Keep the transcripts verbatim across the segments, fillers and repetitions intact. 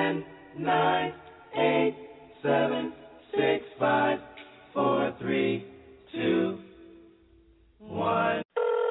ten, nine, eight, seven, six, five, four, three, two, one.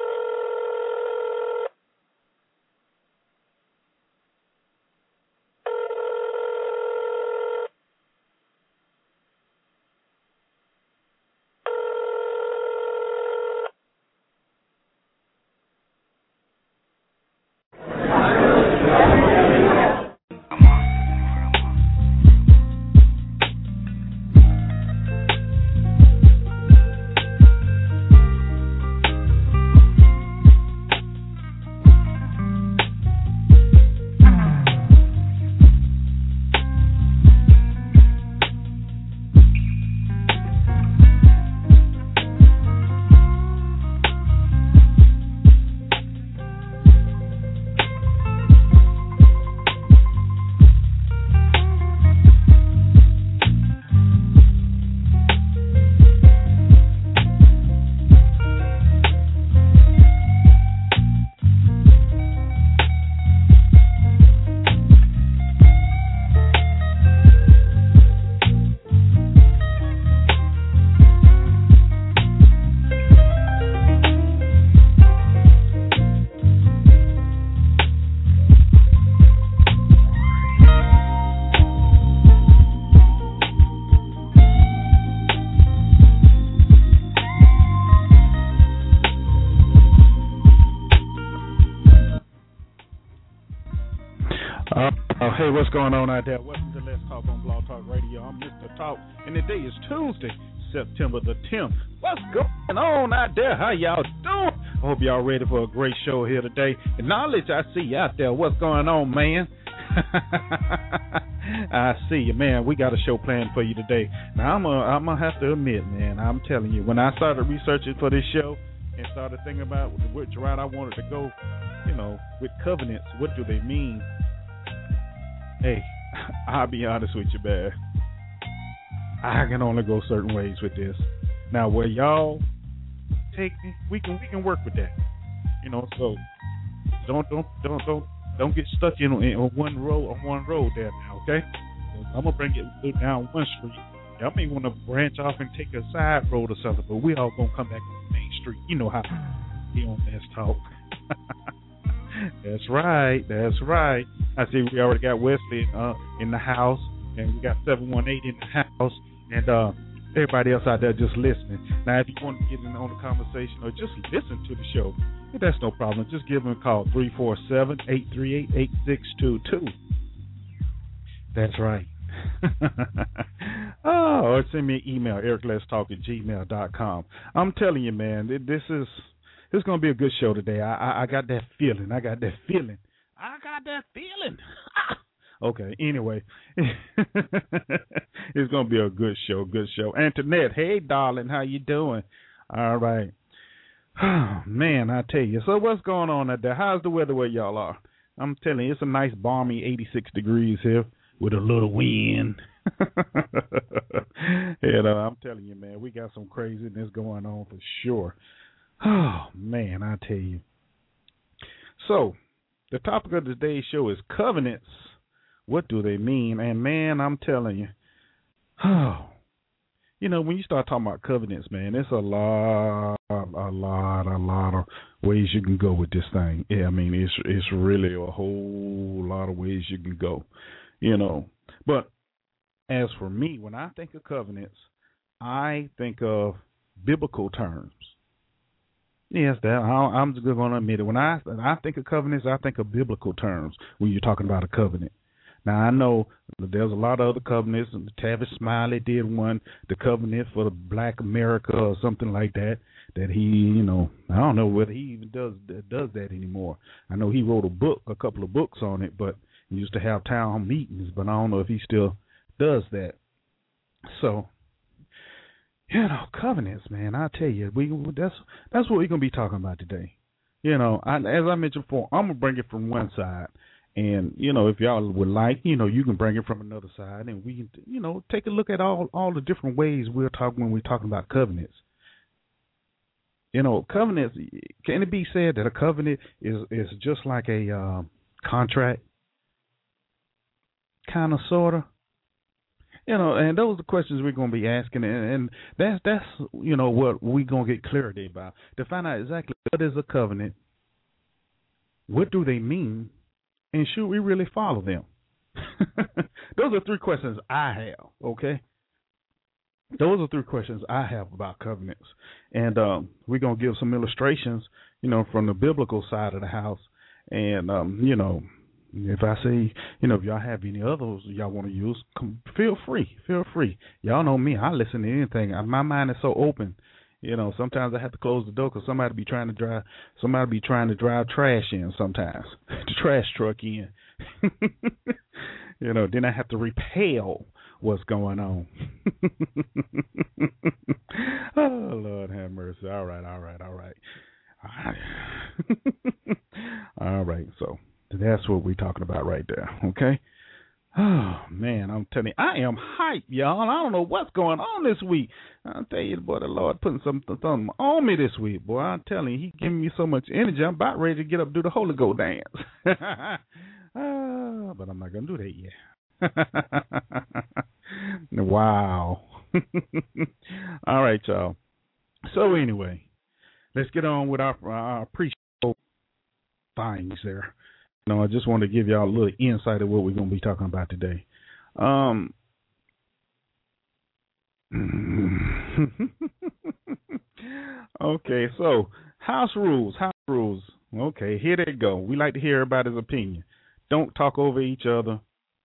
Hey, what's going on out there? Welcome to Let's Talk on Blog Talk Radio. I'm Mister Talk, and today is Tuesday, September the tenth. What's going on out there? How y'all doing? I hope y'all ready for a great show here today. The knowledge I see out there, what's going on, man? I see you, man. We got a show planned for you today. Now, I'm going I'm to have to admit, man, I'm telling you, when I started researching for this show and started thinking about which route I wanted to go, you know, with covenants, what do they mean? Hey, I'll be honest with you, man. I can only go certain ways with this. Now, where y'all take me, we can we can work with that. You know, so don't don't don't don't don't get stuck in on, on one road on one road there now, okay? I'm gonna bring it down one street. Y'all may want to branch off and take a side road or something, but we all gonna come back to the main street. You know how we on Let's Talk. That's right. That's right. I see we already got Wesley uh, in the house, and we got seven one eight in the house, and uh, everybody else out there just listening. Now, if you want to get in on the conversation or just listen to the show, that's no problem. Just give them a call, three four seven, eight three eight, eight six two two. That's right. Oh, or send me an email, eric let's talk at gmail dot com. I'm telling you, man, this is... This is going to be a good show today. I, I I got that feeling. I got that feeling. I got that feeling. Okay, anyway. It's going to be a good show, good show. Antoinette, hey, darling, how you doing? All right. Oh, man, I tell you. So what's going on out there? How's the weather where y'all are? I'm telling you, it's a nice balmy eighty-six degrees here with a little wind. And uh, I'm telling you, man, we got some craziness going on for sure. Oh, man, I tell you. So, the topic of today's show is covenants. What do they mean? And, man, I'm telling you, oh, you know, when you start talking about covenants, man, it's a lot, a lot, a lot of ways you can go with this thing. Yeah, I mean, it's it's really a whole lot of ways you can go, you know. But as for me, when I think of covenants, I think of biblical terms. Yes, that I'm just going to admit it. When I when I think of covenants, I think of biblical terms when you're talking about a covenant. Now, I know there's a lot of other covenants. Tavis Smiley did one, the covenant for the Black America or something like that, that he, you know, I don't know whether he even does does that anymore. I know he wrote a book, a couple of books on it, but he used to have town meetings, but I don't know if he still does that. So, you know, covenants, man, I tell you, we that's that's what we're going to be talking about today. You know, I, as I mentioned before, I'm going to bring it from one side. And, you know, if y'all would like, you know, you can bring it from another side. And we can, you know, take a look at all, all the different ways we're talking when we're talking about covenants. You know, covenants, can it be said that a covenant is, is just like a uh, contract? kind of, sort of? You know, and those are the questions we're going to be asking, and, and that's, that's you know, what we're going to get clarity about, to find out exactly what is a covenant, what do they mean, and should we really follow them? Those are three questions I have, okay? Those are three questions I have about covenants. And um, we're going to give some illustrations, you know, from the biblical side of the house. And, um, you know, if I say, you know, if y'all have any others y'all want to use, come, feel free. Feel free. Y'all know me. I listen to anything. My mind is so open. You know, sometimes I have to close the door because somebody be trying to drive, somebody be trying to drive trash in sometimes, the trash truck in. You know, then I have to repel what's going on. Oh, Lord have mercy. All right, all right, all right. All right. All right, so that's what we're talking about right there, okay? Oh, man, I'm telling you, I am hyped, y'all. I don't know what's going on this week. I'll tell you, boy, the Lord putting something on me this week, boy. I'm telling you, he giving me so much energy. I'm about ready to get up and do the Holy Ghost dance. uh, but I'm not going to do that yet. Wow. All right, y'all. So anyway, let's get on with our, our pre-show things there. You know, I just want to give y'all a little insight of what we're going to be talking about today. Um, okay, so house rules, house rules. Okay, here they go. We like to hear everybody's opinion. Don't talk over each other.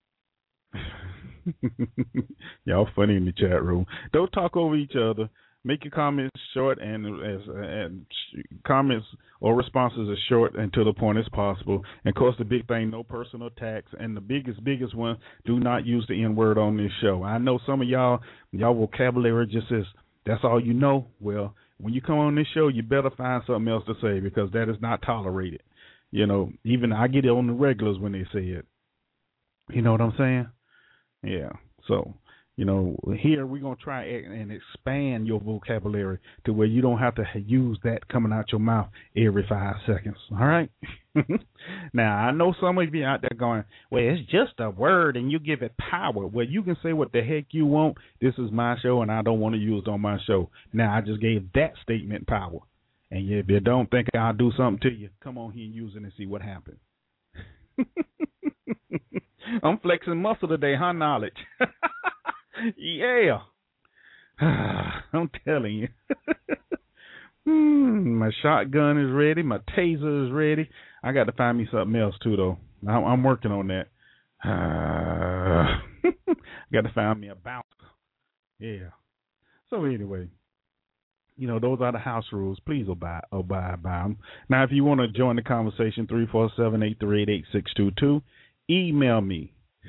Y'all funny in the chat room. Don't talk over each other. Make your comments short and as and comments or responses as short and to the point as possible. And of course, the big thing: no personal attacks. And the biggest, biggest one: do not use the N word on this show. I know some of y'all, y'all vocabulary just says that's all you know. Well, when you come on this show, you better find something else to say because that is not tolerated. You know, even I get it on the regulars when they say it. You know what I'm saying? Yeah. So, you know, here we're going to try and expand your vocabulary to where you don't have to use that coming out your mouth every five seconds. All right? Now, I know some of you out there going, well, it's just a word and you give it power. Well, you can say what the heck you want. This is my show and I don't want to use it on my show. Now, I just gave that statement power. And if you don't think I'll do something to you, come on here and use it and see what happens. I'm flexing muscle today, huh, knowledge? Yeah. I'm telling you. mm, my shotgun is ready. My taser is ready. I got to find me something else, too, though. I'm, I'm working on that. Uh, got to find me a bouncer. Yeah. So, anyway, you know, those are the house rules. Please abide, abide by them. Now, if you want to join the conversation, three four seven, eight three eight, eight six two two. Email me.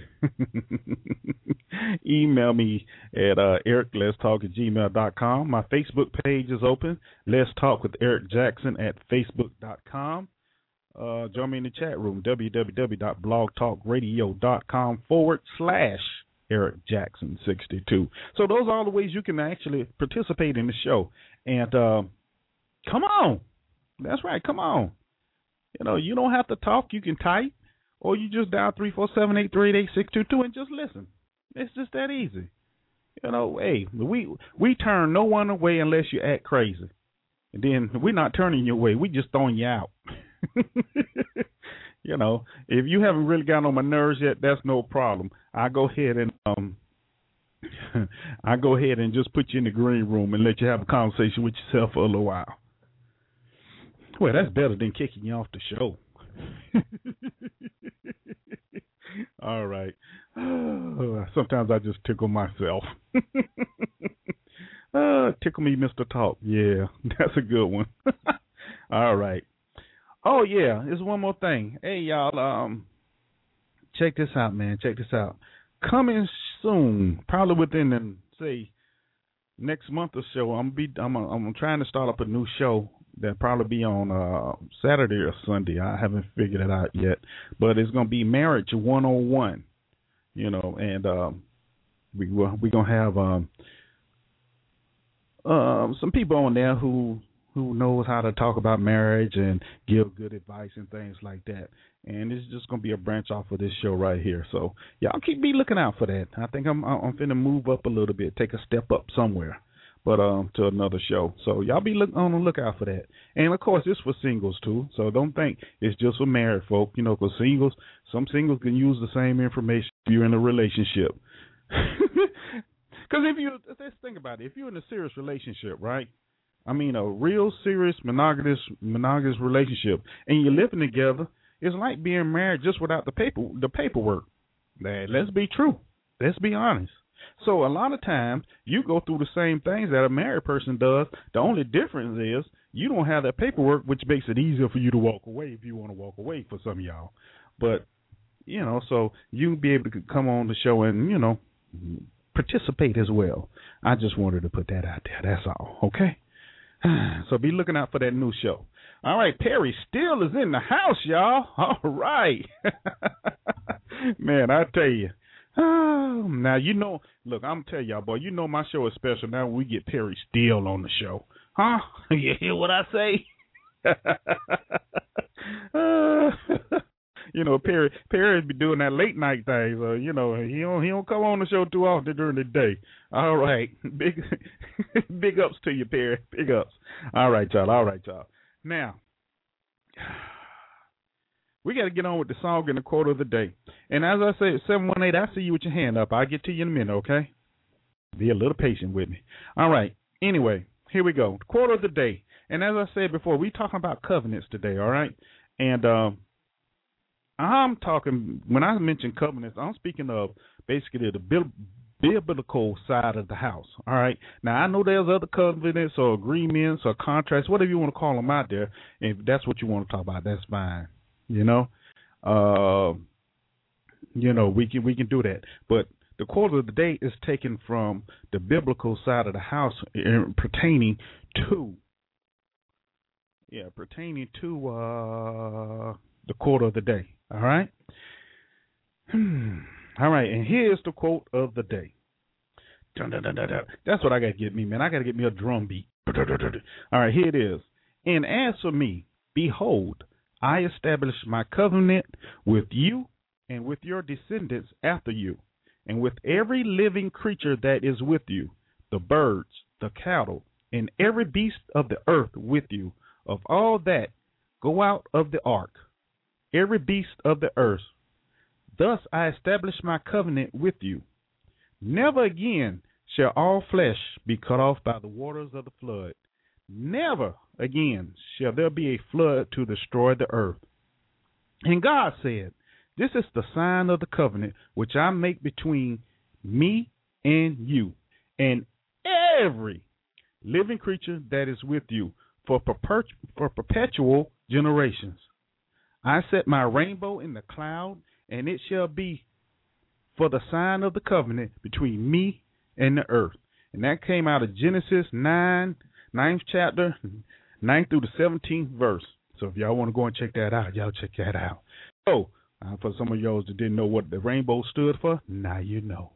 Email me at uh, eric let's talk at gmail dot com. My Facebook page is open. Let's Talk with Eric Jackson at facebook dot com. Uh, join me in the chat room, www.blogtalkradio.com forward slash Eric Jackson sixty-two. So those are all the ways you can actually participate in the show. And uh, come on. That's right. Come on. You know, you don't have to talk. You can type. Or you just dial three four seven, eight three eight, eight six two two and just listen. It's just that easy. You know, hey, we we turn no one away unless you act crazy. And then we're not turning you away. We just throwing you out. You know, if you haven't really gotten on my nerves yet, that's no problem. I go ahead and um, I go ahead and just put you in the green room and let you have a conversation with yourself for a little while. Well, that's better than kicking you off the show. All right. Sometimes I just tickle myself. uh, tickle me, Mister Talk. Yeah, that's a good one. All right. Oh, yeah, there's one more thing. Hey, y'all, um, check this out, man. Check this out. Coming soon, probably within, the, say, next month or so, I'm be I'm I'm trying to start up a new show. That'll probably be on uh, Saturday or Sunday. I haven't figured it out yet. But it's going to be Marriage one oh one, you know, and um, we, we're going to have um, uh, some people on there who who knows how to talk about marriage and give good advice and things like that. And it's just going to be a branch off of this show right here. So y'all keep be looking out for that. I think I'm I'm finna move up a little bit, take a step up somewhere, but um to another show. So y'all be look on the lookout for that. And of course, it's for singles too. So don't think it's just for married folk. You know, because singles, some singles can use the same information if you're in a relationship. Because if you let's think about it, if you're in a serious relationship, right? I mean, a real serious monogamous monogamous relationship, and you're living together. It's like being married just without the paper the paperwork. Man, let's be true. Let's be honest. So a lot of times you go through the same things that a married person does. The only difference is you don't have that paperwork, which makes it easier for you to walk away if you want to walk away for some of y'all. But, you know, so you'll be able to come on the show and, you know, participate as well. I just wanted to put that out there. That's all. Okay? So be looking out for that new show. All right, Perry Steele is in the house, y'all. All right. Man, I tell you. Oh, now, you know, look, I'm telling y'all, boy, you know my show is special now when we get Perry Steele on the show. Huh? You hear what I say? uh, you know, Perry Perry be doing that late night thing. So, you know, he don't, he don't come on the show too often during the day. All right. Big, big ups to you, Perry. Big ups. All right, y'all. All right, y'all. Now, we got to get on with the song and the quote of the day. And as I said, seven one eight, I see you with your hand up. I'll get to you in a minute, okay? Be a little patient with me. All right. Anyway, here we go. Quote of the day. And as I said before, we're talking about covenants today, all right? And um, I'm talking, when I mention covenants, I'm speaking of basically the biblical side of the house, all right? Now, I know there's other covenants or agreements or contracts, whatever you want to call them out there. If that's what you want to talk about, that's fine. You know, uh, you know, we can we can do that. But the quote of the day is taken from the biblical side of the house, pertaining to, yeah, pertaining to uh, the quote of the day. All right, all right. And here's the quote of the day. Dun, dun, dun, dun, dun. That's what I got to get me, man. I got to get me a drum beat. All right, here it is. And as for me, behold, I establish my covenant with you and with your descendants after you, and with every living creature that is with you, the birds, the cattle, and every beast of the earth with you. Of all that, go out of the ark, every beast of the earth. Thus I establish my covenant with you. Never again shall all flesh be cut off by the waters of the flood. Never again shall there be a flood to destroy the earth. And God said, this is the sign of the covenant which I make between me and you and every living creature that is with you for, perpet- for perpetual generations. I set my rainbow in the cloud, and it shall be for the sign of the covenant between me and the earth. And that came out of Genesis nine, ninth chapter, ninth through the seventeenth verse. So if y'all want to go and check that out, y'all check that out. So uh, for some of y'all that didn't know what the rainbow stood for, now you know.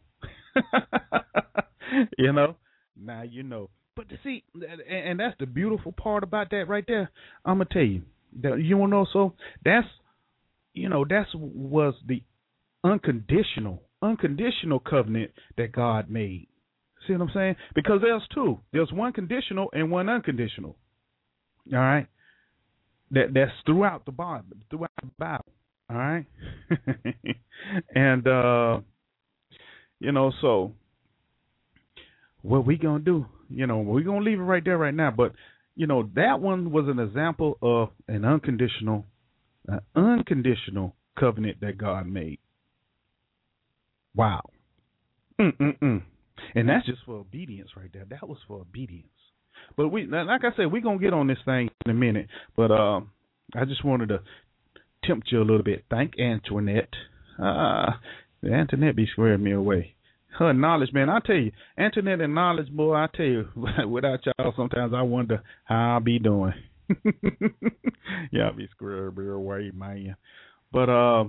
You know, now you know. But to see, and that's the beautiful part about that right there. I'm gonna tell you that you want to know. So that's, you know, that's was the unconditional, unconditional covenant that God made. See what I'm saying? Because there's two. There's one conditional and one unconditional. All right? That that's throughout the Bible, throughout the Bible. All right? And uh, you know, so what we gonna do? You know, we're gonna leave it right there right now. But you know, that one was an example of an unconditional, an unconditional covenant that God made. Wow. Mm-mm-mm. And that's just for obedience right there. That was for obedience. But we, like I said, we're going to get on this thing in a minute. But uh, I just wanted to tempt you a little bit. Thank Antoinette. Uh, Antoinette be squaring me away. Her knowledge, man, I tell you, Antoinette and knowledge, boy, I tell you, without y'all, sometimes I wonder how I'll be doing. Y'all be squaring me away, man. But, uh,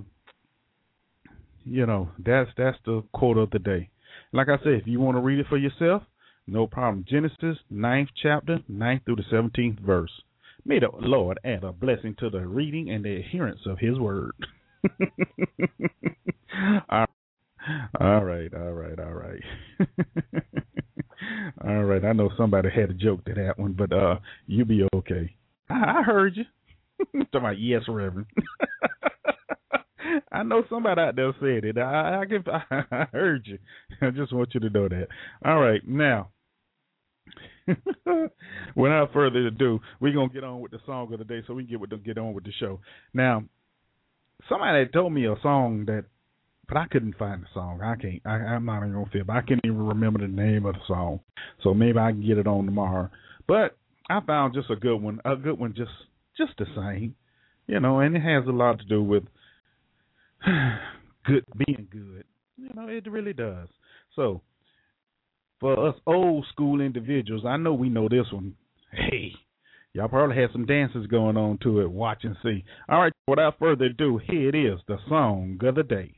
you know, that's that's the quote of the day. Like I said, if you want to read it for yourself, No problem. Genesis, ninth chapter, ninth through the seventeenth verse. May the Lord add a blessing to the reading and the adherence of his word. all right, all right, all right. All right, I know somebody had a joke to that one, but uh, you be okay. I, I heard you. Talking about yes, Reverend. I know somebody out there said it. I, I, can, I heard you. I just want you to know that. All right, now, without further ado, we're going to get on with the song of the day so we can get, get on with the show. Now, somebody had told me a song that, but I couldn't find the song. I can't. I, I'm not even going to feel, but I can't even remember the name of the song. So maybe I can get it on tomorrow. But I found just a good one, a good one just, just the same, you know, and it has a lot to do with good, being good. You know, it really does. So, for us old school individuals, I know we know this one. Hey, y'all probably had some dances going on to it. Watch and see. All right, without further ado, here it is, the song of the day.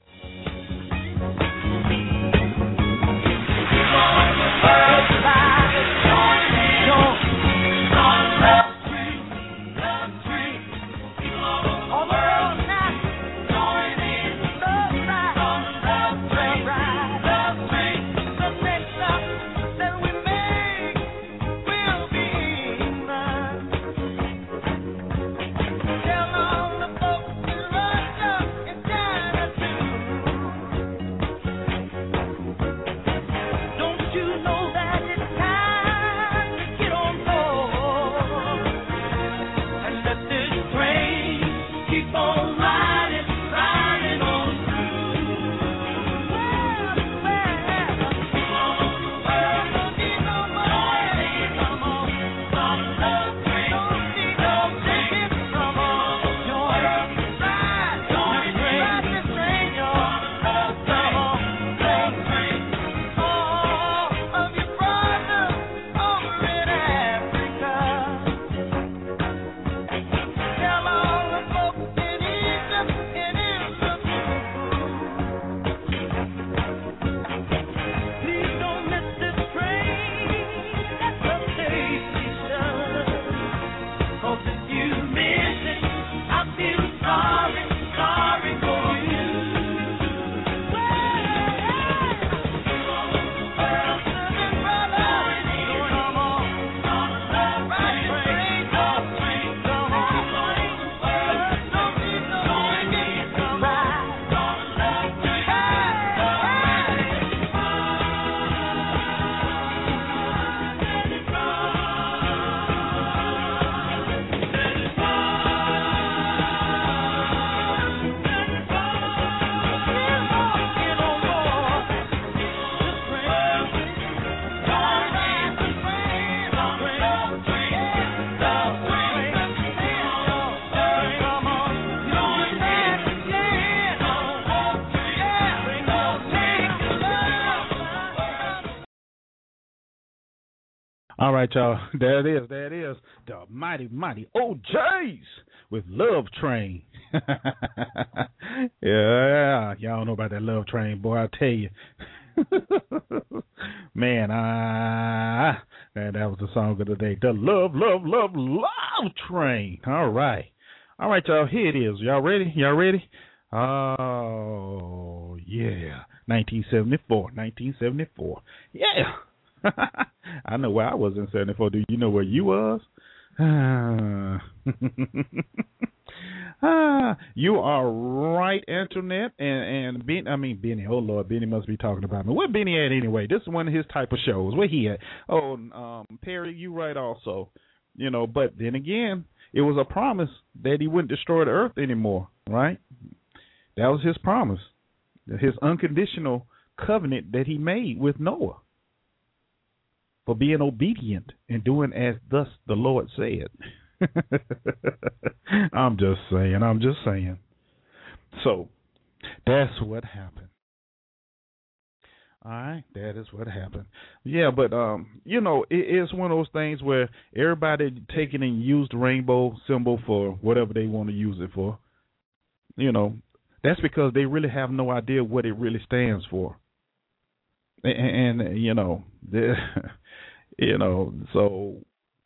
All right, y'all. There it is. There it is. The mighty, mighty O Js with Love Train. Yeah, y'all don't know about that Love Train, boy. I tell you, man. Ah, that that was the song of the day. The Love, Love, Love, Love Train. All right, all right, y'all. Here it is. Y'all ready? Y'all ready? Oh yeah, nineteen seventy-four. nineteen seventy-four. Yeah. I know where I was in seventy-four. Do you know where you was? Ah, you are right, Antoinette, and and Ben. I mean Benny. Oh Lord, Benny must be talking about me. Where Benny at anyway? This is one of his type of shows. Where he at? Oh, um, Perry, you right also. You know, but then again, it was a promise that he wouldn't destroy the earth anymore. Right? That was his promise, his unconditional covenant that he made with Noah, for being obedient and doing as thus the Lord said. I'm just saying, I'm just saying. So, that's what happened. All right, that is what happened. Yeah, but, um, you know, it, it's one of those things where everybody taking and used the rainbow symbol for whatever they want to use it for. You know, that's because they really have no idea what it really stands for. and, and you know, the, you know, so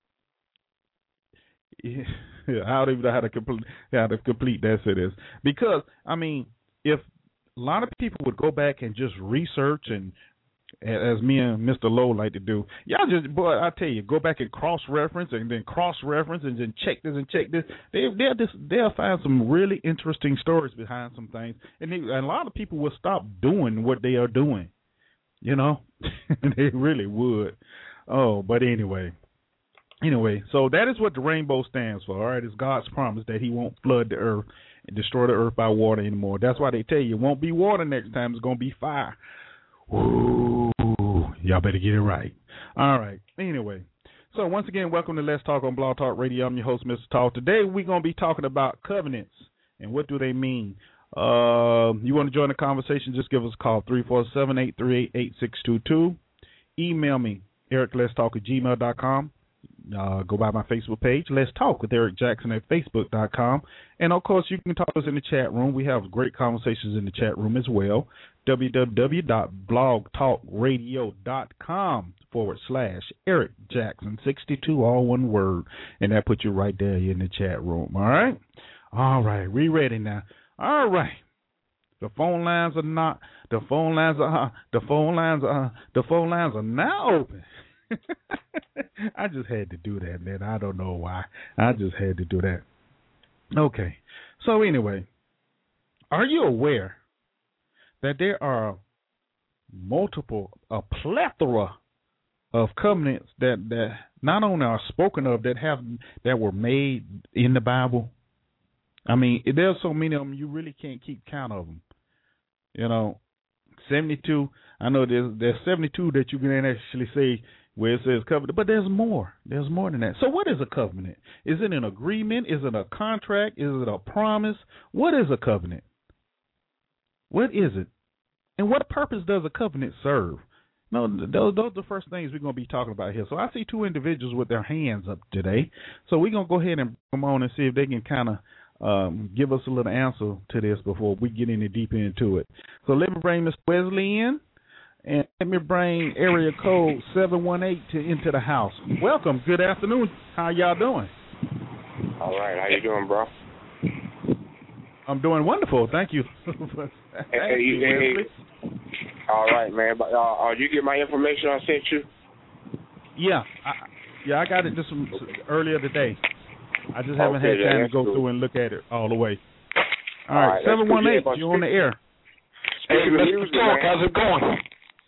yeah, I don't even know how to complete how to complete that sentence because I mean, if a lot of people would go back and just research and as me and Mister Lowe like to do, y'all just boy, I tell you, go back and cross reference and then cross reference and then check this and check this. They they'll just they'll find some really interesting stories behind some things, and, they, and a lot of people will stop doing what they are doing. You know, they really would. Oh, but anyway. Anyway, so that is what the rainbow stands for, all right? It's God's promise that he won't flood the earth and destroy the earth by water anymore. That's why they tell you it won't be water next time. It's going to be fire. Ooh, y'all better get it right. All right. Anyway, so once again, welcome to Let's Talk on Blog Talk Radio. I'm your host, Mister Talk. Today we're going to be talking about covenants and what do they mean. Uh, you want to join the conversation, just give us a call, three four seven, eight three eight, eight six two two. Email me, eric let's talk at gmail dot com. Uh, go by my Facebook page, Let's Talk with Eric Jackson at facebook dot com. And, of course, you can talk to us in the chat room. We have great conversations in the chat room as well, w w w dot blog talk radio dot com forward slash Eric Jackson sixty-two, all one word. And that puts you right there in the chat room, all right? All right, we ready now. All right. The phone lines are not, the phone lines are, the phone lines are, the phone lines are now open. I just had to do that, man. I don't know why. I just had to do that. Okay. So anyway, are you aware that there are multiple, a plethora of covenants that, that not only are spoken of that have that were made in the Bible? I mean, there's so many of them you really can't keep count of them. You know, seventy-two. I know there's there's seventy-two that you can actually say where it says covenant, but there's more. There's more than that. So what is a covenant? Is it an agreement? Is it a contract? Is it a promise? What is a covenant? What is it? And what purpose does a covenant serve? No, those, those are the first things we're going to be talking about here. So I see two individuals with their hands up today. So we're going to go ahead and bring them on and see if they can kind of um, give us a little answer to this before we get any deeper into it. So let me bring Mister Wesley in. And let me bring area code seven one eight to into the house. Welcome. Good afternoon. How y'all doing? All right. How you doing, bro? I'm doing wonderful. Thank you. Thank hey, you, hey, all right, man. But uh, uh, you get my information I sent you? Yeah. I, yeah, I got it just some, earlier today. I just haven't okay, had time yeah, to go cool. through and look at it all the way. All, all right. right seven one eight, cool. you're on the air. Hey, Mister Talk, how's it going?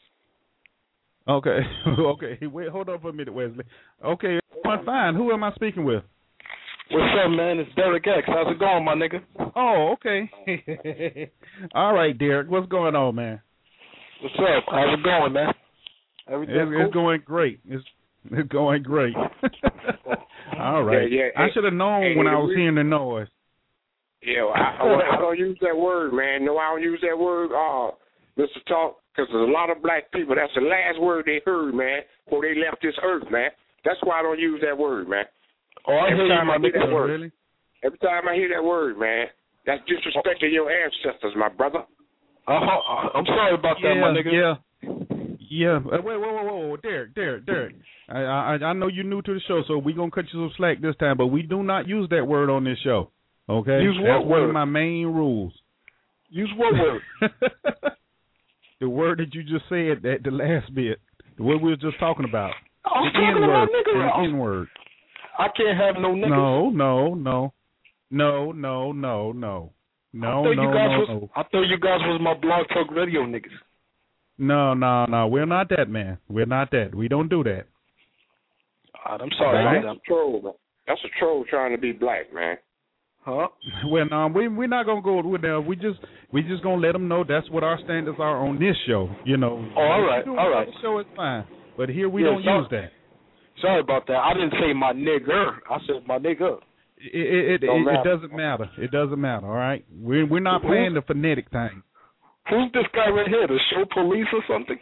Okay, okay. Wait, hold on for a minute, Wesley. Okay, I'm fine. Who am I speaking with? What's up, man? It's Derek X. How's it going, my nigga? Oh, okay. All right, Derek. What's going on, man? What's up? How's it going, man? Everything it's, cool? it's going great. It's it's going great. All right. Yeah, yeah. I should have known hey, when hey, I was we, hearing the noise. Yeah, well, I, I, I don't use that word, man. No, I don't use that word, uh, Mister Talk. Because there's a lot of black people, that's the last word they heard, man, before they left this earth, man. That's why I don't use that word, man. Oh, I Every hear time you, my I hear nigga. that word, Really? every time I hear that word, man, that's disrespecting your ancestors, my brother. Uh, I'm sorry about yeah, that, my nigga. Yeah, yeah. Uh, wait, whoa, whoa, whoa, whoa, Derek, Derek, Derek. I, I, I know you're new to the show, so we're going to cut you some slack this time, but we do not use that word on this show, okay? Use what That's word? one of my main rules. Use what word? The word that you just said, that the last bit, the word we were just talking about. I was the talking about nigga. The N-word. I can't have no niggas. No, no, no. No, no, no, no. No, I thought no, you guys no, was, no. I thought you guys was my Blog Talk Radio niggas. No, no, no. We're not that, man. We're not that. We don't do that. All right, I'm sorry. Right? That's a troll, man. That's a troll trying to be black, man. Huh? Well, no, we we're not gonna go with that. We just we just gonna let them know that's what our standards are on this show. You know. Oh, all right, if you do all right. The show is fine, but here we Yeah, don't sorry. use that. Sorry about that. I didn't say my nigger. I said my nigga. It it, it, Don't it, matter. it doesn't matter. It doesn't matter. All right. We're we're not playing the phonetic thing. Who's this guy right here? The show police or something?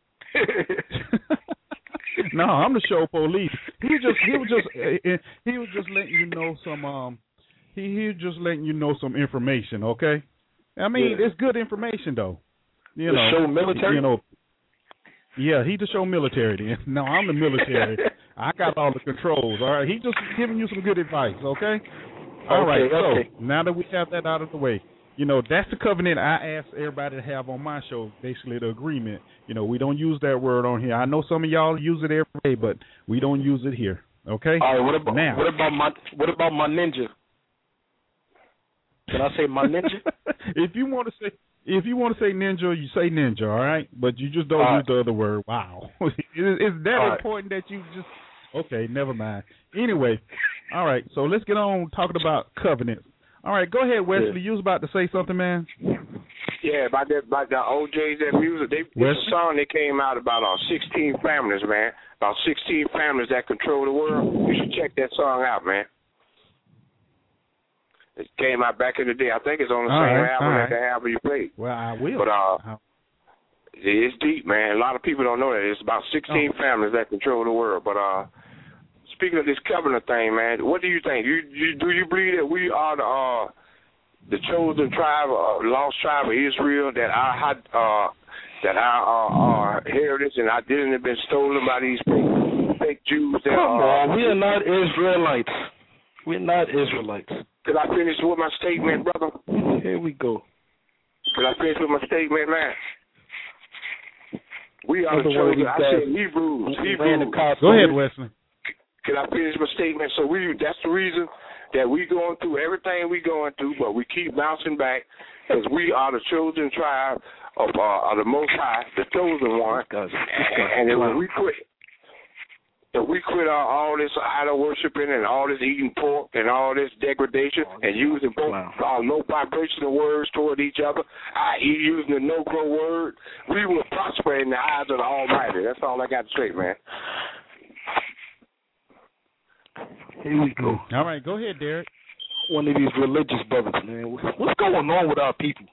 No, I'm the show police. He was just he was just uh, he was just letting you know some um he he was just letting you know some information. Okay. I mean, Yeah. it's good information though. You The know. show military? You know. Yeah, he the show military then. No, I'm the military. I got all the controls. All right, he just giving you some good advice. Okay. All okay, right. okay. So now that we have that out of the way, you know that's the covenant I ask everybody to have on my show. Basically, the agreement. You know, we don't use that word on here. I know some of y'all use it every day, but we don't use it here. Okay. All right. What about now? What about my What about my ninja? Can I say my ninja? If you want to say. If you want to say ninja, you say ninja, all right? But you just don't all use right. the other word. Wow. Is that all important right. that you just... Okay, never mind. Anyway, all right, so let's get on talking about covenants. All right, go ahead, Wesley. Yeah. You was about to say something, man. Yeah, about that, about the O Js, that music. They, it's a song that came out about uh, sixteen families, man. About sixteen families that control the world. You should check that song out, man. It came out back in the day. I think it's on the all same right, album right. that the album you played. Well, I will. But uh, it's deep, man. A lot of people don't know that. It's about sixteen oh. families that control the world. But uh, speaking of this covenant thing, man, what do you think? You, you do you believe that we are the uh, the chosen tribe, uh, lost tribe of Israel? That our uh, that our uh, our heritage and identity have been stolen by these fake, fake Jews? That, Come uh, on, we are not Israelites. We're not Israelites. Could I finish with my statement, brother? Here we go. Could I finish with my statement, man? We are the chosen. I said Hebrews. Hebrews. Go ahead, Wesley. Can I finish my statement? So we that's the reason that we going through everything we going through, but we keep bouncing back because we are the chosen tribe of, uh, of the Most High, the chosen one. And, and if we quit, if we quit all, all this idol worshiping and all this eating pork and all this degradation and using both wow. uh, low vibrational words toward each other, that is using the no-grow word, we will prosper in the eyes of the Almighty. That's all I got to say, man. Here we go. All right, go ahead, Derek. One of these religious brothers, man. What's going on with our people?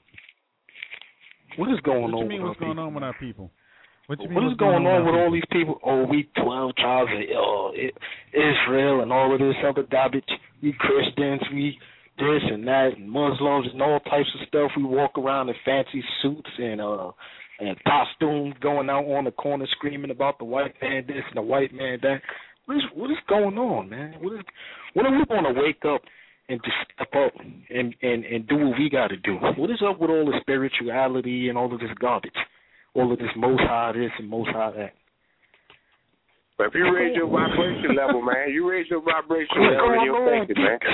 What is going what on you mean with what's our going people? on with our people? What, you mean what is going, going on with all these people? Oh, we twelve tribes of uh, Israel and all of this other garbage. We Christians, we this and that, and Muslims and all types of stuff. We walk around in fancy suits and uh and costumes, going out on the corner screaming about the white man this and the white man that. What is what is going on, man? What is when are we going to wake up and just step up and, and, and do what we got to do? What is up with all the spirituality and all of this garbage? All of this most high this and most high that. But if you raise your vibration level, man, you raise your vibration level and you're thinking, man.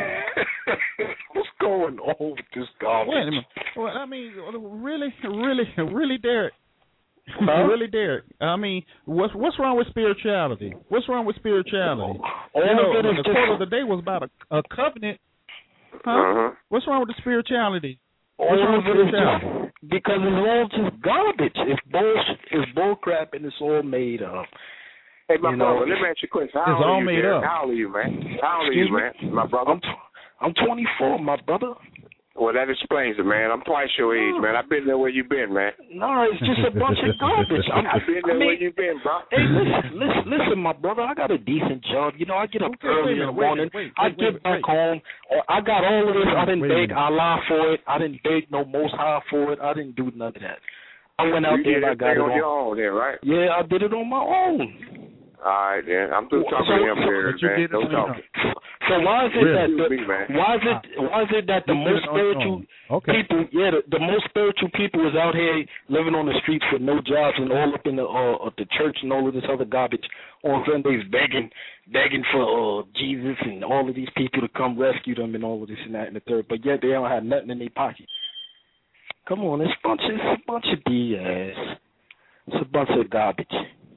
What's going on with this garbage? Wait a minute. Well, I mean, really, really, really, Derek. Huh? Really, Derek. I mean, what's what's wrong with spirituality? What's wrong with spirituality? All you know, of it is the just... quote of the day was about a, a covenant. Huh? Uh-huh. What's wrong with the spirituality? All of it is just because it's all just garbage. It's bullshit. It's bullcrap, and it's all made up. Hey, my you brother, know, let me ask you a question. How it's old all are you, made Derek? up. How old are you, man? How old are Excuse you, man? Me? My brother? I'm, t- I'm twenty-four, my brother. Well, that explains it, man. I'm twice your age, man. I've been there where you been, man. No, it's just a bunch of garbage. I'm, I've been there I mean, where you been, bro. Hey, listen, listen, listen, my brother. I got a decent job. You know, I get up okay, early in the morning. Wait, wait, I wait, get wait, back wait. home. I got all of this. I didn't Wait beg Allah for it. I didn't beg no Most High for it. I didn't do none of that. I went out you there and I got it on on your own, then, right? Yeah, I did it on my own. All right, then. I'm through talking so, to him, Derek, man. Don't talk. So why is it really? that the, me, man. why is it why is it that the You most did it on spiritual your own. Okay. people, yeah, the, the most spiritual people is out here living on the streets with no jobs and all up in the uh, the church and all of this other garbage on Sundays begging begging for uh, Jesus and all of these people to come rescue them and all of this and that and the third, but yet they don't have nothing in their pocket. Come on, it's a bunch of, it's a bunch of B S. It's a bunch of garbage.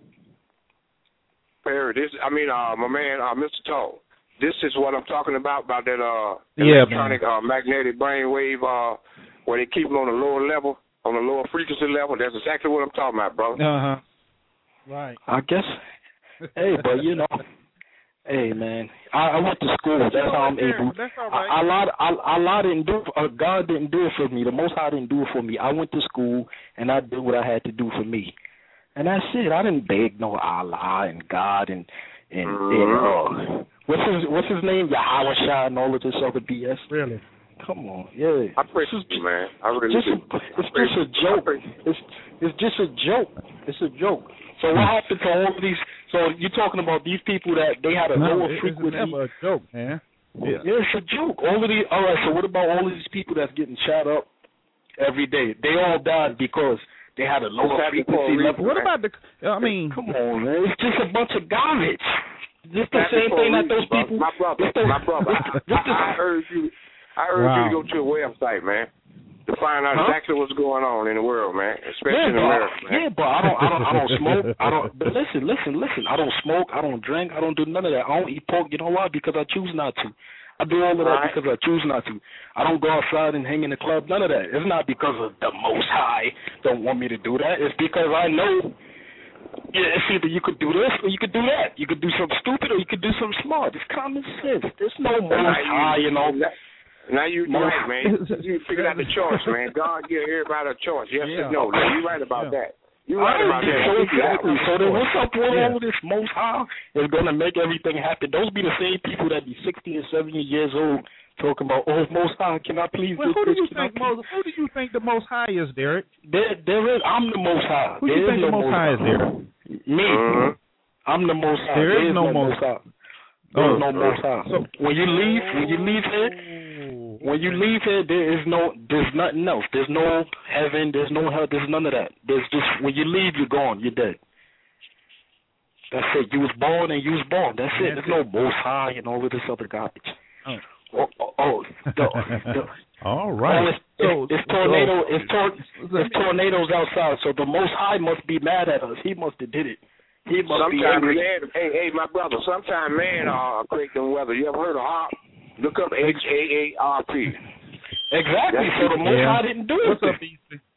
This, I mean, uh, my man, uh, Mister Tall. This is what I'm talking about, about that uh, yeah, electronic uh, magnetic brain wave uh, where they keep them on a lower level, on a lower frequency level. That's exactly what I'm talking about, bro. Uh-huh. Right. I guess. Hey, but, you know, hey, man, I, I went to school. That's how I'm able. That's all right. I, Allah, Allah didn't do it. Uh, God didn't do it for me. The Most High didn't do it for me. I went to school, and I did what I had to do for me. And that's it. I didn't beg no Allah and God and and, mm-hmm. and uh, what's his what's his name? Yahweh Shah and all of this other B S. Really? Come on, yeah. I pray for you, man. I really just do. A, it's just a joke. It's It's just a joke. It's a joke. So what happened to all of these? So you're talking about these people that they had a no, lower it, frequency. It's never a joke, man. Yeah. yeah, it's a joke. All of these. All right. So what about all of these people that's getting shot up every day? They all died because they had a lower frequency level. What about the? I mean, come on, man. It's just a bunch of garbage. Just the same thing that those people. My brother, the, my brother. I, I, I heard you. I urge wow. you to go to a website, man, to find out huh? exactly what's going on in the world, man, especially yeah, in America. Man. Yeah, but I don't, I don't, I don't smoke. I don't. But listen, listen, listen. I don't smoke. I don't drink. I don't do none of that. I don't eat pork. You know why? Because I choose not to. I do all of that right. because I choose not to. I don't go outside and hang in the club. None of that. It's not because of the Most High don't want me to do that. It's because I know. Yeah, it's either you could do this or you could do that. You could do something stupid or you could do something smart. It's common sense. There's no Most High, you know. Now you right, man. You figured out the choice, man. God give everybody a choice. Yes yeah. or no. Now you right about yeah. that. You right about that. So exactly. So then what's up with yeah. all this Most High is gonna make everything happen? Those be the same people that be sixty and seventy years old talking about, oh, Most High, can I please well, get who this? Do you think Most, who do you think the Most High is, Derek? There, there is. I'm the Most High. Who do you think no the Most High is, Derek? Me. Uh-huh. I'm the Most High. There, there is, is no, no Most High. There's no Most High. So when you leave, when you leave here, when you leave here, there is no, there's nothing else. There's no heaven. There's no hell. There's none of that. There's just when you leave, you're gone. You're dead. That's it. You was born and you was born. That's it. There's no Most High and all of this other garbage. Oh, oh, oh, oh the, the, all right. Oh, it's, so, it's, it's tornado. So, it's, tor- it's tornadoes outside. So the Most High must be mad at us. He must have did it. He must sometimes be angry. Man, hey, hey, my brother. Sometimes man uh create them weather. You ever heard of H A R P? Look up H A A R P. Exactly. So the Most yeah. High didn't do it. What's up, E C?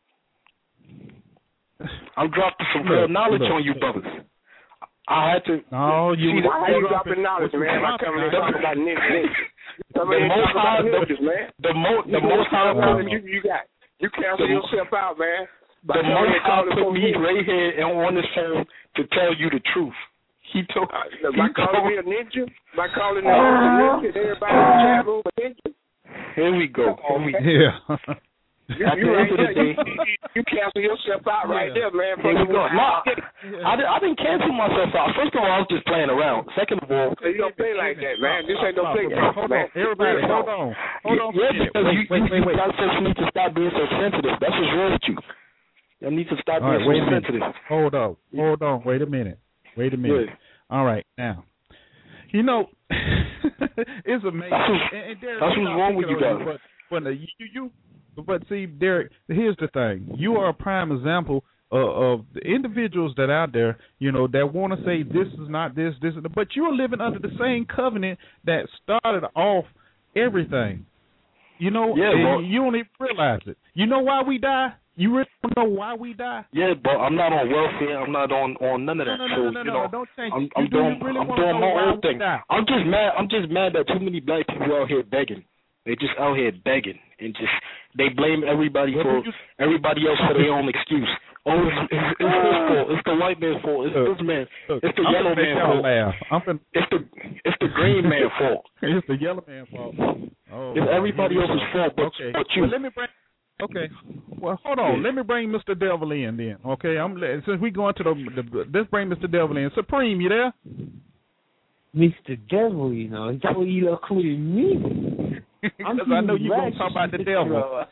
I'm dropping some real knowledge look, on you, brothers. I had to. No, you. See, why you dropping knowledge, man? I'm coming in talking about ninjas. The Most High, the Most, the Most High, you you got you cancel yourself out, man. The Most High put me right here and on this phone to tell you the truth. He told. Uh, he by calling me a ninja, by calling me a ninja, everybody in the chat room a ninja. Here we go. Here we go. Yeah. You, you, right there, you, you, you cancel yourself out right yeah. there, man. Here we go. No, I, I, I didn't cancel myself out. First of all, I was just playing around. Second of all, you don't play like that, man. This ain't no play. Yeah, hold man. on, everybody, hold on, hold on. Yeah, because wait, you, wait, wait, wait. You need to stop being so sensitive. That's what's wrong with you. You need to stop all being right, so sensitive. Hold on, hold on. Wait a minute. Wait a minute. Yeah. All right, now. You know, it's amazing. That's what's, and, and that's what's wrong with you guys. But, but uh, you, you, but see, Derek, here's the thing. You are a prime example uh, of the individuals that out there, you know, that want to say this is not this, this is, but you're living under the same covenant that started off everything. You know, yeah, well, you don't even realize it. You know why we die? You really don't know why we die? Yeah, but I'm not on welfare. I'm not on, on none of that. No, no, so, no, no, you no, know, don't change I'm, it. I'm you doing, really I'm doing my own thing. Die. I'm just mad. I'm just mad that too many black people out here begging. They just out here begging and just they blame everybody what for you... everybody else for their own excuse. Oh, it's, it's, it's his fault. It's the white man's fault. It's look, this man. Look, it's the I'm yellow man's fault. I'm fin- it's the it's the green man's fault. It's the yellow man's fault. Oh, it's everybody else's fault, but, okay. but you. Well, let me bring. Okay. Well, hold on. Let me bring Mister Devil in then. Okay. I'm since we going to the, the let's bring Mister Devil in. Supreme, you there? Mister Devil, you know, is that what you are calling me? Because I know you're going to talk about the devil.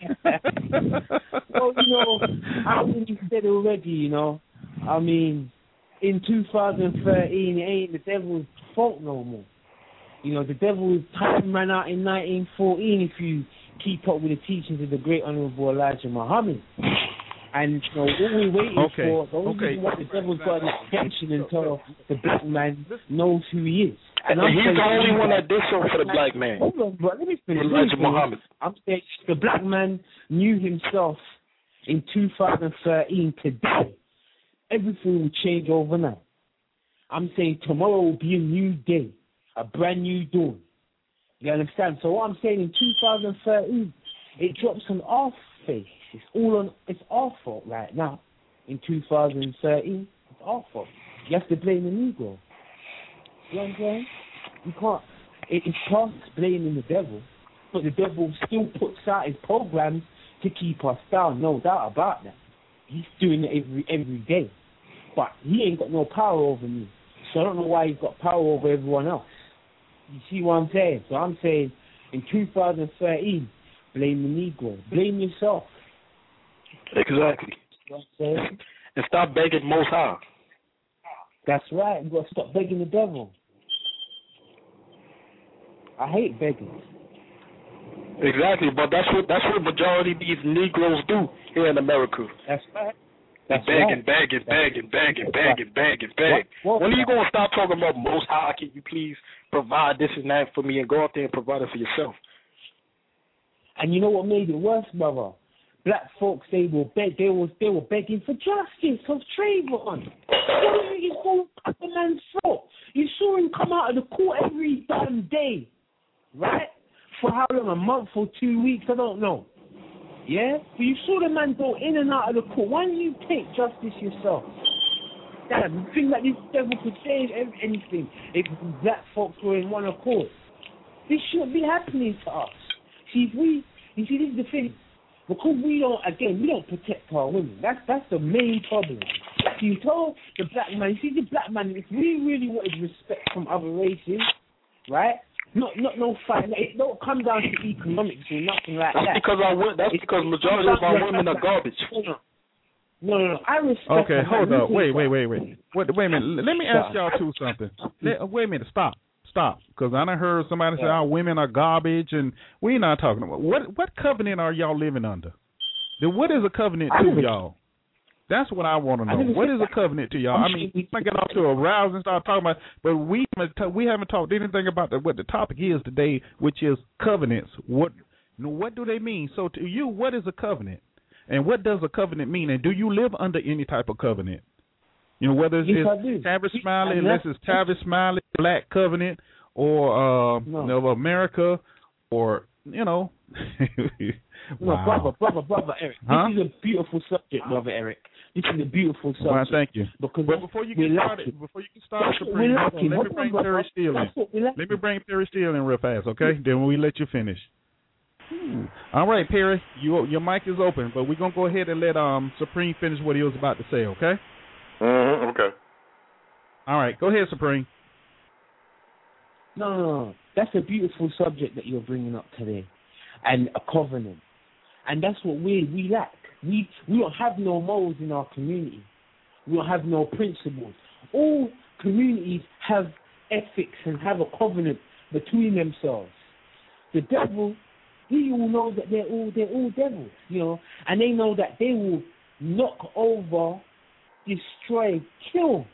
Well, you know, I think you said already, you know. I mean, in two thousand thirteen, it ain't the devil's fault no more. You know, the devil's time ran out in nineteen fourteen if you keep up with the teachings of the great Honorable Elijah Muhammad. And you know, what we're waiting okay. for, the only okay. reason why the devil's got an extension until the black man knows who he is. And, and he's the only one that did so for the black man. Hold on, bro. Let me finish. Elijah Muhammad. I'm saying the black man knew himself in two thousand thirteen today. Everything will change overnight. I'm saying tomorrow will be a new day, a brand new dawn. You understand? So what I'm saying in two thousand thirteen, it drops on our face. It's all on. It's our fault right now. In two thousand thirteen, it's our fault. You have to blame the Negro. You know what I'm saying? You can't. It, it's past blaming the devil, but the devil still puts out his programs to keep us down. No doubt about that. he's doing it every every day. But he ain't got no power over me. So I don't know why he's got power over everyone else. You see what I'm saying? So I'm saying in two thousand thirteen, blame the Negro. Blame yourself. Exactly. You know what I'm saying? And stop begging Most High. That's right. You got to stop begging the devil. I hate begging. Exactly, but that's what that's what majority of these Negroes do here in America. That's right. They That's beg right. and beg and beg and beg and beg and beg and beg. What, what, when are you gonna stop talking about Most High? Can you please provide this and that for me and go out there and provide it for yourself? And you know what made it worse, brother? Black folks, they were beg, they was they were begging for justice of Trayvon. What do you think is going up the man's throat? You saw him come out of the court every damn day, right? For how long? A month or two weeks? I don't know. Yeah? But you saw the man go in and out of the court. Why don't you take justice yourself? Damn, you think that this devil could change anything if black folks were in one accord? This shouldn't be happening to us. See, if we, you see, this is the thing. Because we don't, again, we don't protect our women. That's that's the main problem. So you told the black man, you see the black man, if we really wanted respect from other races, right? Not not no fight. It don't come down to economics or nothing like that's that. Because our, that's it's, because majority of our women are garbage. No, no, no. I respect. Okay, hold up. up. Wait, wait, wait, wait. Wait, wait a minute. Let me ask y'all two something. Let, wait a minute. Stop. Stop. Because I done heard somebody say our women are garbage, and we're not talking about what what covenant are y'all living under? Then what is a covenant to y'all? That's what I want to know. What is a covenant to y'all? I mean, I get off to a rouse and start talking about, but we we haven't talked anything about the, what the topic is today, which is covenants. What what do they mean? So to you, what is a covenant, and what does a covenant mean? And do you live under any type of covenant? You know, whether it's, yes, it's Tavis Smiley, unless it's Tavis Smiley Black Covenant, or uh, no. you know, America, or you know. No, wow. brother, brother, brother, Eric. Huh? This is a beautiful subject, brother Eric. This is a beautiful subject. Well, thank you. Because but before you get started, lucky. before you get started, Supreme, let me bring Terry Steele in. Let me bring Terry Steele in real fast, okay? Then we let you finish. Hmm. All right, Perry, you, your mic is open, but we're gonna go ahead and let um Supreme finish what he was about to say, okay? Mm-hmm, okay. All right, go ahead, Supreme. No, no, no. That's a beautiful subject that you're bringing up today, and a covenant. And that's what we we lack. We we don't have no morals in our community. We don't have no principles. All communities have ethics and have a covenant between themselves. The devil, we all know that they're all they're all devils, you know, and they know that they will knock over, destroy, kill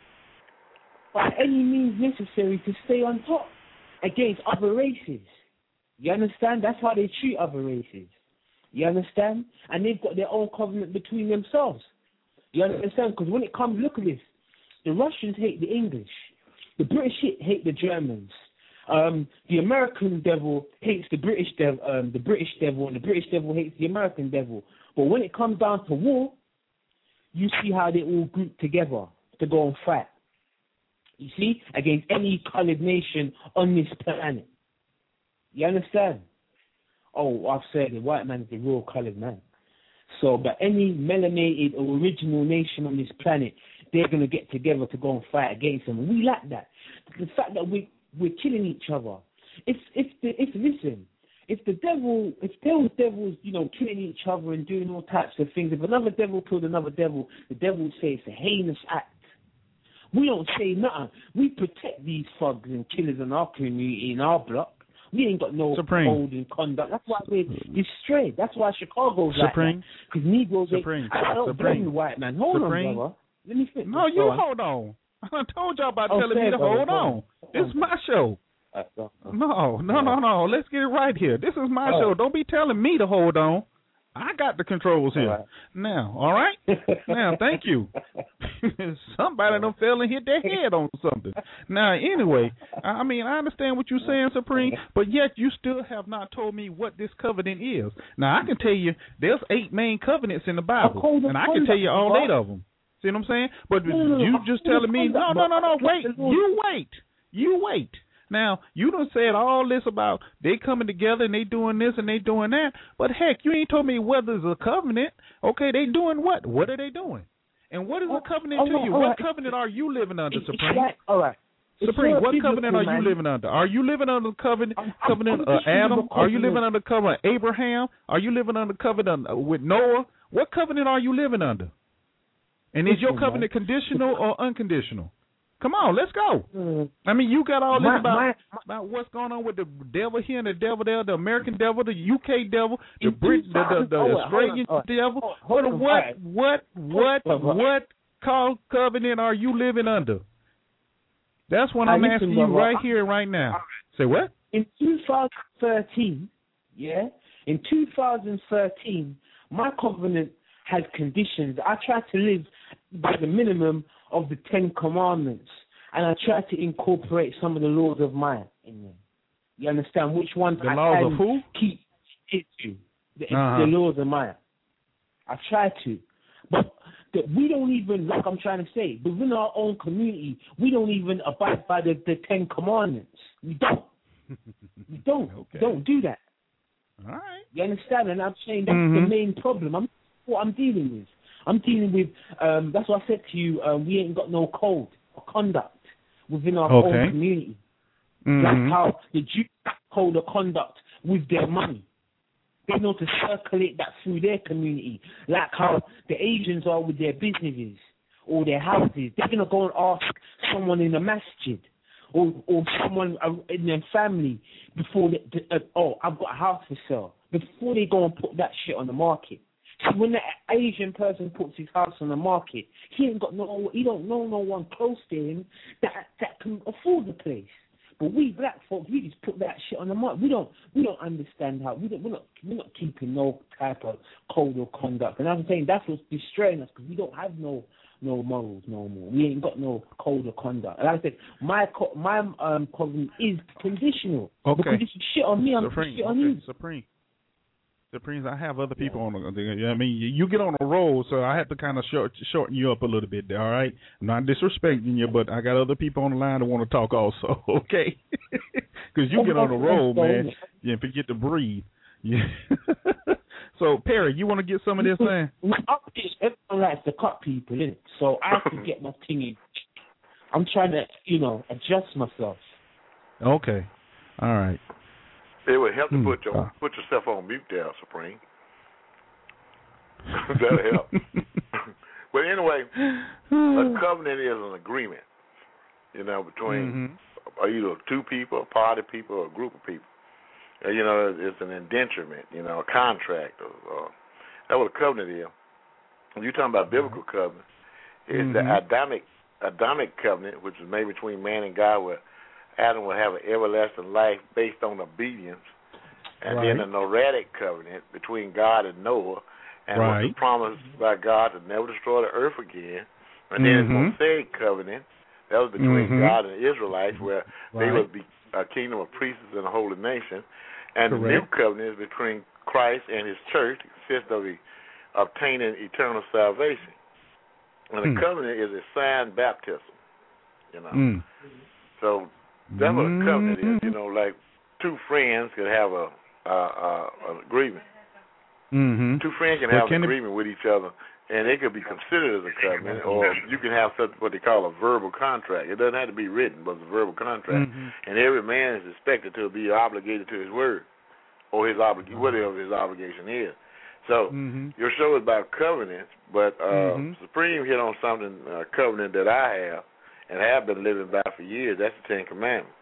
by any means necessary to stay on top against other races. You understand? That's how they treat other races. You understand? And they've got their own covenant between themselves. You understand? Because when it comes, look at this. The Russians hate the English. The British hate the Germans. Um, the American devil hates the British devil, um, the British devil, and the British devil hates the American devil. But when it comes down to war, you see how they all group together to go and fight. You see? Against any colored nation on this planet. You understand? Oh, I've said the white man is the real colored man. So, but any melanated or original nation on this planet, they're going to get together to go and fight against them. We lack that. The fact that we, we're killing each other. If, if, the, if, listen, if the devil, if those devils, you know, killing each other and doing all types of things, if another devil killed another devil, the devil would say it's a heinous act. We don't say nothing. We protect these thugs and killers in our community, in our block. We ain't got no Supreme. code and conduct. That's why we're destroyed. That's why Chicago's Supreme. like that. Because Negroes, Supreme. They, I don't Supreme. blame the white man. Hold Supreme. on, brother. Let me finish. No, you hold on. I told y'all about oh, telling fair, me to brother, hold on. This is my show. Uh, uh, uh, No, no, no, no. Let's get it right here. This is my oh. show. Don't be telling me to hold on. I got the controls here. All right. Now, all right? Now, thank you. Somebody done fell and hit their head on something. Now, anyway, I mean, I understand what you're saying, Supreme, but yet you still have not told me what this covenant is. Now, I can tell you there's eight main covenants in the Bible, and I can tell you all eight of them. See what I'm saying? But you just telling me, no, no, no, no, wait. You wait. You wait. Now, you done said all this about they coming together and they doing this and they doing that, but heck, you ain't told me whether it's a covenant. Okay, they doing what? What are they doing? And what is a covenant oh, to oh, you? all What right. covenant are you living under, It's, Supreme? it's right. All right. It's Supreme, not what biblical, covenant are man. you living under? Are you living under the covenant I'm- I'm- covenant I'm of just reading Adam? the Are you covenant. living under the covenant of Abraham? Are you living under the covenant of- with Noah? What covenant are you living under? And is your Listen, covenant man. conditional or unconditional? Come on, let's go. Mm. I mean, you got all this My- about my- about what's going on with the devil here and the devil there, the American devil, the U K devil, the In Brit, the, the, the hold on, Australian hold on, devil. hold on, hold on, what right. what what Hold on. what called covenant are you living under? That's what Now, I'm listen, asking you brother, right I- here and right now. Say what? In two thousand thirteen, yeah, in two thousand thirteen, my covenant has conditions. I try to live by the minimum of the Ten Commandments, and I try to incorporate some of the laws of mine in there. You understand which ones The I laws can of who? keep it to the, Uh-huh. the laws of mine. I try to, but the, we don't even, like I'm trying to say, within our own community, we don't even abide by the, the Ten Commandments. We don't. We don't. Okay. Don't do that. All right. You understand? And I'm saying that's Mhm. the main problem. I'm what I'm dealing with. I'm dealing with. Um, that's what I said to you. Um, we ain't got no code or conduct within our Okay. own community. Mhm. Like how the Jews have code of conduct with their money. They know to circulate that through their community. Like how the Asians are with their businesses or their houses. They're gonna go and ask someone in a masjid or or someone in their family before they, uh, oh, I've got a house for sale, before they go and put that shit on the market. So when the Asian person puts his house on the market, he ain't got no, he don't know no one close to him that that can afford the place. But we black folks, we just put that shit on the market. We don't, we don't understand how we don't, we're not, we're not keeping no type of code or conduct. And I'm saying that's what's destroying us because we don't have no, no morals no more. We ain't got no code of conduct. And like I said, my co- my um covenant is conditional. Okay. Because this is shit on me, I'm Supreme. shit on Okay. you. Supreme. Supreme. I have other people on. The, I mean, you, you get on a roll, so I have to kind of short, shorten you up a little bit there. All right. I'm not disrespecting you, but I got other people on the line that want to talk also. Okay. Because you get on a roll, man, you forget to breathe. Yeah. So Perry, you want to get some of this, man? Everyone likes to cut people, innit? So I have to get my thing in. I'm trying to, you know, adjust myself. Okay. All right. It would help to Hmm. put your Uh. put yourself on mute there, Supreme. That'll help. But anyway, a covenant is an agreement, you know, between Mhm. either two people, a party of people, or a group of people. Uh, you know, it's an indenturement, you know, a contract. Or, or, that's what a covenant is. When you're talking about biblical covenant, it's Mhm. the Adamic Adamic covenant, which is made between man and God, where Adam will have an everlasting life based on obedience. And Right. then the Noahic covenant between God and Noah, and Right. was promised by God to never destroy the earth again. And then Mhm. the Mosaic covenant, that was between Mhm. God and the Israelites, where they Right. would be a kingdom of priests and a holy nation. And Correct. the new covenant is between Christ and his church, it consists of the obtaining eternal salvation. And the Hmm. covenant is a signed baptism, you know. Mm. So that's what a covenant is, Mhm. you know, like two friends could have a, a, a an agreement. Mhm. Two friends can Well, have can an it- agreement with each other, and it could be considered as a covenant, or you can have something what they call a verbal contract. It doesn't have to be written, but it's a verbal contract. Mhm. And every man is expected to be obligated to his word, or his oblig whatever his obligation is. So Mhm. your show is about covenants, but uh, Mhm. Supreme hit on something, uh, covenant that I have and have been living by for years. That's the Ten Commandments.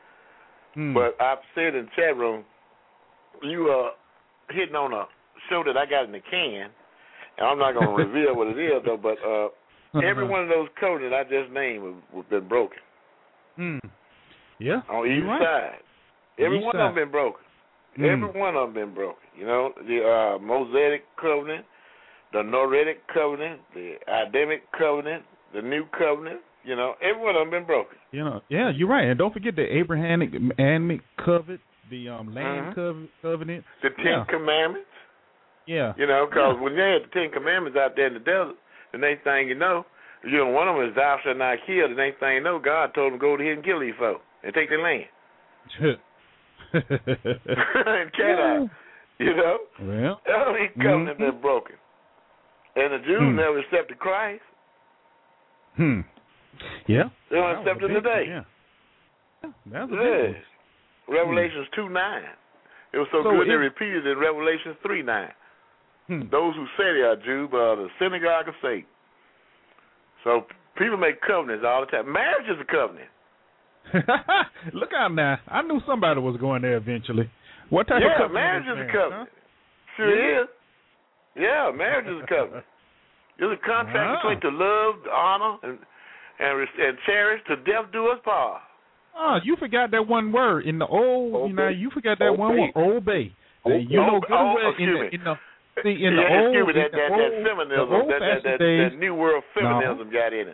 Mm. But I've said in the chat room, you are hitting on a show that I got in the can, and I'm not going to reveal what it is, though, but uh, every one of those covenants I just named have been broken. Mm. Yeah. On you're either right. side. Every Each one side. of them been broken. Mm. Every one of them been broken. You know, the uh, Mosaic covenant, the Noahic covenant, the Adamic covenant, the New covenant. You know, every one of them been broken. You know, yeah, you're right. And don't forget the Abrahamic Abrahamic covenant, the um, land Mhm. cov- covenant. The Ten Yeah. Commandments. Yeah. You know, because Yeah. when they had the Ten Commandments out there in the desert, the next thing you know, you know, one of them is thou shalt not kill. The next thing you know, God told them to go ahead and kill these folks and take their land. Can I? You know? Well, only covenant mm-hmm. been broken. And the Jews Hmm. never accepted Christ. Hmm. Yeah. They don't accept him today. Yeah. yeah. That's a Yeah. big Revelations two nine. It was so, So good they it- repeated it in Revelations three nine. Hmm. Those who say they are Jews but are the synagogue of Satan. So people make covenants all the time. Marriage is a covenant. Look out now. I knew somebody was going there eventually. What type yeah, of covenant marriage is is a covenant. Huh? Sure Yeah. is. Yeah, marriage is a covenant. It's a contract Ah. between to love, to honor, and and, res- and cherish to death do us part. Oh, you forgot that one word in the old. Obey. You know, you forgot that one Obey. word. Obey. Now, Obey. you know good Oh, and well excuse in the me. in the see in the yeah, old excuse me, that, in the that, that old- feminism, the old that, that, that, days. that new world feminism got in it.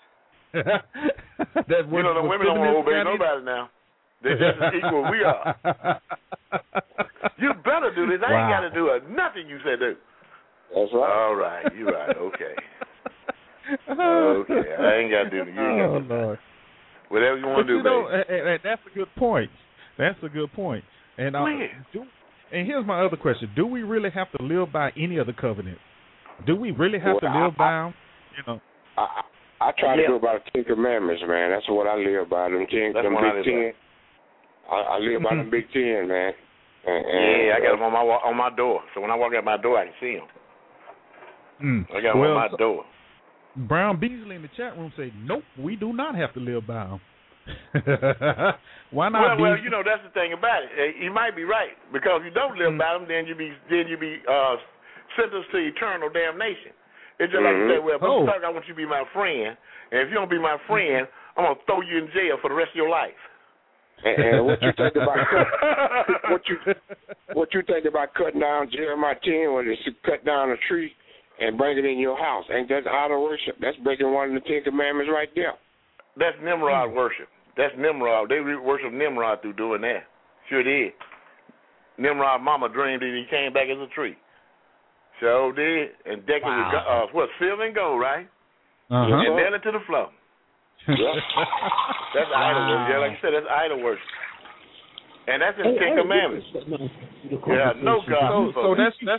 that You know, the women don't want to obey nobody now. They're just as equal as we are. You better do this. I ain't Wow. got to do a, nothing you say do. That's right. All right, you're right. Okay. Okay, I ain't got to do it. You ain't got Oh to do it. Lord. Whatever you want But to you do, know, baby. and, and that's a good point. That's a good point. And uh, Man. do, and here's my other question: do we really have to live by any of the covenants? Do we really have Well, to live I- by them? You know. I, I, I try Yeah. to go by the Ten Commandments, man. That's what I live by. Them ten, That's them what I big live ten. I, I live by them big ten, man. And, and, Yeah, I got them on my wa- on my door. So when I walk out my door, I can see them. Mm. I got them well, on my door. Brown Beasley in the chat room say, "Nope, we do not have to live by them." Why not? Well, well, Beasley? you know that's the thing about it. Eh, You might be right because if you don't live Mm. by them, then you be then you be uh, sentenced to eternal damnation. It's just like you Mhm. say, well, Oh. Mister Tucker, I want you to be my friend, and if you don't be my friend, I'm gonna throw you in jail for the rest of your life. and, and what you think about cut, what you what you think about cutting down Jeremiah ten when it's to cut down a tree and bring it in your house? Ain't that idol worship? That's breaking one of the Ten Commandments right there. That's Nimrod worship. That's Nimrod. They re- worship Nimrod through doing that. Sure did. Nimrod mama dreamed that he came back as a tree. So did. And decked it with, go- uh, what, silver and gold, right? Uh-huh. And nailed it to the floor. That's idol worship. Yeah, like you said, that's idol worship. And that's in the Ten Commandments. Yeah, no God. So, so that's that's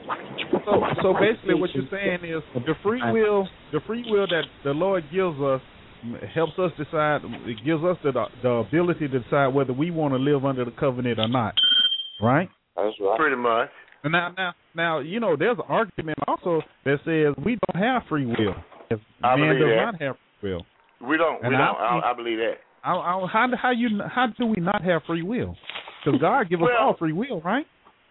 so so basically what you're saying is the free will, the free will that the Lord gives us helps us decide. It gives us the the ability to decide whether we want to live under the covenant or not, right? That's right. Pretty much. And now, now, now, you know, there's an argument also that says we don't have free will. If I man believe does that. not have free will. We don't. And we I don't. I, think- I believe that. I, I, how how you how do we not have free will? Because God give us Well- all free will, right?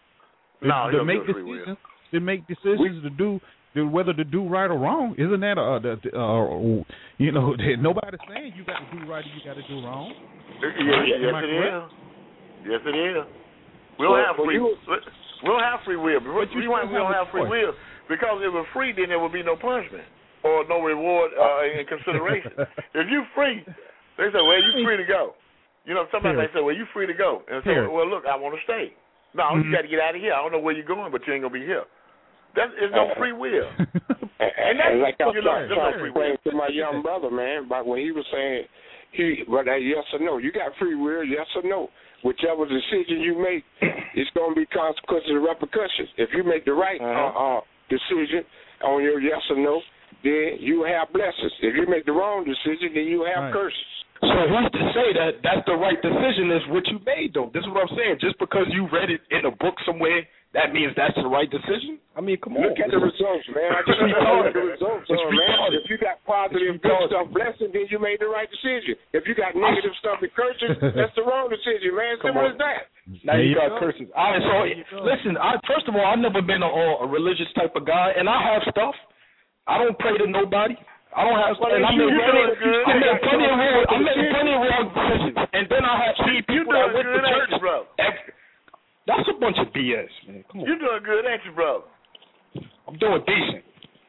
No, to he don't make give us free will. decisions, to make decisions to do to whether to do right or wrong. Isn't that a, a, a you know nobody's saying you got to do right or you got to do wrong? Yeah, Am yes, I it correct? is. Yes, it is. We don't Well, have well, free. you- We don't have free will. But you We, why still we don't have a have free choice. will because if it were free, then there would be no punishment or no reward uh, in consideration. If you free, they say, "Well, you free to go." You know, somebody Here. may say, "Well, you free to go," and say, Here. "Well, look, I want to stay." No, Mhm. you got to get out of here. I don't know where you're going, but you ain't gonna be here. That's it's no free will. And, And that's- and like I was you know, trying, that's trying no to free will. explain to my young brother, man, about when he was saying, he, but that yes or no, you got free will, yes or no. Whichever decision you make, it's going to be consequences and repercussions. If you make the right Uh-huh. uh, uh, decision on your yes or no, then you have blessings. If you make the wrong decision, then you have Right. curses. So who's to say that that's the right decision is what you made, though? This is what I'm saying. Just because you read it in a book somewhere, that means that's the right decision? I mean, come on. Look at the results, man. I just It's know what retarded. the results It's are, man. retarded. If you got positive, It's good retarded. stuff, blessing, then you made the right decision. If you got negative stuff and curses, that's the wrong decision, man. Come Simple on. as that. Now There you you got go. curses. All right, There you so go. listen. I, first of all, I've never been a, a religious type of guy, and I have stuff. I don't pray to nobody. I don't have. Well, and I you made doing plenty. good. I made plenty of wrong. I made Decisions. plenty of wrong decisions, and then I have seen You people that doing went to good, ain't church. you, bro? Every, that's a bunch of B S, man. Come on. You doing good, ain't you, bro? I'm doing decent.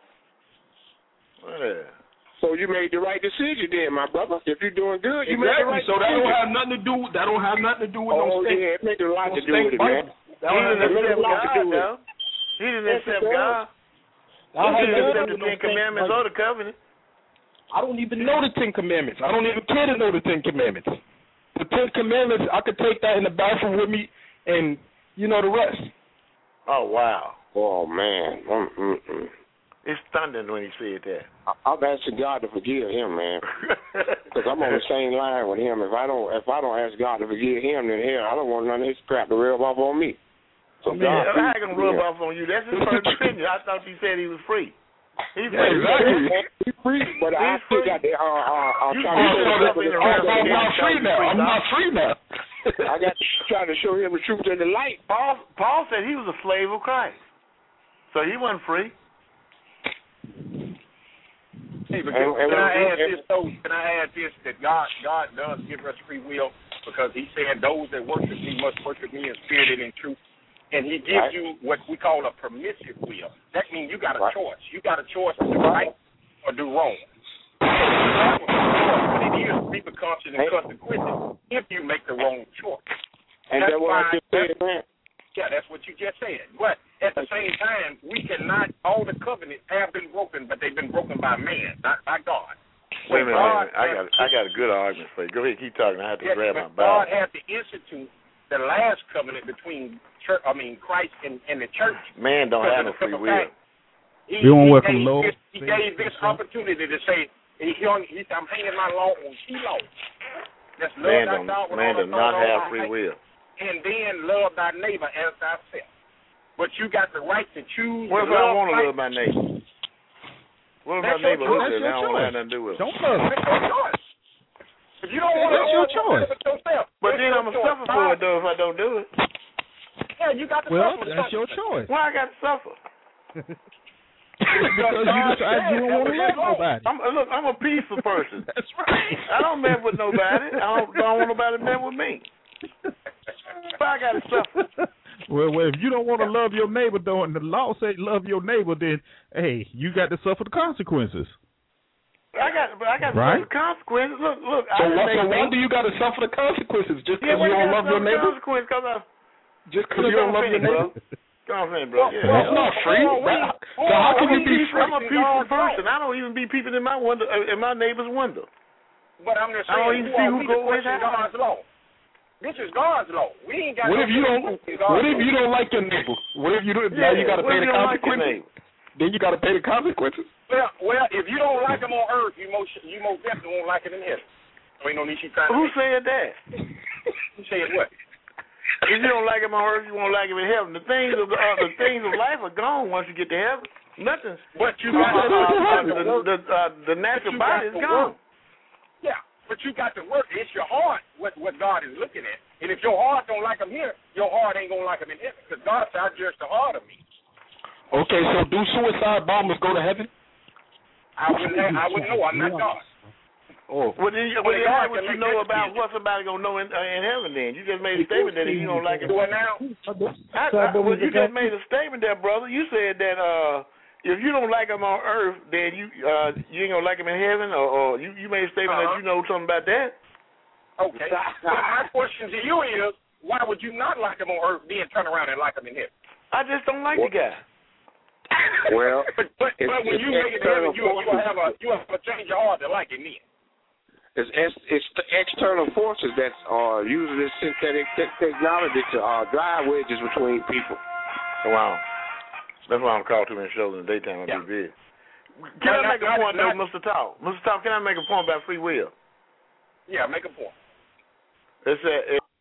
Yeah. So you made the right decision then, my brother. If you're doing good, you made the Exactly. right So that decision. don't have nothing to do. That don't have nothing to do with Oh, no state. yeah, it makes a lot no to do with state it, man. Bible. That He don't have didn't It nothing makes a accept lot to God, do with it. though. He didn't Yes, it accept does. God. I He don't have didn't nothing to accept do the with no Ten state Commandments Bible. or the covenant. I don't even know the Ten Commandments. I don't even care to know the Ten Commandments. the Ten Commandments, I could take that in the bathroom with me, and you know the rest. Oh wow. Oh man. Mm-mm-mm. It's thundering when he said that. I, I'm asking God to forgive him, man, because I'm on the same line with him. If I don't, if I don't ask God to forgive him, then hell, I don't want none of his crap to rub off on me. So I mean, God, I ain't gonna rub yeah. off on you. That's his personal opinion. I thought you said he was free. He's yeah, free. Exactly. He's free, but He's I still free. got the. Uh, uh, I'm you trying to show him the the I'm not free now. I'm not free now. I got to try to show him the truth and the light. Paul, Paul said he was a slave of Christ, so he wasn't free. Hey, but can, can I add this though? Can I add this that God God does give us free will because He said those that worship Me must worship Me in spirit and in truth, and He gives right. you what we call a permissive will. That means you got a right. choice. You got a choice to do right or do wrong. But it is repercussions and consequences if you make the wrong choice. And that's what I just said, man. Yeah, that's what you just said. But at the same time, we cannot, all the covenants have been broken, but they've been broken by man, not by God. Wait a minute, wait a minute. I got, I got a good argument for you. Go ahead, keep talking. I have to yeah, grab my Bible. Bible. God had to institute the last covenant between church, I mean Christ and, and the church. Man don't have no free will. He, you won't welcome low. He gave this opportunity to say, he, he, he said, I'm hanging my law on Shiloh. That's love man thy don't, God with man all does not have free will. And then love thy neighbor as thyself. But you got the right to choose. What if I don't want to love my neighbor? What if my neighbor looks at it and I don't have nothing to do with it? Don't love it. That's your choice. If you don't want That's to your choice. Yourself, but then I'm going to suffer for it, though, if I don't do it. Yeah, you got to well, suffer. Well, that's your choice. Why I got to suffer? Because you decide you don't want to love nobody. I'm, look, I'm a peaceful person. That's right. I don't mess with nobody. I don't, don't want nobody to mess with me. Why I got to suffer? Well, well, if you don't want to love your neighbor, though, and the law say love your neighbor, then, hey, you got to suffer the consequences. I got, I got to right? suffer the consequences. Look, look. So, I what, so why me. do you got to suffer the consequences? Just because yeah, you don't love your neighbor? Consequences cause I, just because you don't love your neighbor? Go on, man, bro. Yeah. Well, it's not free. Oh, we, so how can you be free? I'm a peaceful person. I don't even be peeping in my window, in my neighbor's window. But I'm just saying, I don't even see who goes with God's law. This is God's law. We ain't got. What no if you don't? What if you don't like your neighbor? What if you don't? Yeah, now you got to pay the consequences. Like then you got to pay the consequences. Well, well, if you don't like him on earth, you most you most definitely won't like it in heaven. So ain't no need she trying. Who to said that? Who said what? If you don't like him on earth, you won't like him in heaven. The things of the, uh, the things of life are gone once you get to heaven. Nothing. But you got uh, uh, the, the, the, uh, the natural body is gone. Work. Yeah, but you got to work. It's your heart what what God is looking at. And if your heart don't like him here, your heart ain't gonna like him in heaven. Because God said, I judge the heart of me. Okay, so do suicide bombers go to heaven? I wouldn't. I wouldn't know. I'm not God. Oh, well, then, well, then how would you know about what somebody gonna know in, uh, in heaven? Then you just made a statement that you don't like it. Well, now, I, I, well, you just made a statement there, brother. You said that uh, if you don't like him on earth, then you uh, you ain't gonna like him in heaven, or, or you you made a statement uh-huh. that you know something about that. Okay. So my question to you is, why would you not like him on earth, then turn around and like him in heaven? I just don't like what? the guy. Well, but but, but when you make it to heaven, you you have a you have a change your heart to like him then. It's it's the external forces that are using this synthetic te- technology to uh, drive wedges between people. Wow, that's why I'm called too many shows in the daytime. I'll be big. Can no, I make not, a point, not, though, Mister Talk? Mister Talk, can I make a point about free will? Yeah, make a point. It said, it,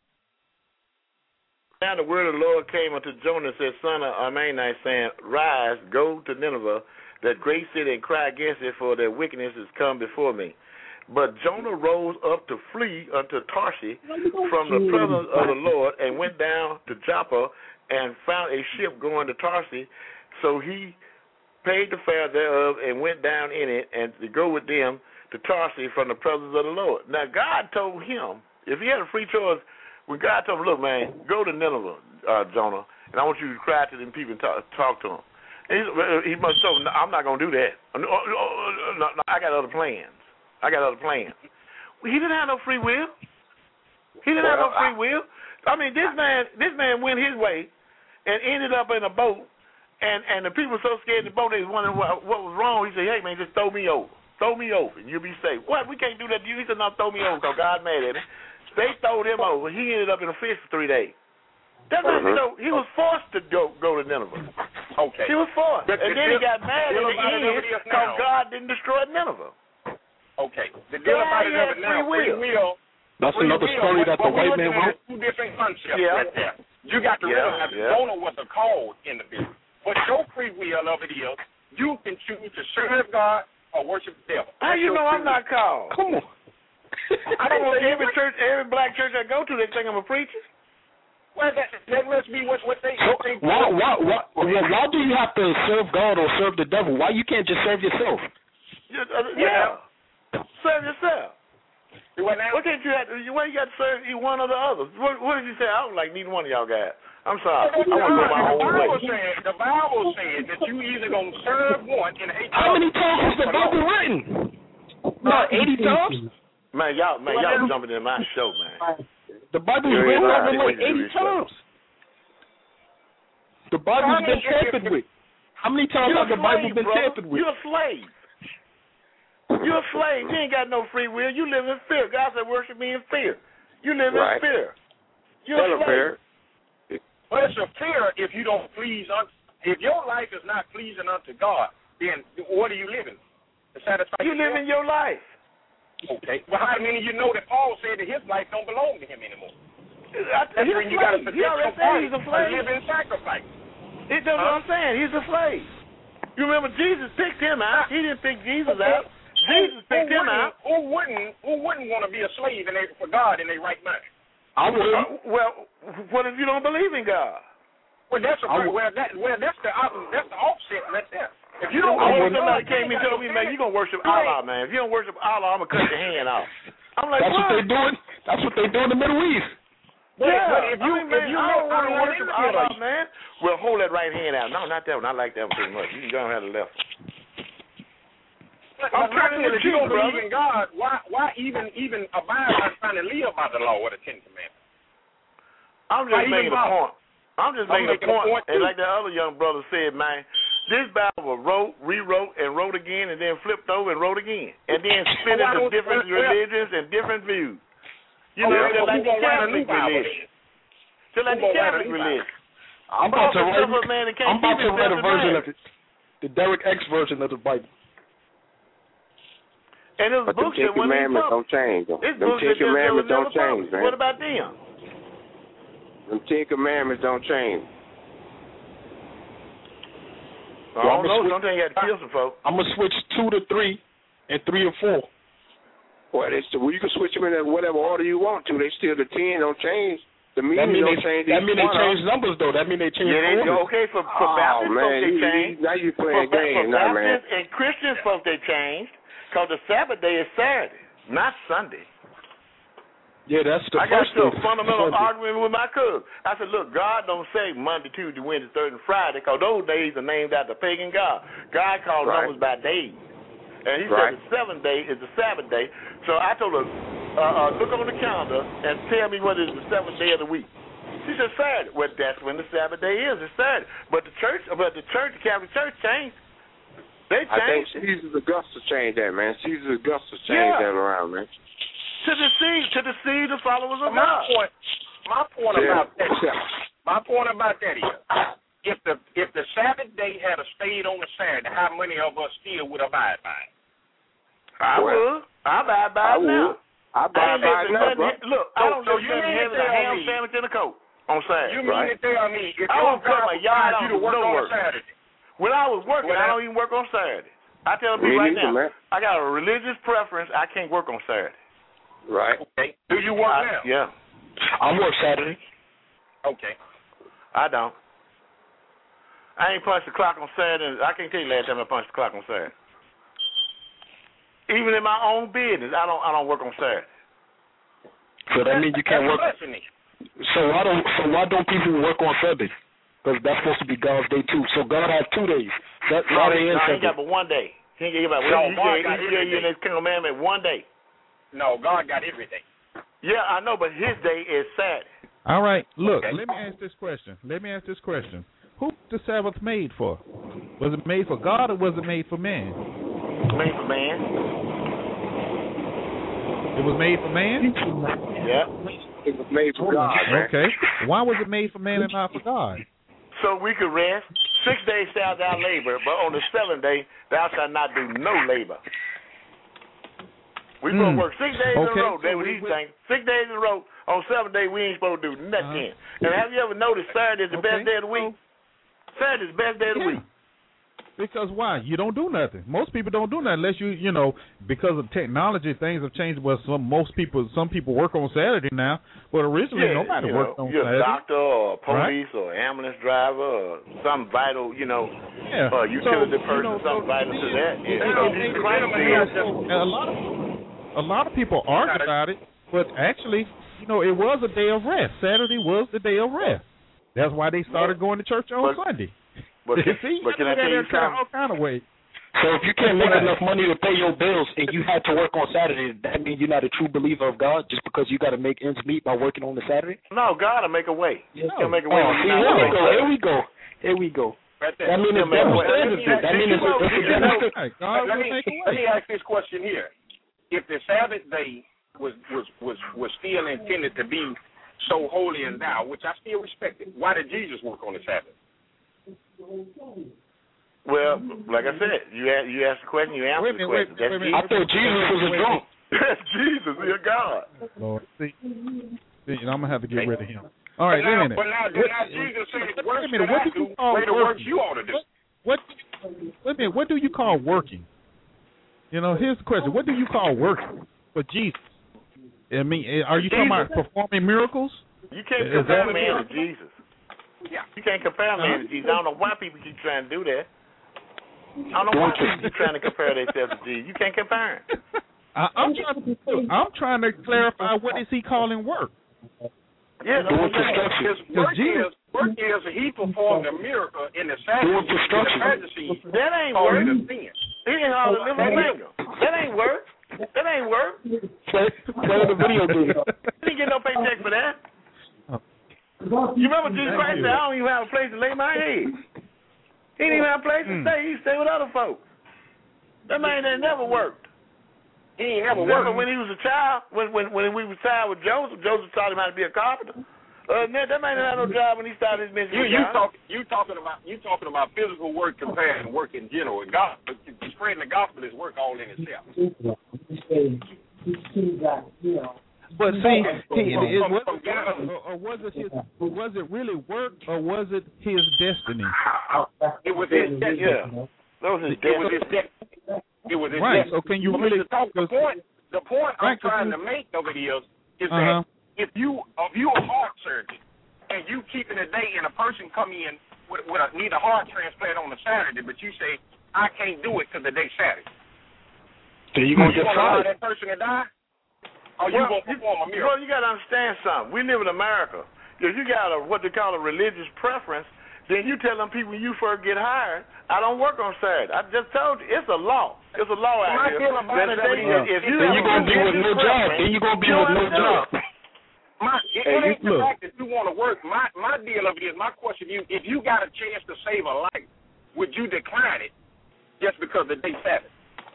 now the word of the Lord came unto Jonah and said, Son of Ammoni, saying, Rise, go to Nineveh, that great city, and cry against it, for their wickedness is come before me. But Jonah rose up to flee unto Tarshish from the presence of the Lord, and went down to Joppa, and found a ship going to Tarshish. So he paid the fare thereof, and went down in it, and to go with them to Tarshish from the presence of the Lord. Now God told him, if he had a free choice, when God told him, look, man, go to Nineveh, uh, Jonah, and I want you to cry to them people and talk, talk to them. And he, he must have told him, no, I'm not going to do that. No, no, no, no, I got other plans. I got other plans. He didn't have no free will. He didn't well, have no free will. I mean, this man, this man went his way and ended up in a boat, and, and the people were so scared of the boat they was wondering what, what was wrong. He said, hey, man, just throw me over. throw me over, and you'll be safe. What? We can't do that to you. He said, no, throw me over because God mad at me. They throwed him over. He ended up in a fish for three days. That's uh-huh. You know, he was forced to go go to Nineveh. Okay. He was forced. But and then he got mad at the end because God didn't destroy Nineveh. Okay. The deal about it of it now, free will. That's free another will, story what, that the white man wrote. Two different concepts yeah. right there. You got to yeah. realize yeah. don't know what the cause in the business. But your free will of it is you can choose to serve God or worship the devil. How you know I'm not called? Come on. I don't know every church, every black church I go to, they think I'm a preacher. Well, that, that must be what, what they so, think. Why, why, why, why, why do you have to serve God or serve the devil? Why you can't just serve yourself? Yeah. Uh, yeah. Serve yourself. What now? Why can't you have to, why you got to serve one or the other? What, what did you say? I don't like neither one of y'all guys. I'm sorry. I want to go my own way. Said, the Bible says that you either going to serve one and hate How many times was the Bible written? About eighty times? Man, y'all, man, y'all jumping in my show, man. The Bible was written over like eighty times. The Bible's been tampered with. How many times has the Bible been tampered with? You're a slave. You're a slave. You ain't got no free will. You live in fear. God said, worship me in fear. You live in fear. You're a slave. Well, it's a fear if you don't please unto. If your life is not pleasing unto God, then what are you living? To satisfy you live in your life. Okay. Well, how many of you know that Paul said that his life don't belong to him anymore? That's when you got to he already said he's a slave. Living sacrifice. It does huh? what I'm saying. He's a slave. You remember Jesus picked him out. He didn't pick Jesus okay. out. Jesus picked him out. Who wouldn't? Who wouldn't want to be a slave in they, for God in their right mind? I would. Uh, well, what if you don't believe in God? Well, that's a well, that well, that's the that's the offset right there. If you don't, I want somebody came and told me, man, you gonna worship Allah, man. If you don't worship Allah, I'm gonna cut your hand off. I'm like, that's what? what they doing. That's what they do in the Middle East. But, yeah, but if you I mean, man, if you I don't want to worship Allah, Allah, man. Well, hold that right hand out. No, not that one. I like that one pretty much. You don't have the left. But, I'm trying to if you don't believe in God, why why even even abide by trying to live by the law or the Ten Commandments? I'm just making a point. I'm just I'm making, making a point. A point and like the other young brother said, man, this Bible was wrote, rewrote, and wrote again, and then flipped over and wrote again, and then split into different religions and different views. You know, okay, just like the Catholic religion. Just like the Catholic religion. I'm about to write. Man I'm about to write a version of it, the Derek X version of the Bible. And this but book the Ten Commandments don't change. Them Ten Commandments don't change, man. What about them? Them Ten Commandments don't change. I don't know. Sometimes you got to kill some folks. I'm going to switch two to three and three to four. Well, it's the, well, you can switch them in whatever order you want to. They still the ten don't change. The meaning mean don't they, change. That mean they change numbers, though. That mean they change yeah, they, orders. Okay, for, for oh, Baptist man. folks, they you, changed. Now you playing for, games, for now, Baptist man. and Christian folks, they changed because the Sabbath day is Saturday, not Sunday. Yeah, that's the I first got to a thing. fundamental argument with my cousin. I said, look, God don't say Monday, Tuesday, Wednesday, Thursday, and Friday because those days are named after pagan God. God calls right. numbers by days. And he right. said the seventh day is the Sabbath day. So I told her, uh, uh, look on the calendar and tell me what is the seventh day of the week. She said Saturday. Well, that's when the Sabbath day is. It's Saturday. But the church, but the church, the Catholic Church changed. They changed. I think Caesar Augustus changed that, man. Caesar Augustus changed yeah. that around, man. To deceive, to deceive the followers of my God. Point, my point yeah. about that, my point about that is, if the if the Sabbath day had stayed on the Saturday, how many of us still would abide by it? I well, would. I abide by I it now. I abide by it now, bro. Look, so, I don't so know you you mean having a ham sandwich and a coat on Saturday. You mean right. to tell me if I your don't cut God my yard you to on work no on work. Saturday? When I was working, well, I don't even work on Saturday. I tell Me people right neither, now, man. I got a religious preference. I can't work on Saturday. Right. Okay. Do you work I, now? Yeah. I work Saturday. Okay. I don't. I ain't punched the clock on Saturday. I can't tell you the last time I punched the clock on Saturday. Even in my own business, I don't. I don't work on Saturday. So that means you can't work. So why don't? So why don't people work on Sunday? Because that's supposed to be God's day too. So God has two days. That, no, Friday he, and no, he Sunday. ain't got but one day. He ain't got but no, one. God He got gave you in His commandment one day. No, God got everything. Yeah, I know, but His day is Saturday. All right, look. Okay. Let me ask this question. Let me ask this question. Who was the Sabbath made for? Was it made for God or was it made for man? made for man. It was made for man? Yeah. It was made for God, man. Okay. Why was it made for man and not for God? So we could rest. Six days shalt thou labor, but on the seventh day thou shalt not do no labor. We supposed to Mm. work six days Okay, in a row. so That's what we- he's saying. Six days in a row. On seventh day, we ain't supposed to do nothing. Uh-huh. And have you ever noticed Saturday is the Okay, best day of the week? Saturday is the best day of the Yeah. week. Because why? You don't do nothing. Most people don't do nothing unless you, you know, because of technology, things have changed. Well, some most people, some people work on Saturday now, but originally Yeah, nobody you worked know, on you're Saturday. a doctor or a police Right? or ambulance driver or some vital, you know, Yeah. uh, utility So, person, you know, something so vital to it- that. it- Yeah. it- So it- Jesus it- Christ it- said, so a lot of a lot of people argue about it, but actually, you know, it was a day of rest. Saturday was the day of rest. That's why they started going to church on But- Sunday. but can, See, but can I look at tell you it all something? kind of ways. So if you can't make Right. enough money to pay your bills and you had to work on Saturday, that means you're not a true believer of God just because you got to make ends meet by working on the Saturday? No, God will make a way. No. He'll make a way. Oh, when see, you're here not we go. awake. Here we go. Here we go. Right there. That means He'll it's make a double way. standards. Let me- That means it's let me- it's a let me- difference. Right. God let will me make a let way. me ask this question here: if the Sabbath day was was was was still intended to be so holy and thou, which I still respect it, why did Jesus work on the Sabbath? Well, like I said, you ask, you ask the question, you answer Wait a the minute, wait, question. wait, wait, I thought Jesus was a drunk. That's Jesus. You're God. Lord, see, see, I'm gonna have to get rid of him. All right, but wait now, a minute. But now, What- now Jesus said, wait a works minute, that what I do do, you call greater works working? you ought to do. What? Wait a minute. What do you call working? You know, here's the question: what do you call working for Jesus? I mean, are you talking about performing miracles? You can't Is compare that- man to Jesus. Yeah. You can't compare man Uh-huh. to Jesus. I don't know why people keep trying to do that. I don't know why people keep trying to compare themselves to Jesus. You can't compare him. I, I'm trying to. I'm trying to clarify what is he calling work? Yeah, that's what I'm saying. His work Jesus- is, work is he performed a miracle in the Sabbath. Doing construction. The Sadducees That ain't called work. it a sin. He didn't hardly lift a finger. That ain't work. That ain't work. Play, play the video game. He didn't get no paycheck for that. You remember Jesus Christ said, I don't even have a place to lay my head. He didn't even have a place to Mm. stay. He stayed with other folks. That man that never worked. He ain't never Remember worked. when he was a child, when when when we was child with Joseph, Joseph taught him how to be a carpenter. Uh, man, that man didn't have no job when he started his You ministry. you talk you talking about you talking about physical work compared to work in general. And God, spreading the gospel is work all in itself. But see, he, it, it From- was, from God. or, or was it his? Was it really work, or was it his destiny? It was his destiny. Yeah, that was his It was his destiny. destiny. It was his Right. destiny. So can you But really? Mister Talk, the point the point Right, I'm trying 'cause to make of it is is Uh-huh. that if you if you a heart surgeon and you keeping a day and a person come in with, with a need a heart transplant on a Saturday, but you say I can't do it because the day Saturday. So you You gonna gonna get allow fired? that person to die? Or you Well, gonna perform a you, miracle? well, you got to understand something. We live in America. If you got a what they call a religious preference, then you tell them people when you first get hired, I don't work on Saturday. I just told you, it's a law. It's a law out My here. deal about That it say is, if you Then have you a gonna be with religious no job. preference, Then you gonna be you with no ought to do job. it. My, it, Hey, it ain't you- the look. fact that you want to work. My my deal of it is, my question to you, if you got a chance to save a life, would you decline it just because the day Sabbath?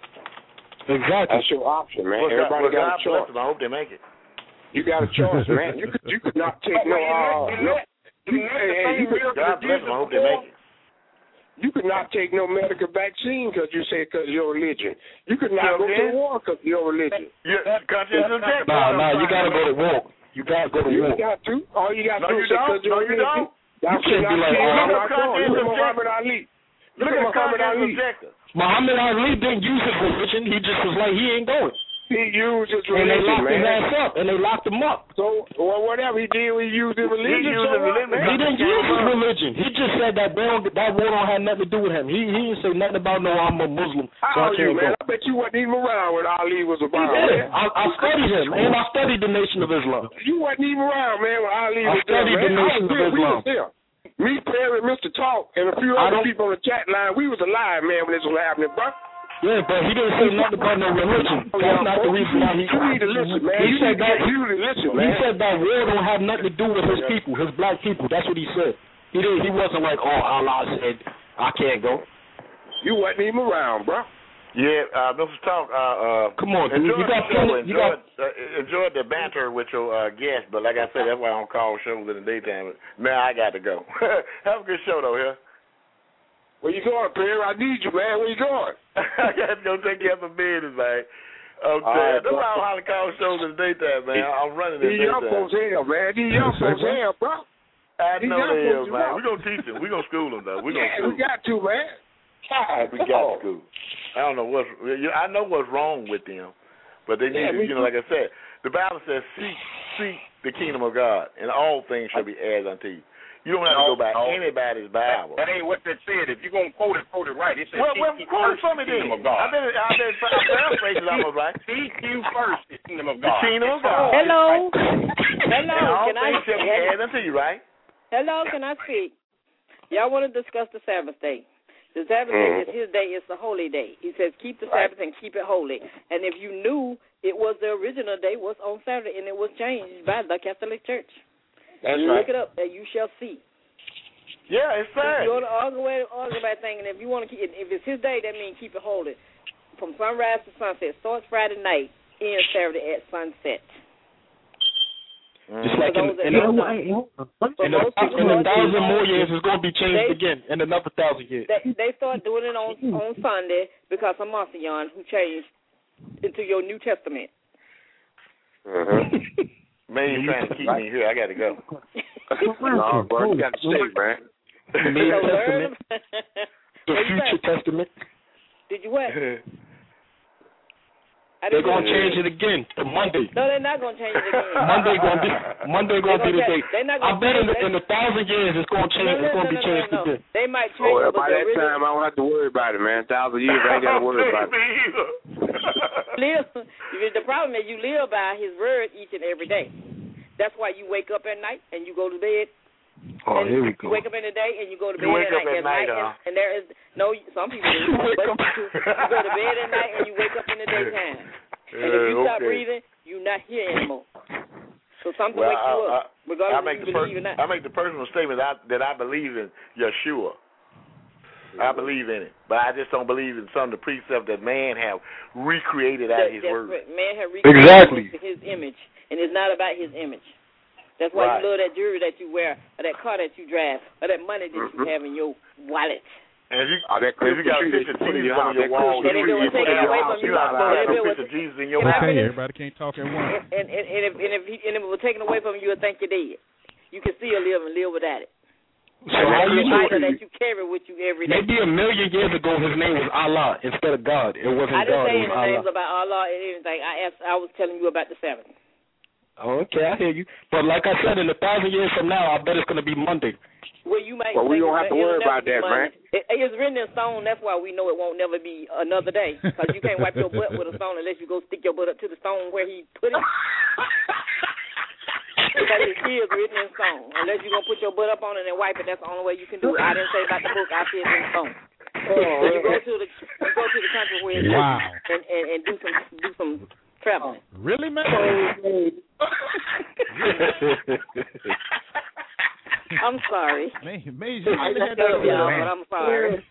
Exactly. That's your option, man. Well, God, Everybody well, got God a bless choice. them. I hope they make it. You got a choice, man. You could you could not take no uh Isn't no that- isn't that hey, the hey, same you could- miracle God that bless them. I Jesus hope they make performed? it. you could not take no medical vaccine because you say because your religion. You could not go Okay. to war because your religion. Your country is objective. Nah, nah, you gotta go to war. You gotta go to You war. got to. All you got No, to do you is say don't. because your No, you religion. don't. Y'all You can't be like, say, oh, I'm look not at going. country Look is at Muhammad Ali. Look Look at at Muhammad country Ali. is objective. Muhammad Ali didn't use his religion. He just was like, he ain't going. He used his And they religion, locked his man. ass up. And they locked him up. So, well, whatever he did, he used his religion. used so his what, religion. man? He didn't use his religion. He just said that they don't, that war don't have nothing to do with him. He he didn't say nothing about, no, I'm a Muslim, so How I old you, can't go. man? I bet you wasn't even around when Ali was He about. did. man. I, I studied him, and I studied the Nation of Islam. You wasn't even around, man, when Ali I was there, studied man. the I Nation was of there. We Islam. was there. Me, Perry, Mister Talk, and a few I other don't- people on the chat line, we was alive, man, when this was happening, bro. Yeah, but he didn't say nothing about no religion. That's not the reason why he. You need to listen, man. He You said need to that. get you to listen, He man. said that war don't have nothing to do with his people, his black people. That's what he said. He didn't. He wasn't like, oh, Allah said I can't go. You wasn't even around, bro. Yeah, uh, Mister Talk. Uh, uh, Come on, dude. enjoyed You got the show. plenty- you Enjoyed, got- uh, enjoyed the banter with your uh, guest, but like I said, that's why I don't call shows in the daytime. Man, I got to go. Have a good show though, here. Where you going, Perry? I need you, man. Where you going? I got to go take care of some business, man. I'm All telling right, you, that's why I don't how to call shows in the daytime, man. I'm running in the These young daytime. folks here, man. These young folks here, bro. I These know young they folks is, you man. know. We're going to teach them. We're going to school them, though. We're Yeah, going to we got to, man. God, We got to school. I don't know what's. I know what's wrong with them, but they need Yeah, to. me You know, like I said, the Bible says, "Seek, seek the kingdom of God, and all things shall be added unto you." You don't have to go by No, no. anybody's Bible. That ain't what that said. If you're going to quote it, quote it right. It says, Well, well, seek ye quote it first for me the then. kingdom of God. I bet. I bet. I paraphrase it almost right. Seek you first the kingdom of The God. kingdom of God. Hello. And Hello. all Can I? things shall be added unto you, right? Hello. Can I speak? Y'all want to discuss the Sabbath day? The Sabbath day is his day. It's the holy day. He says, keep the Sabbath and keep it holy. And if you knew it was the original day was on Saturday and it was changed by the Catholic Church. That's you right. Look it up and you shall see. Yeah, it's sad. You want to argue about, argue about thing, and if you want to keep, if it's his day, that means keep it holy. From sunrise to sunset. Starts Friday night, ends Saturday at sunset. Just like in, in, You a, know, in, a, in a thousand more years, it's going to be changed they, again in another thousand years. They, they start doing it on on Sunday because of Marcion, who changed into your New Testament. Uh-huh. Man, you're trying to keep me here. I got to go. No, bro, you got to stay, man. New So Testament, learn- the What you future say? testament. Did you what? I They're didn't going to hear change it again to Monday. No, they're not going to change it again. Monday going to be Monday going to be the They're day. gonna- they're not I gonna bet in, change in a thousand years it's going to change. No, no, It's going to no, be no, changed no, no. again. They might change Oh, it, but by the that original- time, I don't have to worry about it, man. A thousand years, I ain't got to worry about it. live. The problem is you live by his word each and every day. That's why you wake up at night and you go to bed. Oh, and here we go. You wake up in the day and you go to bed You wake at up night. at night, and, huh? and there is no. Some people do, but you, you go to bed at night and you wake up in the daytime. And if you Uh, stop okay. breathing, you're not here anymore. So something Well, wakes you I, up, regardless I, I of make if the you believe per- or not. I make the personal statement that I, that I believe in Yeshua. I believe in it, but I just don't believe in some of the precepts that man have recreated out of his That's word. what man has recreated Exactly. his image, and it's not about his image. That's why Right. you love that jewelry that you wear, or that car that you drive, or that money that you have in your wallet. And if you, Oh, that if you got a Christmas tree picture of that you put in Jesus your on house, your that wall, Christmas And if you it was put taken in your away house, from you, you not and supposed to if have it a was- picture of Jesus in your Can I house. Okay, finish? everybody can't talk at once. And, and, and, if, and, if, he, and if it was taken away from you, you'd think you're dead. You can still live and live without it. So how you know? Idol that you carry with you every day. Maybe a million years ago his name was Allah instead of God. It wasn't I didn't God. say It was any names Allah. about Allah and anything. I asked. I was telling you about the Sabbath. Oh, okay, I hear you. But like I said, in a thousand years from now, I bet it's going to be Monday. Well, you might. Well, we think don't have it's- to worry it'll never about be that, Monday. man. It, it's written in stone. That's why we know it won't never be another day. Because you can't wipe your butt with a stone unless you go stick your butt up to the stone where he put it. Because it is written in stone. Unless you're going to put your butt up on it and wipe it, that's the only way you can do it. I didn't say about the book. I said in stone. So you go to the you go to the country where it's Wow. and, and, and do some do some traveling. Really, man? I'm sorry. Man, Major, you I really had love that y'all, man. but I'm sorry.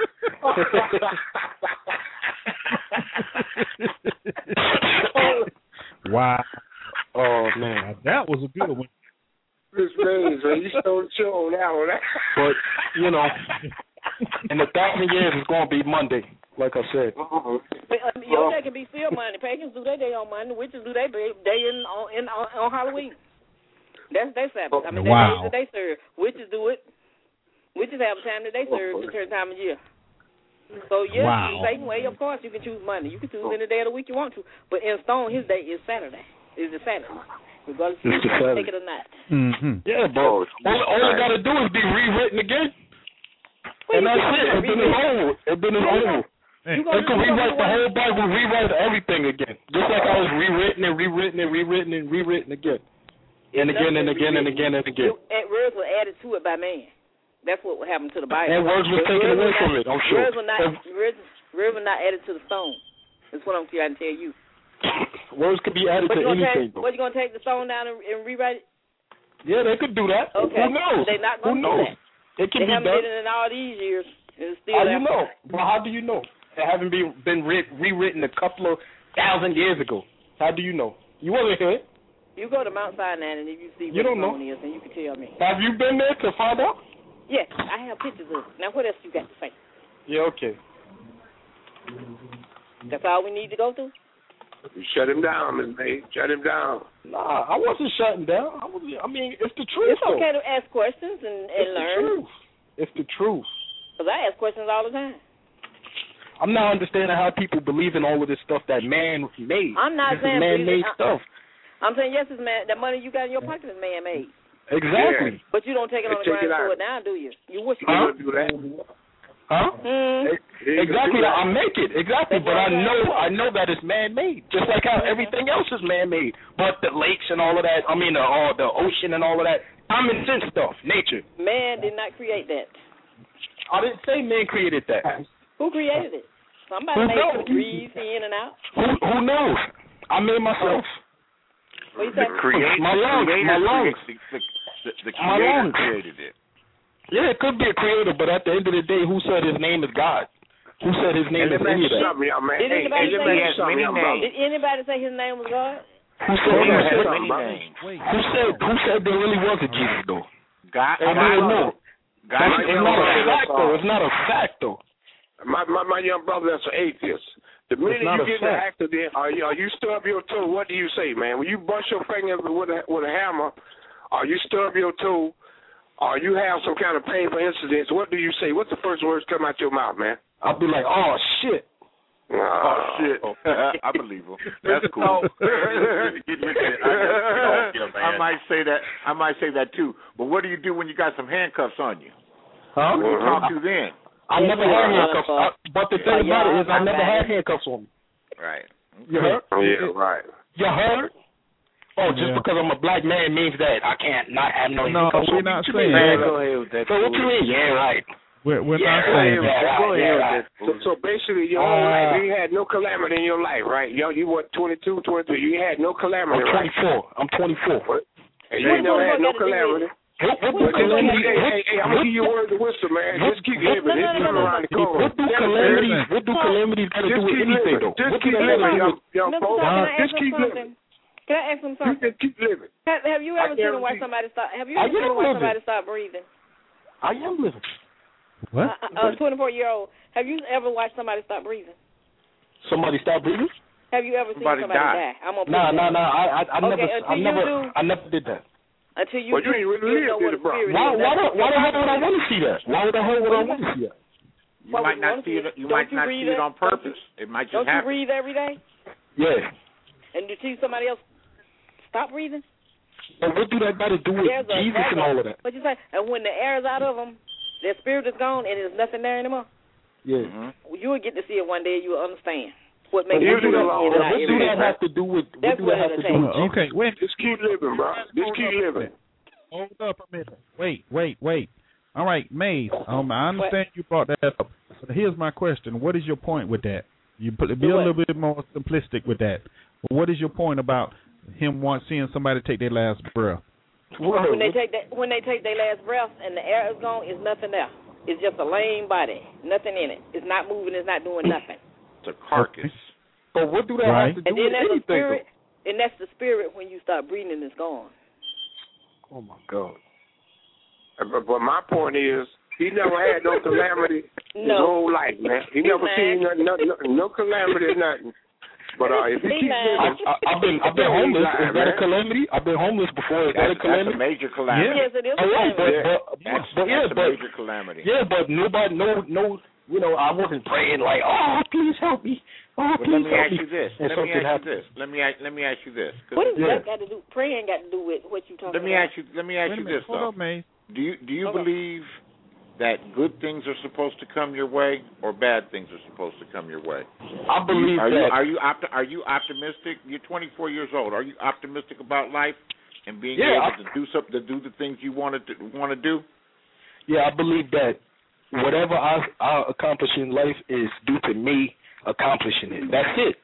Wow. Oh man. Now, that was a good one. This man, so you stole the show on that one. But you know, in a thousand years it's going to be Monday, like I said. But, um, your day can be still Monday. Pagans do their day on Monday. Witches do their day in on in on, on Halloween. That's their Sabbath. I mean, Wow. that days that they serve. Witches do it. Witches have a time that they serve a certain time of year. So yes, Wow. the same way, of course, you can choose Monday. You can choose any day of the week you want to. But in stone, his day is Saturday. Is the Saturday, regardless if It's you the want to Saturday. take it or not. Mm-hmm. Yeah, but all, all it got to do is be rewritten again, Well, and you that's can it. It's been rewrite- over. It's been over. Hey, You They gonna- could you gonna rewrite do the what? whole Bible, rewrite everything again, just like I was rewritten and rewritten and rewritten and rewritten again, and again and again and again and again. And words were added to it by man. That's what happened to the Bible. And words were taken Words away were from not- it, I'm sure. Words were not And words, words were not added to the stone. That's what I'm trying to tell you. words could be added What to you gonna anything. take? What you gonna take the stone down and, and rewrite it? Yeah, they could do that. Okay. Who knows? They're not Who gonna do knows? that. It can They be haven't done. did it in all these years. And it's still How do there. you know? Well, how do you know? that haven't been been re- rewritten a couple of thousand years ago? How do you know? You wasn't here. You go to Mount Sinai and if you see you what don't the know. throne is, and you can tell me. Have you been there to find out? Yes, I have pictures of it. Now, what else you got to say? Yeah, okay. That's all we need to go through? You shut him down, Miss May. Shut him down. Nah, I wasn't shutting down. I was. I mean, it's the truth. It's okay though. to ask questions and, and it's learn. It's the truth. It's the truth. Because I ask questions all the time. I'm not understanding how people believe in all of this stuff that man made. I'm not this saying man-made stuff. I'm saying yes, it's man. The money you got in your pocket is man-made. Exactly. Yeah. But you don't take it on the ground and throw it down, do you? You wish you huh? do that. Huh? Mm. Exactly. I make it. Exactly. But I know I know that it's man-made. Just like how everything else is man-made. But the lakes and all of that, I mean, the, all the ocean and all of that, common sense stuff, nature. Man did not create that. I didn't say man created that. Who created it? Somebody who made knows? it breathe in and out. Who, who knows? I made myself. What you the saying? my lungs. My lungs. The, the, the, the creator created it. Yeah, it could be a creator, but at the end of the day, who said his name is God? Who said his name is any of that? Did anybody, say his, did anybody say his name was God? Who said, who said, many names. Who said who said there really was a Jesus though? God. I don't know. God. It's not a fact though. It's not a fact though. My my, my young brother that's an atheist. The minute you get in an accident, are you, are you stub your toe, what do you say, man? When you bust your finger with a with a hammer, or you stub your toe, or you have some kind of painful incidents, what do you say? What's the first words come out your mouth, man? I'll be like, oh shit. Uh, oh shit! I believe him. That's cool. I might say that. I might say that too. But what do you do when you got some handcuffs on you? Huh? Who do you talk to then? I never had handcuffs. I, but the thing about it is, I never had handcuffs on me. Right. You heard? Yeah, right. You heard? Oh, just yeah. because I'm a black man means that I can't not have no no, handcuffs we're on me. not What saying man, that. go ahead with that. So what you mean? Yeah, right. We're, we're yeah, not saying yeah, that. Right, go ahead yeah, with that. So, so basically, your whole uh, life, you had no calamity in your life, right? Yo, you were twenty-two, twenty-three. You had no calamity, I'm twenty-four. Right? I'm twenty-four. And you ain't never had no calamity. What, what do calamities? Hey, hey, hey, I'm gonna give you words of wisdom, man. Just keep living. It's coming around the corner. What do calamities? What do calamities got to do with anything, though? Just keep living, young, young folks. Just keep living. Can I ask him something? You just keep living. Have, have you ever seen why somebody stop? Have you ever seen why somebody stop breathing? I am living. What? A twenty-four year old. Have you ever watched somebody stop breathing? Somebody stop breathing? Have you ever seen somebody, somebody die? die? I'm gonna. Nah, nah, nah. I, I, I okay, never, I never, do, I never did that. Until you, well, you do, ain't really you know what lived it, bro. spirit Why, is. why, the, why the hell would I want to see that? Why the hell would I want to see that? You might not see it. You might not see it on purpose. It might just happen. Don't you breathe every day? Yeah. And you see somebody else stop breathing? But what do that got to do with there's Jesus a, and all of that? What you say? And when the air is out of them, their spirit is gone and there's nothing there anymore. Yeah. Mm-hmm. You will get to see it one day. You will understand what makes you do that. What do that have to do with? What do that have to do with? Okay, wait. Just keep living, bro. Just keep living. Hold up a minute. Wait, wait, wait. All right, Maze. Um, I understand what? you brought that up. But here's my question: what is your point with that? You put be a little bit more simplistic with that. What is your point about him want seeing somebody take their last breath? When they take that, when they take their last breath and the air is gone, it's nothing there. It's just a lame body, nothing in it. It's not moving. It's not doing nothing. It's a carcass. But what do that right. have to do and then with that's anything? The spirit, and that's the spirit when you start breathing and it's gone. Oh my God. But, but my point is, he never had no calamity no. his whole life, man. He never seen no, no, no, no calamity, nothing. But uh, if he keeps living, I, I've been I've been homeless. Is that a calamity? I've been homeless before. Is that a calamity? That's a major calamity. Yes, it is. Oh, right, but, yeah. but, that's, but yeah, that's a but major calamity. Yeah, but nobody, no, no, you know, I wasn't praying like, oh, please help me. Oh, but please let me help ask me. you this. And let me ask happened. you this. Let me ask, let me ask you this. What does yeah. that got to do? Praying got to do with what you talking let me about? ask you. Let me ask Wait you minute, this hold though. Up, Maze. Do you do you okay. believe that good things are supposed to come your way, or bad things are supposed to come your way? I believe are that. You, are you opti- Are you optimistic? You're twenty-four years old. Are you optimistic about life and being yeah, able I, to do something, to do the things you wanted to want to do? Yeah, I believe that whatever I, I accomplish in life is due to me accomplishing it. That's it.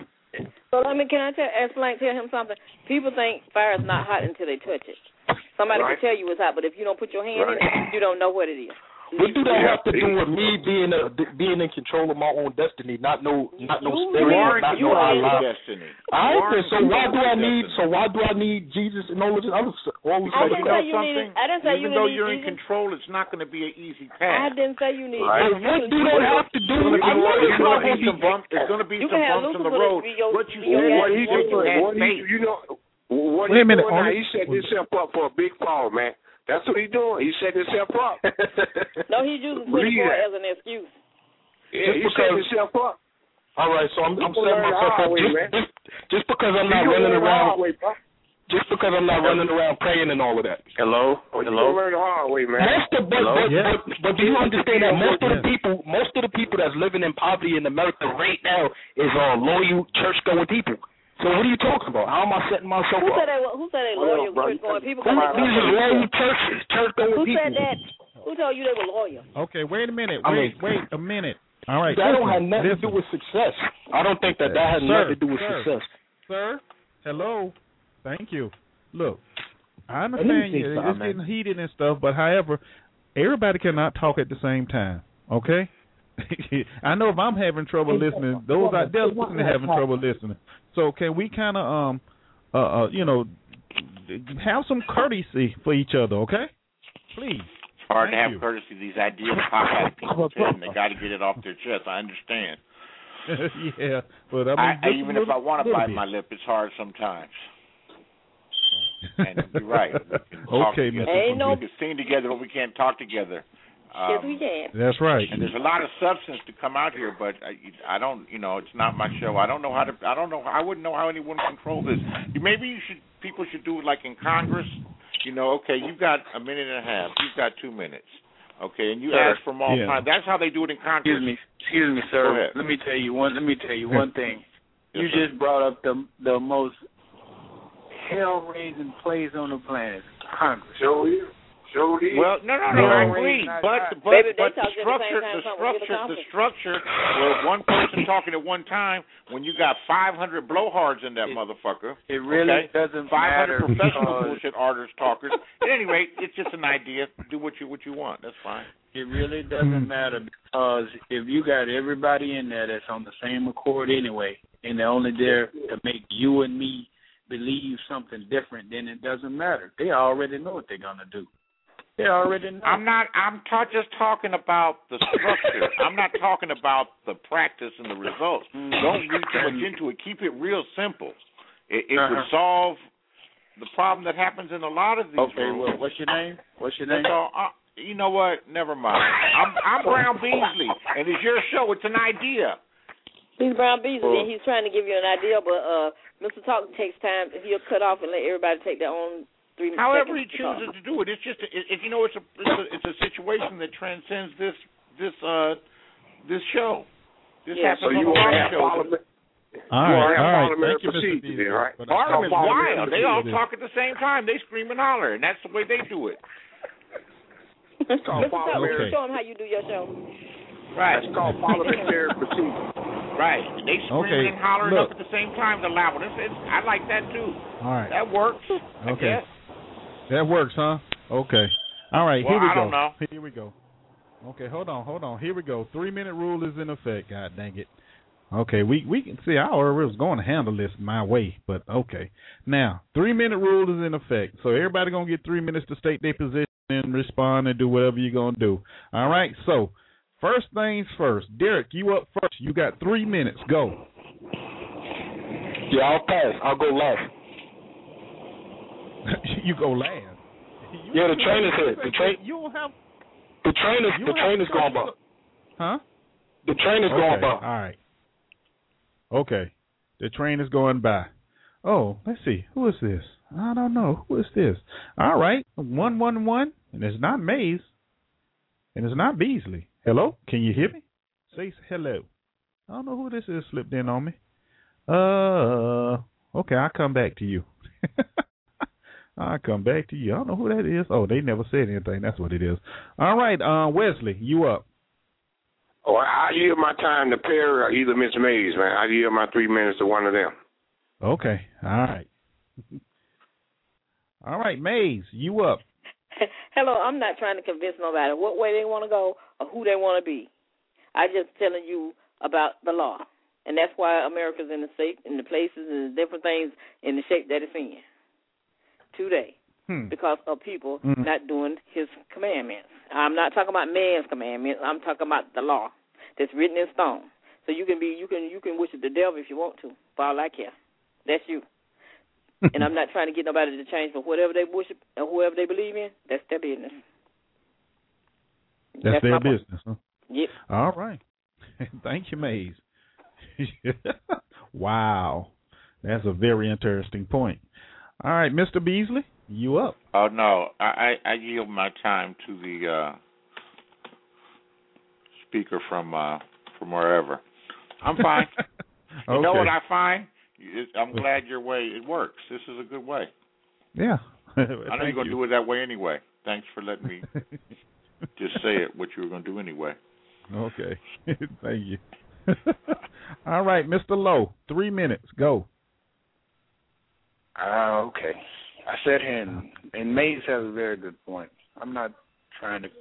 So let me, can I tell, explain, tell him something? People think fire is not hot until they touch it. Somebody right. can tell you it's hot, but if you don't put your hand right. in it, you don't know what it is. What do that have to do with me being a, being in control of my own destiny? Not no, not no you spirit, are, not you no are Allah. destiny. I you so why do I need? So why do I need Jesus and all of this other stuff? All this I other didn't stuff? say you needed. I didn't say Even you though needed you're in Jesus. control, it's not going to be an easy I path. didn't say you needed. Right. Jesus. What do that have to do? I know it's not going to be some bumps. There's going to be you some bumps in the road. Your, what you your said, what he what you had what he, faith. you know, what Wait a he's minute, doing now, only- he set himself up for a big fall, man. That's what he's doing. He set himself up. No, he's using Believe twenty-four that. as an excuse. Yeah, Just he set because- himself up. All right, so I'm, I'm People setting learn the myself hard up way, just, man. just just because I'm not You running learn the around. hard way, bro. Just because I'm not running around praying and all of that. Hello, Oh, you hello. gonna learn the hard way, man. Most of, but, but, Yeah. but, but do you understand that most of the Yeah. people, most of the people that's living in poverty in America right now is uh, loyal church-going people. So what are you talking about? How am I setting myself Who up? said they? Who said they Hold loyal on, bro. church going people? Who, these are loyal church, church-going Who people. said that? Who told you they were loyal? Okay, wait a minute. I Wait, mean- wait a minute. All right. That listen, don't have nothing listen. to do with success. I don't think that that has Sir, nothing to do with sir. success. Sir, hello. Thank you. Look, I Let me understand say you. something, It's getting heated and stuff, but however, everybody cannot talk at the same time. Okay. I know if I'm having trouble listening, those out there listening are having trouble listening. So can we kind of um, uh, uh, you know, have some courtesy for each other? Okay. Please. It's hard Thank to have you. courtesy. These ideas pop out of people's head, and they got to get it off their chest. I understand. Yeah, but I mean, I, I, just a even little, if I want to little bite bit. my lip, it's hard sometimes. And you're right. We can talk Okay, together. Ain't no- We can sing together, but we can't talk together. Um, Yes, we can. That's right. And there's a lot of substance to come out here, but I, I don't, you know, it's not my show. I don't know how to. I don't know. I wouldn't know how anyone control this. You, maybe you should. People should do it like in Congress. You know, okay, you've got a minute and a half. You've got two minutes. Okay, and you Sir. ask from all Yeah. time. That's how they do it in Congress. Excuse me, excuse me, Go sir. ahead. Let me tell you one. Let me tell you one thing. Yes, You sir. just brought up the the most hell-raising place on the planet, Congress. Show you. Show you. Well, no, no, no, No. I agree, but but Baby, they but the talk at the same structure, time, the something will get structure, the accomplished. structure, where one person talking at one time, when you got five hundred blowhards in that It- motherfucker, It really okay? doesn't five hundred matter professional because bullshit artists talkers. At any rate, it's just an idea. Do what you what you want. That's fine. it really doesn't matter because if you got everybody in there that's on the same accord anyway, and they're only there to make you and me believe something different, then it doesn't matter. They already know what they're gonna do. They already know. I'm not. I'm ta- just talking about the structure. I'm not talking about the practice and the results. Don't read too much into it. Keep it real simple. It, it Uh-huh. would solve the problem that happens in a lot of these Okay, rooms. well, what's your name? What's your name? That's all. Uh, you know what? Never mind. I'm I'm Brown Beasley, and it's your show. It's an idea. He's Brown Beasley, Well- and he's trying to give you an idea, but uh, Mister Talk takes time. He'll cut off and let everybody take their own three minutes. However he chooses to do it, it's just it, it, you know it's a, it's a it's a situation that transcends this this uh this show. This Yeah. So happens you on a want lot to of have shows. parliament? All You right, wanna have all right. parliamentary Thank you, Mister procedure, Beasley. right? But I- Parliament's Parliamentary wild. They all procedure. talk at the same time. They scream and holler, and that's the way they do it. Mister Talk, parliamentary. show him how you do your show. Right. That's called parliamentary procedure. Right. They screaming Okay, and hollering look. up at the same time. The loud one. It's, it's, I like that too. All right. That works. I Okay. guess. That works, huh? Okay. All right, Well, here we I go. don't know. Here we go. Okay, hold on, hold on. Here we go. Three minute rule is in effect. God dang it. Okay, we we can see I already was going to handle this my way, but okay. Now, three minute rule is in effect. So everybody gonna get three minutes to state their position and respond and do whatever you're gonna do. All right. So first things first. Derek, you up first. You got three minutes. Go. Yeah, I'll pass. I'll go last. You go last. You Yeah, the train is here. The train. You don't have. The train is. You The don't train have is going by. Huh? The train is Okay, going by. all right. Okay. The train is going by. Oh, let's see. Who is this? I don't know. Who is this? All right. one one one, and it's not Mays, and it's not Beasley. Hello? Can you hear me? Say hello. I don't know who this is slipped in on me. Uh, okay, I'll come back to you. I'll come back to you. I don't know who that is. Oh, they never said anything. That's what it is. All right, uh, Wesley, you up. Oh, I yield my time to Perry or either Miss Mays, man. I yield my three minutes to one of them. Okay. All right. All right, Mays, you up. Hello, I'm not trying to convince nobody what way they want to go or who they want to be. I just telling you about the law, and that's why America's in the shape, in the places, and the different things in the shape that it's in today, hmm. because of people mm-hmm. not doing His commandments. I'm not talking about man's commandments. I'm talking about the law that's written in stone. So you can be, you can, you can worship the devil if you want to. For all I care, that's you. And I'm not trying to get nobody to change for whatever they worship or whoever they believe in. That's their business. That's, that's their business, huh? Yep. All right. Thank you, Maze. Wow. That's a very interesting point. All right, Mister Beasley, you up. Oh, no. I, I, I yield my time to the uh, speaker from uh, from wherever. I'm fine. You okay. know what I find? I'm glad your way, it works. This is a good way. Yeah. I know you're going to do it that way anyway. Thanks for letting me just say it, what you were going to do anyway. Okay. Thank you. All right, Mister Lowe, three minutes. Go. Uh, okay. I said here, and, and Mays has a very good point. I'm not trying to...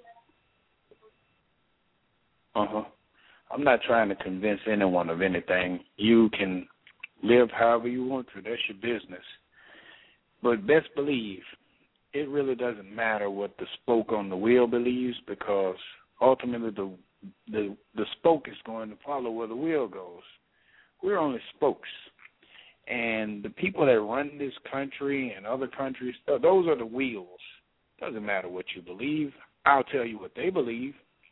Uh-huh. I'm not trying to convince anyone of anything. You can live however you want to. That's your business. But best believe, it really doesn't matter what the spoke on the wheel believes, because ultimately the the the spoke is going to follow where the wheel goes. We're only spokes. And the people that run this country and other countries, those are the wheels. Doesn't matter what you believe. I'll tell you what they believe.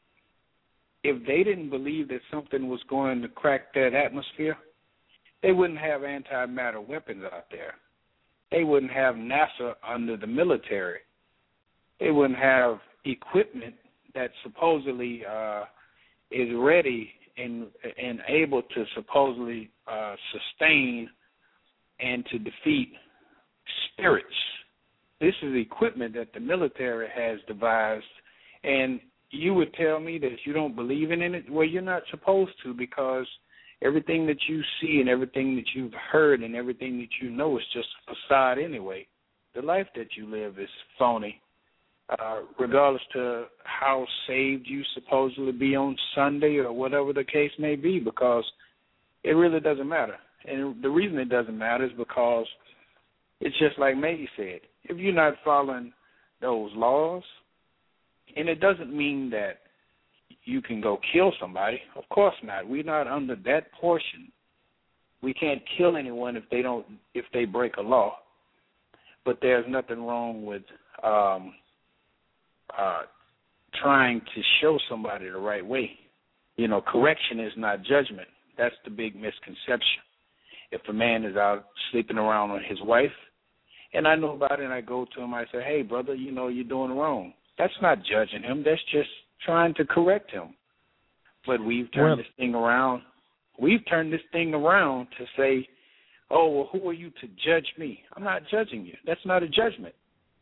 If they didn't believe that something was going to crack that atmosphere, they wouldn't have antimatter weapons out there. They wouldn't have NASA under the military. They wouldn't have equipment that supposedly uh, is ready and and able to supposedly uh, sustain and to defeat spirits. This is equipment that the military has devised, and you would tell me that you don't believe in it? Well, you're not supposed to, because everything that you see and everything that you've heard and everything that you know is just a facade anyway. The life that you live is phony, uh, regardless to how saved you supposedly be on Sunday or whatever the case may be, because it really doesn't matter. And the reason it doesn't matter is because it's just like Maggie said. If you're not following those laws, and it doesn't mean that you can go kill somebody. Of course not. We're not under that portion. We can't kill anyone if they don't if they break a law. But there's nothing wrong with um, uh, trying to show somebody the right way. You know, correction is not judgment. That's the big misconception. If a man is out sleeping around with his wife, and I know about it, and I go to him, I say, hey, brother, you know you're doing wrong. That's not judging him. That's just trying to correct him. But we've turned well, this thing around. We've turned this thing around to say, oh, well, who are you to judge me? I'm not judging you. That's not a judgment.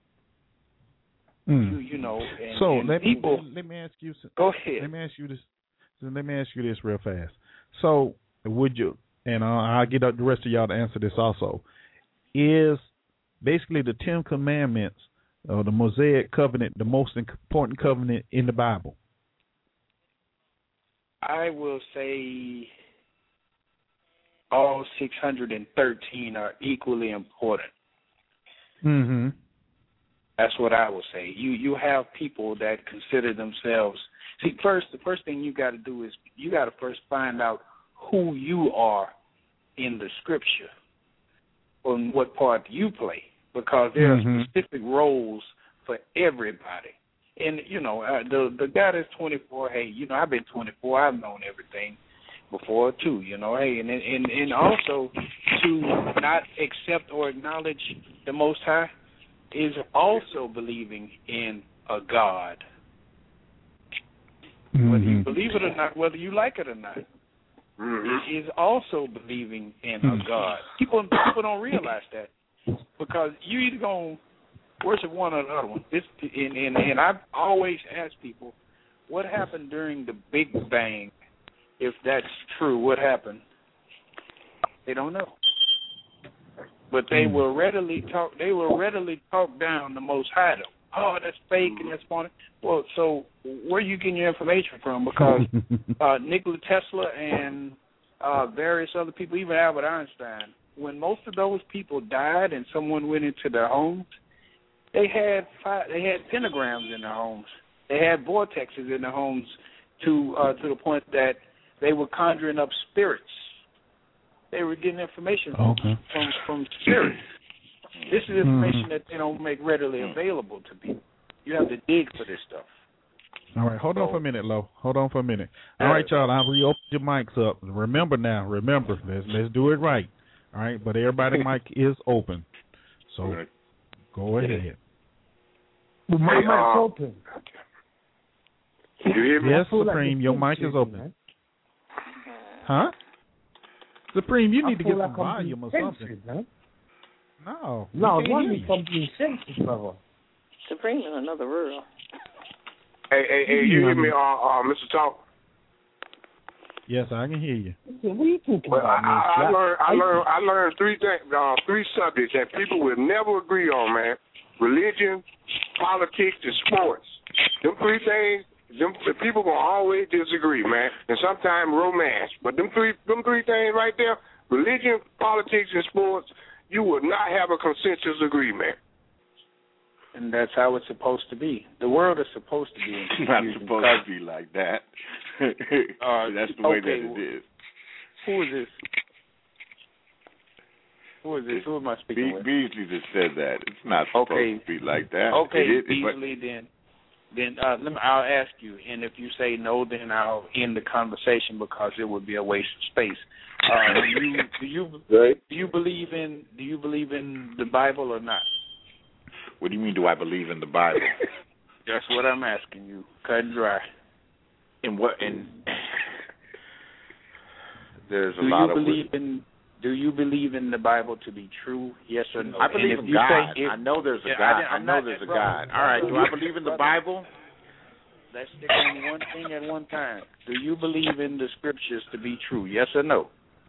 Mm. You, you know, and, so and let people. Me, let me ask you. Go ahead. Let me ask you this. Let me ask you this real fast. So, would you? And I'll get the rest of y'all to answer this also. Is basically the Ten Commandments, or the Mosaic Covenant, the most important covenant in the Bible? I will say all six hundred thirteen are equally important. Mm-hmm. That's what I will say. You you have people that consider themselves. See, first, the first thing you got to do is you got to first find out who you are in the Scripture, and what part you play, because there mm-hmm. are specific roles for everybody. And, you know, uh, the the guy that's twenty-four, hey, you know, I've been twenty-four. I've known everything before, too, you know. Hey, and and, and also to not accept or acknowledge the Most High is also believing in a God. Mm-hmm. Whether you believe it or not, whether you like it or not, mm-hmm. it is also believing in a God. People, people don't realize that, because you either going to worship one or the other one. This, and, and, and I've always asked people, what happened during the Big Bang? If that's true, what happened? They don't know. But they will readily talk. They will readily talk down the Most High, though. oh, that's fake and that's phony. Well, so where are you getting your information from? Because uh, Nikola Tesla and uh, various other people, even Albert Einstein, when most of those people died and someone went into their homes, they had five, they had pentagrams in their homes. They had vortexes in their homes to uh, to the point that they were conjuring up spirits. They were getting information from okay. from, from spirits. This is information mm-hmm. that they don't make readily available to people. You have to dig for this stuff. All right, hold on for a minute, Lo. Hold on for a minute. All right, y'all, I'll reopen your mics up. Remember now, remember, let's let's do it right. All right, but everybody's mic is open. So right. Go ahead. Well, my hey, mic's uh, open. Can you hear me? Yes, Supreme, like your mic is open. Man. Huh? Supreme, you need to get like some volume or something. Man. No. No, I want me from being sensitive, brother. Supreme in another world. Hey, hey, hey, you hear me, uh, uh, Mister Talk? Yes, I can hear you. What are you talking well, about, I, I, I learned, I learned, I learned three things, uh, three subjects that people will never agree on, man: religion, politics, and sports. Them three things, them the people gonna always disagree, man, and sometimes romance. But them three, them three things right there: religion, politics, and sports. You will not have a consensus agreement. And that's how it's supposed to be. The world is supposed to be in confusion. Not supposed to be like that. uh, that's the way okay, that it is. Who is this? Who is this? It's, Who am I speaking Be- with? Beasley just said that. It's not supposed okay. to be like that. Okay, it, Beasley, but, then, then uh, let me, I'll ask you, and if you say no, then I'll end the conversation because it would be a waste of space. Uh, do you do you right. do you believe in do you believe in the Bible or not? What do you mean? Do I believe in the Bible? That's what I'm asking you. Cut and dry. In what? In there's a do lot you of. believe in Do you believe in the Bible to be true? Yes or no? I believe in God. If, I know there's a yeah, God. I, I know there's a God. All right. Do I believe in the Bible? Let's stick on one thing at one time. Do you believe in the scriptures to be true? Yes or no?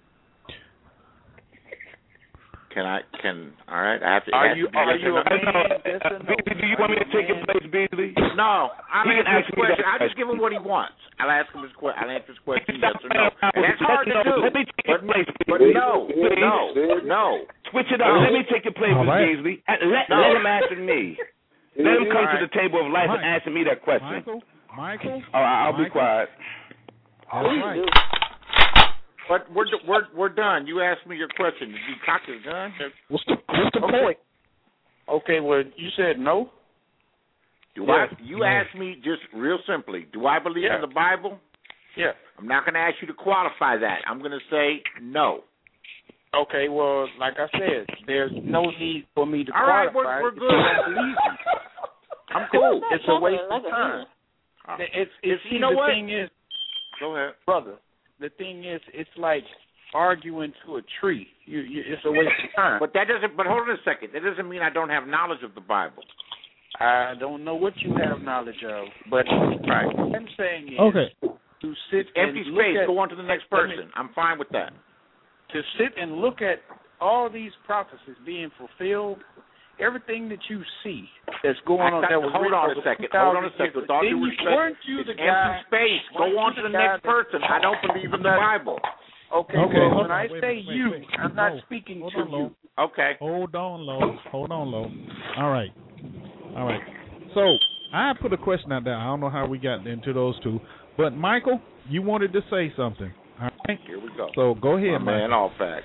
Can I? Can all right? I have to. Are ask you? you Are you? A man? Yes or no? Beasley, do you want me to take your place, Beasley? No, I'll He can answer his ask me question. that I'll just give him what he wants. I'll ask him his question. I'll answer his question yes or no. And that's hard to do. Let me take your But, place, but Beasley. no, Please. no, no. Switch it up. No. Let me take your place, All Mister right. Beasley. And Let, No. let him answer me. Let him come All to right. the table of life Mike. and answer me that question. Michael, Michael. All right, I'll Michael? be quiet. That's right. But we're we're we're done. You asked me your question. Did you cock his gun? What's the What's the Okay. point? Okay, well, you said no. Do Yeah. I? You No. asked me just real simply. Do I believe Yeah. in the Bible? Yeah. I'm not going to ask you to qualify that. I'm going to say no. Okay, well, like I said, there's no need for me to All right, qualify. we're, we're if good. you don't believe me. I'm cool. It's a waste of time. Uh, It's, it's, you know the what? thing is, Go ahead. brother, the thing is, it's like arguing to a tree. You, you, it's a waste of time. But that doesn't. But hold on a second. That doesn't mean I don't have knowledge of the Bible. I don't know what you have knowledge of, but Right. what I'm saying is Okay. to sit Empty and look space. at, Go on to the next let me- person. I'm fine with that. to sit and look at all these prophecies being fulfilled, everything that you see that's going I on. got- That was hold written on over a second. two thousand Hold on a second. years. With all Then due you- respect, weren't you it's the empty guy? space. weren't Go you on to the the guy next that- person. I don't believe in the Bible. Okay, Okay, well, hold when on. I Wait, say wait, wait, you, wait. I'm not No. speaking Hold to on, Lo. you. Okay. Hold on, Lo. Hold on, Lo. All right. All right. So I put a question out there. I don't know how we got into those two, but Michael, you wanted to say something. All right. Here we go. So go ahead, My man, Michael. all facts.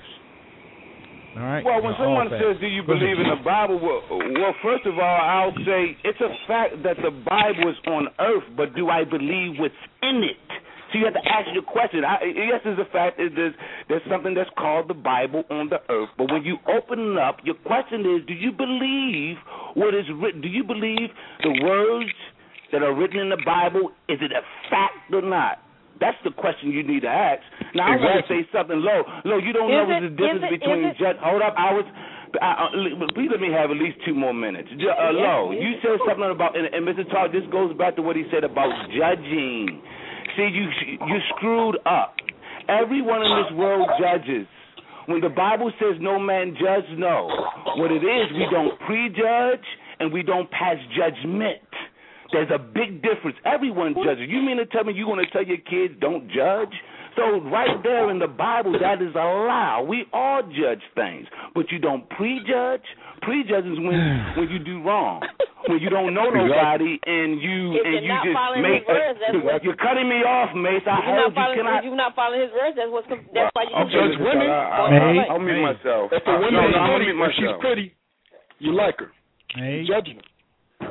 All right. Well, when Now, someone all facts. says, do you Go ahead. believe in the Bible? Well, well, first of all, I'll say it's a fact that the Bible is on earth, but do I believe what's in it? So you have to ask your question. I, yes, it's a fact that there's, there's something that's called the Bible on the earth, but when you open it up, your question is, do you believe what is written? Do you believe the words that are written in the Bible, is it a fact or not? That's the question you need to ask. Now, I want to say something low. Low, you don't Is know it- what's the difference is it- between is it- judge. Hold up, I was. I, uh, please let me have at least two more minutes. Ju- Uh, Low, you said something about, and, and Mister Todd, this goes back to what he said about judging. See, you you screwed up. Everyone in this world judges. When the Bible says no man judge, no. What it is, we don't prejudge and we don't pass judgment. There's a big difference. Everyone judges. You mean to tell me you're going to tell your kids don't judge? So right there in the Bible, that is allowed. We all judge things, but you don't prejudge. Prejudging is when when you do wrong, when you don't know nobody and you if and you not just make. Words, a, what, you're cutting me off, Mace. I heard you. Can I? If you're not following his words, that's what's. That's why you I'll judge women. I'll mute myself. If a woman is pretty, if she's pretty, you like her. Hey. Judging her.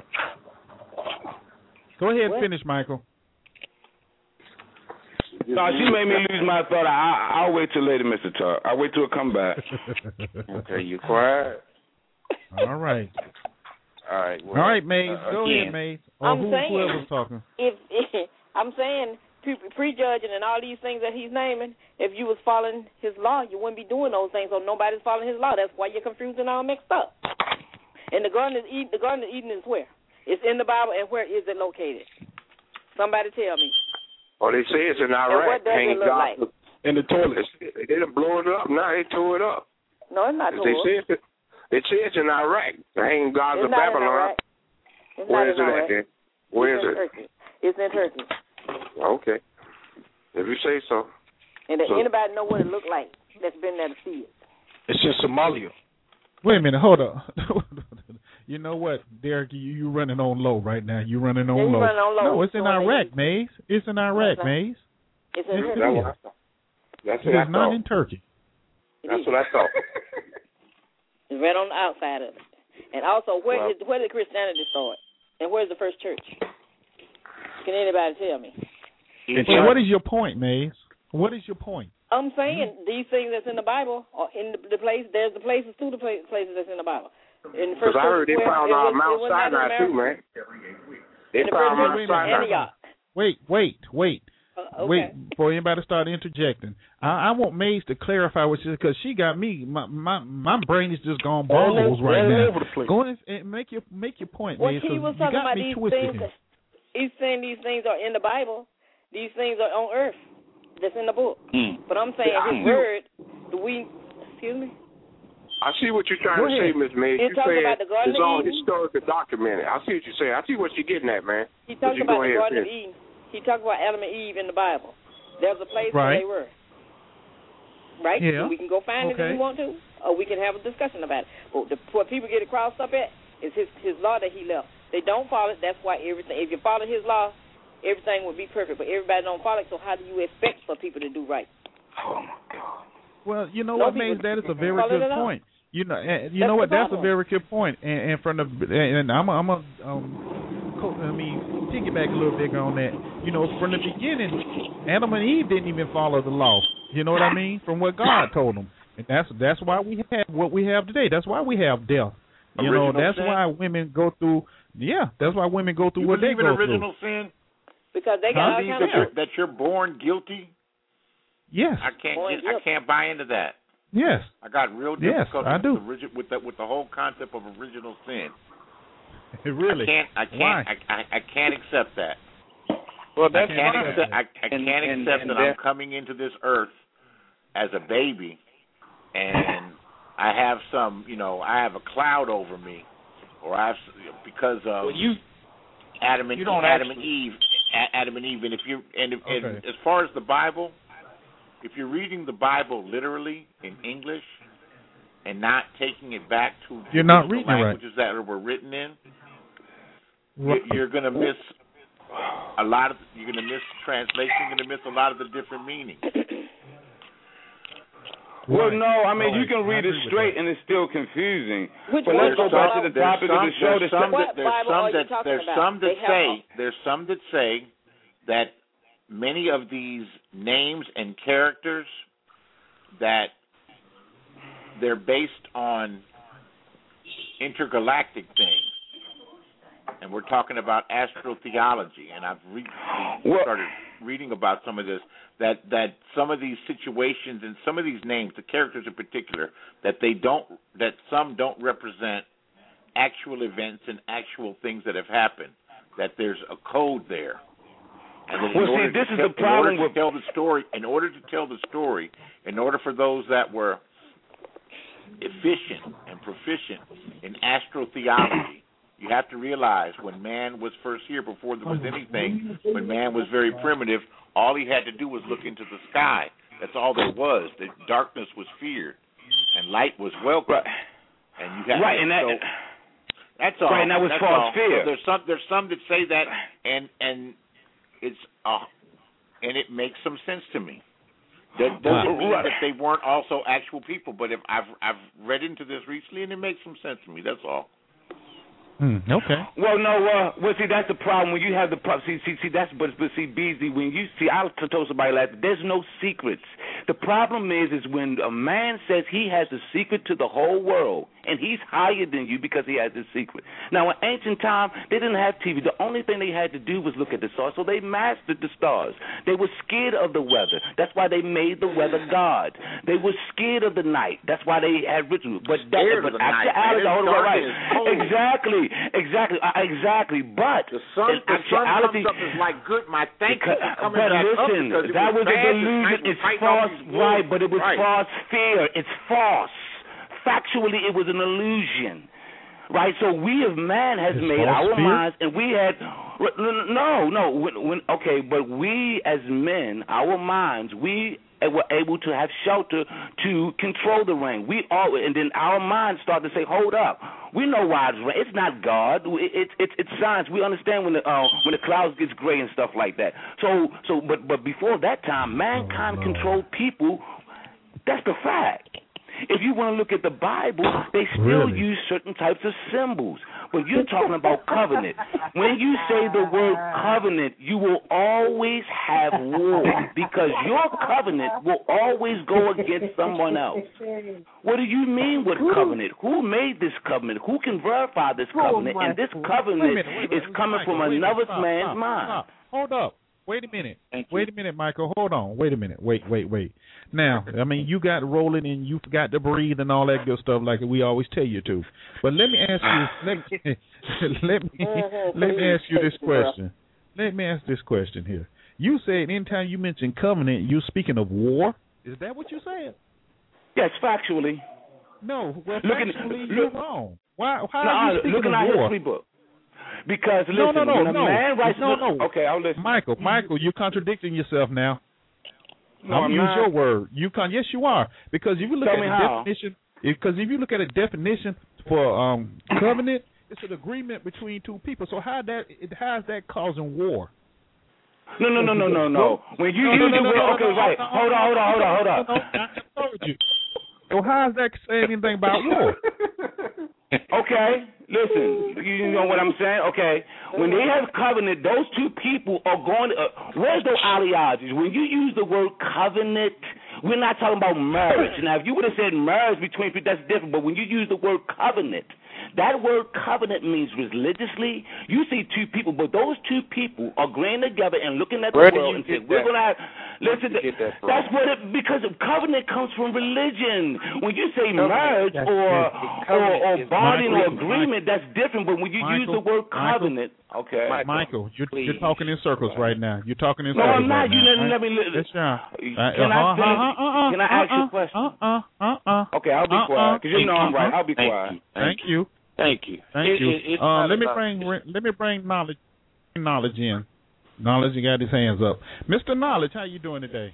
Go ahead and what? finish, Michael. No, she made me lose my thought. I, I'll wait till later, Mister Talk. I'll wait till it come back. Okay, you quiet. All right. All right. Well, All right, Maze. Uh, Go again. ahead, Maze. Or I'm who, saying, whoever's talking. If, if I'm saying pre- prejudging and all these things that he's naming, if you was following his law, you wouldn't be doing those things. So nobody's following his law. That's why you're confused and all mixed up. And the Garden of Eden, the Garden of Eden is where? It's in the Bible, and where is it located? Somebody tell me. Oh, they say it's in Iraq. And what does it look like? In the toilet. They done blow it up. Now they tore it up. No, it's not tore they up. say it's, they say it's in Iraq. The hanging gods It's of not in Babylon. Iraq. It's Where not is in it Iraq. at then? Where it's is in it? Turkey. It's in Turkey. Okay. If you say so. And does So- anybody know what it looked like that's been there to see it? It's in Somalia. Wait a minute. Hold on. You know what, Derek? You you running on low right now. You running on Yeah, you low. running on low. No, it's in So Iraq, they- Maze. It's in Iraq, Maze. It's in Yes, Turkey. it is. That's It what I is not thought. in Turkey. That's what I thought. It's right on the outside of it. And also, where Well- did where did Christianity start? And where's the first church? Can anybody tell me? Wait, what is your point, Maze? What is your point? I'm saying these things that's in the Bible are in the, the place. There's the places to the pla- places that's in the Bible. In the Because first I heard they church, found where, out it was, Mount it was not in Sinai too, America. man. They In the found first Mount church in Sinai. Antioch. Wait, wait, wait. Uh, okay. Wait, before anybody start interjecting, I, I want Maze to clarify what she because she got me. My my my brain is just gone balls All right all now. over the place. Go on and make your make your point, Well, Maze. he 'cause was you talking got about me these twisted things. here. He's saying these things are in the Bible. These things are on earth. That's in the book. Mm. But I'm saying Yeah, his I- word. Do we? Excuse me. I see what you're trying Go to ahead. say, Miss Mays. He's You talking saying about the Garden it's of all Eden. historically documented. I see what you're saying. I see what you're getting at, man. He But talked you about go the ahead Garden of and Eden. He talked about Adam and Eve in the Bible. There's a place Right. where they were. Right? Yeah. So we can go find it Okay. if we want to, or we can have a discussion about it. But the, what people get it crossed up at is his his law that he left. They don't follow it. That's why everything. If you follow his law, everything would be perfect. But everybody don't follow it. So how do you expect for people to do right? Oh my God. Well, you know No what, people Maze? That is a very follow good it up. point. You know, and you That's know what? the That's a problem. very good point. And, and from the and I'm a, I'm a um, co- I mean, piggyback a little bit on that. You know, from the beginning, Adam and Eve didn't even follow the law. You know what I mean? From what God told them, and that's that's why we have what we have today. That's why we have death. You Original know, that's sin? why women go through. Yeah, that's why women go through You what they believe in go original sin? Because they Huh? got all Believe kind that of you're, that you're born guilty? through. Yes, I can't Born get, I guilty. can't buy into that. yes, I got real Yes, difficulty I do. with the origi- with the with the whole concept of original sin. really. I can't I can't Why? I, I, I can't accept that. Well, I that's can't fine. accept I, I And- can't and- accept and that I'm that- coming into this earth as a baby and I have some, you know, I have a cloud over me or I have because of Well, you Adam and you don't Adam and actually- Eve, A- Adam and Eve, and if you and, if, and Okay. as far as the Bible, if you're reading the Bible literally in English and not taking it back to You're not the reading it right. languages that were written in, Right. you're, you're going to miss a lot of. You're going to miss translation. You're going to miss a lot of the different meanings. Well, Right. no, I mean, Right. you can read I it agree with straight that. and it's still confusing. Which But one let's go is back the to the There's topic some, of the show. there's The some se- that, there's Bible some are you that talking there's about? some that They have say all- there's some that say that many of these names and characters that they're based on intergalactic things, and we're talking about astrotheology. And I've re- Well- started reading about some of this. That that some of these situations and some of these names, the characters in particular, that they don't, that some don't represent actual events and actual things that have happened. That there's a code there. And that in Well, see, order this to is tell, the problem in order with- to tell the story. In order to tell the story, in order for those that were efficient and proficient in astrotheology, You have to realize when man was first here, before there was anything, when man was very primitive, all he had to do was look into the sky. That's all there was. The darkness was feared, and light was welcome. Right. And you have right, to, and that, so, that's all. Right, and that was that's false all. fear. So there's some there's some that say that, and and it's uh, and it makes some sense to me. That doesn't mean that they weren't also actual people, but if I've I've read into this recently, and it makes some sense to me. That's all. Hmm, okay. Well, no, uh, well, see, that's the problem when you have the problem. See, see, see, that's but, but see, Beasley, when you see, I told somebody last, there's no secrets. The problem is, is when a man says he has a secret to the whole world, and he's higher than you because he has this secret. Now, in ancient time, they didn't have T V. The only thing they had to do was look at the stars, so they mastered the stars. They were scared of the weather. That's why they made the weather god. They were scared of the night. That's why they had rituals. But that, but actuality, hold on, right? Exactly. Exactly, uh, exactly. But the sun, the sun comes up is like good. My thank you for coming but back listen, up because it that was, was a delusion. It's false, right? But it was right. false fear. It's false. Factually, it was an illusion, right? So we, as man, has it's made our fear? minds, and we had no, no. When, when, okay, but we, as men, our minds, we. were able to have shelter to control the rain. We all, and then our minds start to say, "Hold up, we know why it's rain. It's not God. It's it's it's science. We understand when the uh, when the clouds gets gray and stuff like that." So so, but but before that time, mankind oh, controlled people. That's the fact. If you want to look at the Bible, they still really? use certain types of symbols. But you're talking about covenant. When you say the word covenant, you will always have war because your covenant will always go against someone else. What do you mean with covenant? Who made this covenant? Who can verify this covenant? And this covenant is coming from another man's mind. Hold up. Wait a minute. Wait a minute, Michael. Hold on. Wait a minute. Wait, wait, wait. Now, I mean, you got rolling and you forgot to breathe and all that good stuff like we always tell you to. But let me ask you. Let me let me let me ask you this question. Let me ask this question here. You said anytime you mention covenant, you're speaking of war. Is that what you said? Yes, factually. No, well, look factually, at, you're look, wrong. Why? How no, are you speaking look of at our war? history book. Because listen, no, no, no, when a no. man writes, no, no. Okay, I'll listen. Michael, Michael, you're contradicting yourself now. No, I'm I'm use not. your word. You can, yes, you are. Because if you look Tell at me the how. definition, because if, if you look at a definition for um, covenant, it's an agreement between two people. So how that how is that causing war? No, no, no, no, no, no. When you no, use no, no, the no, word, no, okay, no, right. no, Hold on, hold on, hold on, hold on. No, no, I told you. So how is that saying anything about war? Okay, listen, you know what I'm saying? Okay, when they have covenant, those two people are going to, uh, where's those allegories? When you use the word covenant, we're not talking about marriage. Now, if you would have said marriage between people, that's different, but when you use the word covenant, that word covenant means religiously, you see two people, but those two people are agreeing together and looking at the Where world and saying, we're going to have, listen, to, that that's what it, because covenant comes from religion. When you say covenant, marriage or, or, or bonding or agreement, that's different, but when you Michael, use the word covenant, Michael, okay. Michael, Michael you're, you're talking in circles right now. You're talking in no, circles I'm not. right You now. let, let me, Yes, uh, can, uh, I, uh, uh, uh, can I ask you a question? Uh, uh, uh, uh, okay, I'll be uh, quiet, because you know I'm right. I'll be Thank quiet. You. Thank you. Thank you. Thank it, you. It, uh, let me bring let me bring knowledge knowledge in. Knowledge, you got his hands up. Mister Knowledge, how you doing today?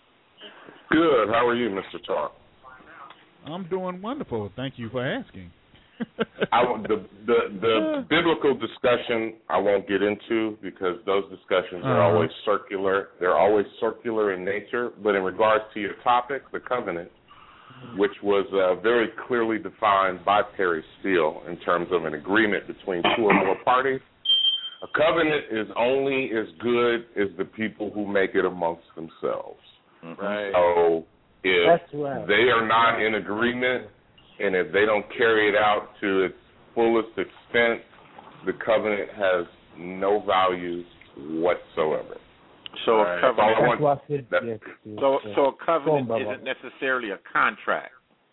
Good. How are you, Mister Talk? I'm doing wonderful. Thank you for asking. I, the the the biblical discussion I won't get into because those discussions are uh-huh. always circular. They're always circular in nature. But in regards to your topic, the covenant, which was uh, very clearly defined by Terry Steele in terms of an agreement between two or more parties, a covenant is only as good as the people who make it amongst themselves. Right. So if right. they are not in agreement, and if they don't carry it out to its fullest extent, the covenant has no value whatsoever. So right. a covenant, want, that, so so a covenant isn't necessarily a contract.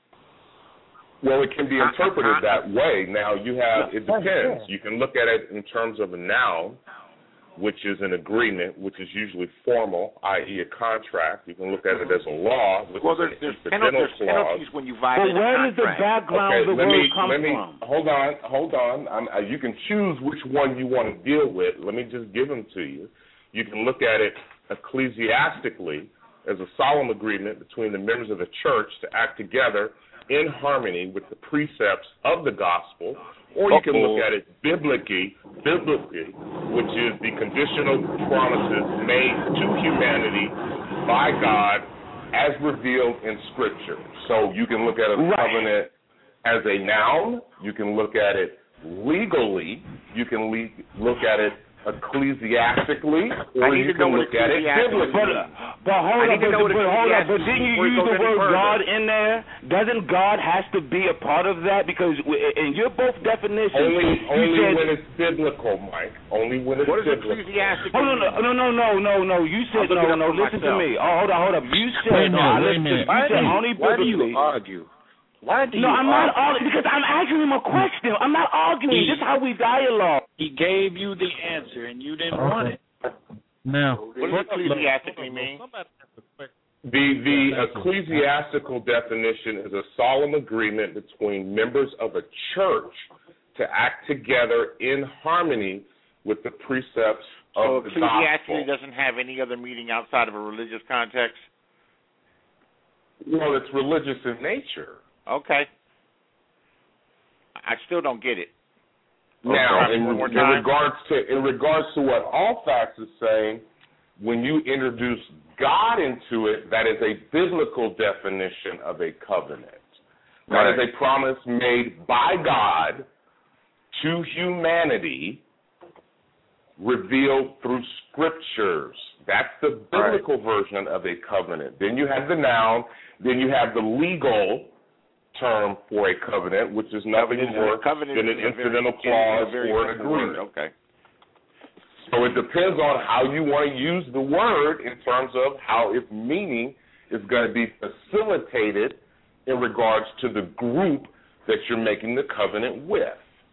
Well, it can be interpreted that way. Now you have it depends. You can look at it in terms of a noun, which is an agreement, which is usually formal, that is a contract. You can look at it as a law, which well, is there's, an there's, incidental penalties, there's clause. penalties when you violate But where a does the contract. background okay, of the let word me, come let me, from? Hold on, hold on. I'm, uh, you can choose which one you want to deal with. Let me just give them to you. You can look at it ecclesiastically as a solemn agreement between the members of the church to act together in harmony with the precepts of the gospel, or you can look at it biblically, biblically, which is the conditional promises made to humanity by God as revealed in Scripture. So you can look at a right. covenant as a noun. You can look at it legally. You can le- look at it ecclesiastically, or you can look at it biblically. But, but hold up, but, but hold up, but didn't you use the word God in there? Doesn't God has to be a part of that? Because in your both definitions, only only said, when it's biblical, Mike. Only when it's what is biblical. ecclesiastic? Oh, no, no, no, no, no, no. You said no, no. Listen myself. to me. Oh, hold on, hold up. You said wait a minute, no. wait a minute. You Why said do you, only why do biblically. you argue? Why do no, you I'm argue? not arguing because I'm asking him a question. I'm not arguing. He, this is how we dialogue. He gave you the answer, and you didn't okay. want it. Now, what does ecclesiastically mean? The the ecclesiastical definition is a solemn agreement between members of a church to act together in harmony with the precepts so of the ecclesiastically gospel. Doesn't have any other meaning outside of a religious context? Well, it's religious in nature. Okay. I still don't get it. Now, okay. in, in regards to in regards to what All Facts is saying, when you introduce God into it, that is a biblical definition of a covenant. That right. is a promise made by God to humanity, revealed through scriptures. That's the biblical right. version of a covenant. Then you have the noun. Then you have the legal term for a covenant, which is nothing more than an incidental clause or an agreement. Okay. So it depends on how you want to use the word in terms of how its meaning is going to be facilitated in regards to the group that you're making the covenant with.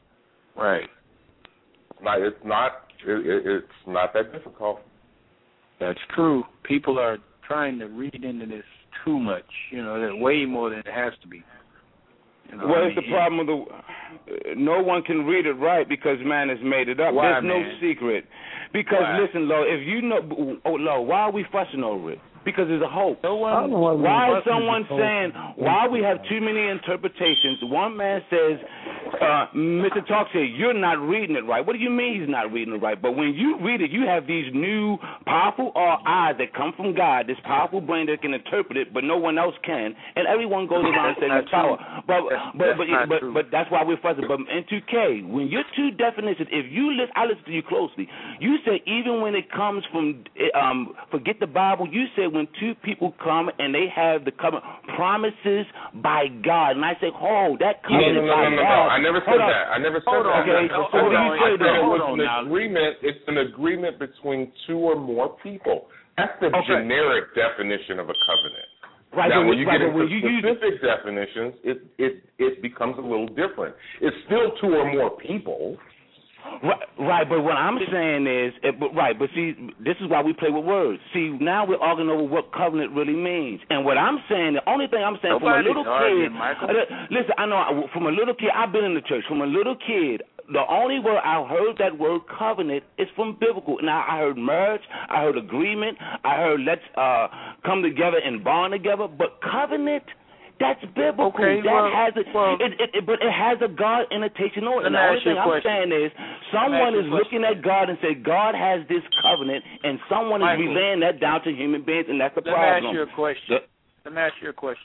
Right. Now, it's not. It, it's not that difficult. That's true. People are trying to read into this too much. You know, that way more than it has to be. You know, well, I it's mean, the problem with the. No one can read it right because man has made it up. Why, There's no man? secret. Because why? listen, Lo, if you know, oh, Lo, why are we fussing over it? Because it's a hoax. No one, why is someone saying, why we have too many interpretations? One man says, uh, Mister Talk said, you're not reading it right. What do you mean he's not reading it right? But when you read it, you have these new powerful eyes that come from God, this powerful brain that can interpret it, but no one else can. And everyone goes around saying it's power. But but but, but, but, but that's why we're fussing. But in two K, when your two definitions, if you listen, I listen to you closely, you say even when it comes from, um, forget the Bible, you say when two people come and they have the covenant promises by God, and I say, oh, that covenant no, no, no, by no, no, God. no. I never said that. I never said Hold that. on, okay. No, so what do you say I said it was on an now. agreement. It's an agreement between two or more people. That's the okay. generic definition of a covenant. Right, now, but when you right, get into you specific use... definitions, it it it becomes a little different. It's still two or more people. Right, right, but what I'm saying is, it, but, right, but see, this is why we play with words. See, now we're arguing over what covenant really means. And what I'm saying, the only thing I'm saying, Nobody's from a little arguing, kid, Michael. listen, I know, from a little kid, I've been in the church, from a little kid, the only word I heard that word covenant is from biblical. Now, I heard marriage, I heard agreement, I heard let's uh, come together and bond together, but covenant, that's biblical. Okay, that well, has a, well, it, it, it, but it has a God annotation on it. Let And me the only ask you thing a I'm question. saying is someone Let me ask you is a looking at God and say God has this covenant, and someone Michael, is relaying that down to human beings, and that's the let problem. me ask you a question. Let me ask you a question.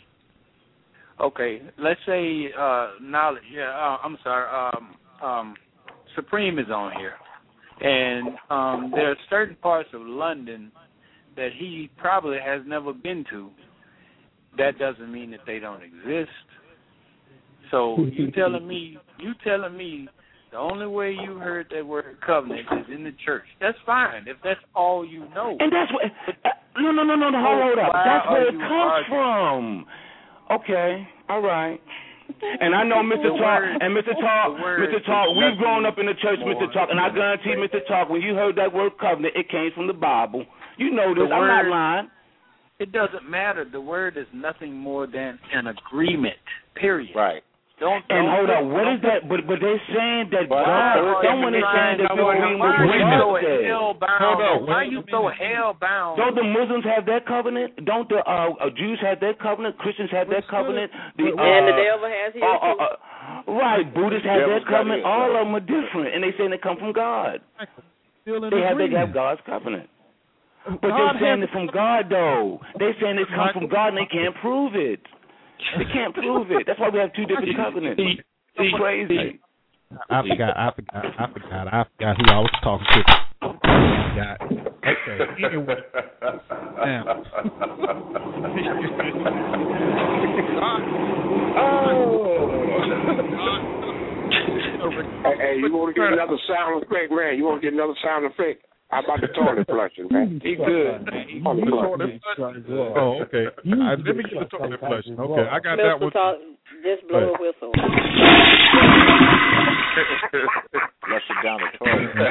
Okay, let's say uh, knowledge. Yeah, uh, I'm sorry. Um, um, Supreme is on here, and um, there are certain parts of London that he probably has never been to. That doesn't mean that they don't exist. So you telling me, you telling me, the only way you heard that word covenant is in the church. That's fine if that's all you know. And that's what. Uh, no, no, no, no, no. Hold up. Why That's where it you comes arguing? from. Okay. All right. And I know Mister Talk and Mister Talk, Mister Talk, we've grown up in the church, Mister Talk, and I guarantee, Mister Talk, when you heard that word covenant, it came from the Bible. You know this. I'm not lying. It doesn't matter. The word is nothing more than an agreement. Period. Right. Don't, and don't hold on, what is that? But but they're saying that God. Someone is saying that you're agreeing with what God said. Hold on. Why are you so hell bound? Don't the Muslims have their covenant? Don't the uh, uh, Jews have their covenant? Christians have their covenant? The, uh, and the devil has his. Uh, uh, uh, right. Buddhists have their covenant. All of them are different, and they saying they come from God. They have they have God's covenant. But they're saying it from God, though. They're saying it's come from God, and they can't prove it. They can't prove it. That's why we have two different covenants. It's crazy. I forgot. I forgot. I forgot. I forgot who I was talking to. I forgot. Okay. Anyway. Now. oh. hey, hey, you want to get another sound effect, man? You want to get another sound effect? How about the toilet flushing, man? He good, man. He oh, oh, okay. I, let me get the toilet flushing. Okay, I got that one. Talk, just blow a whistle. Flush it down the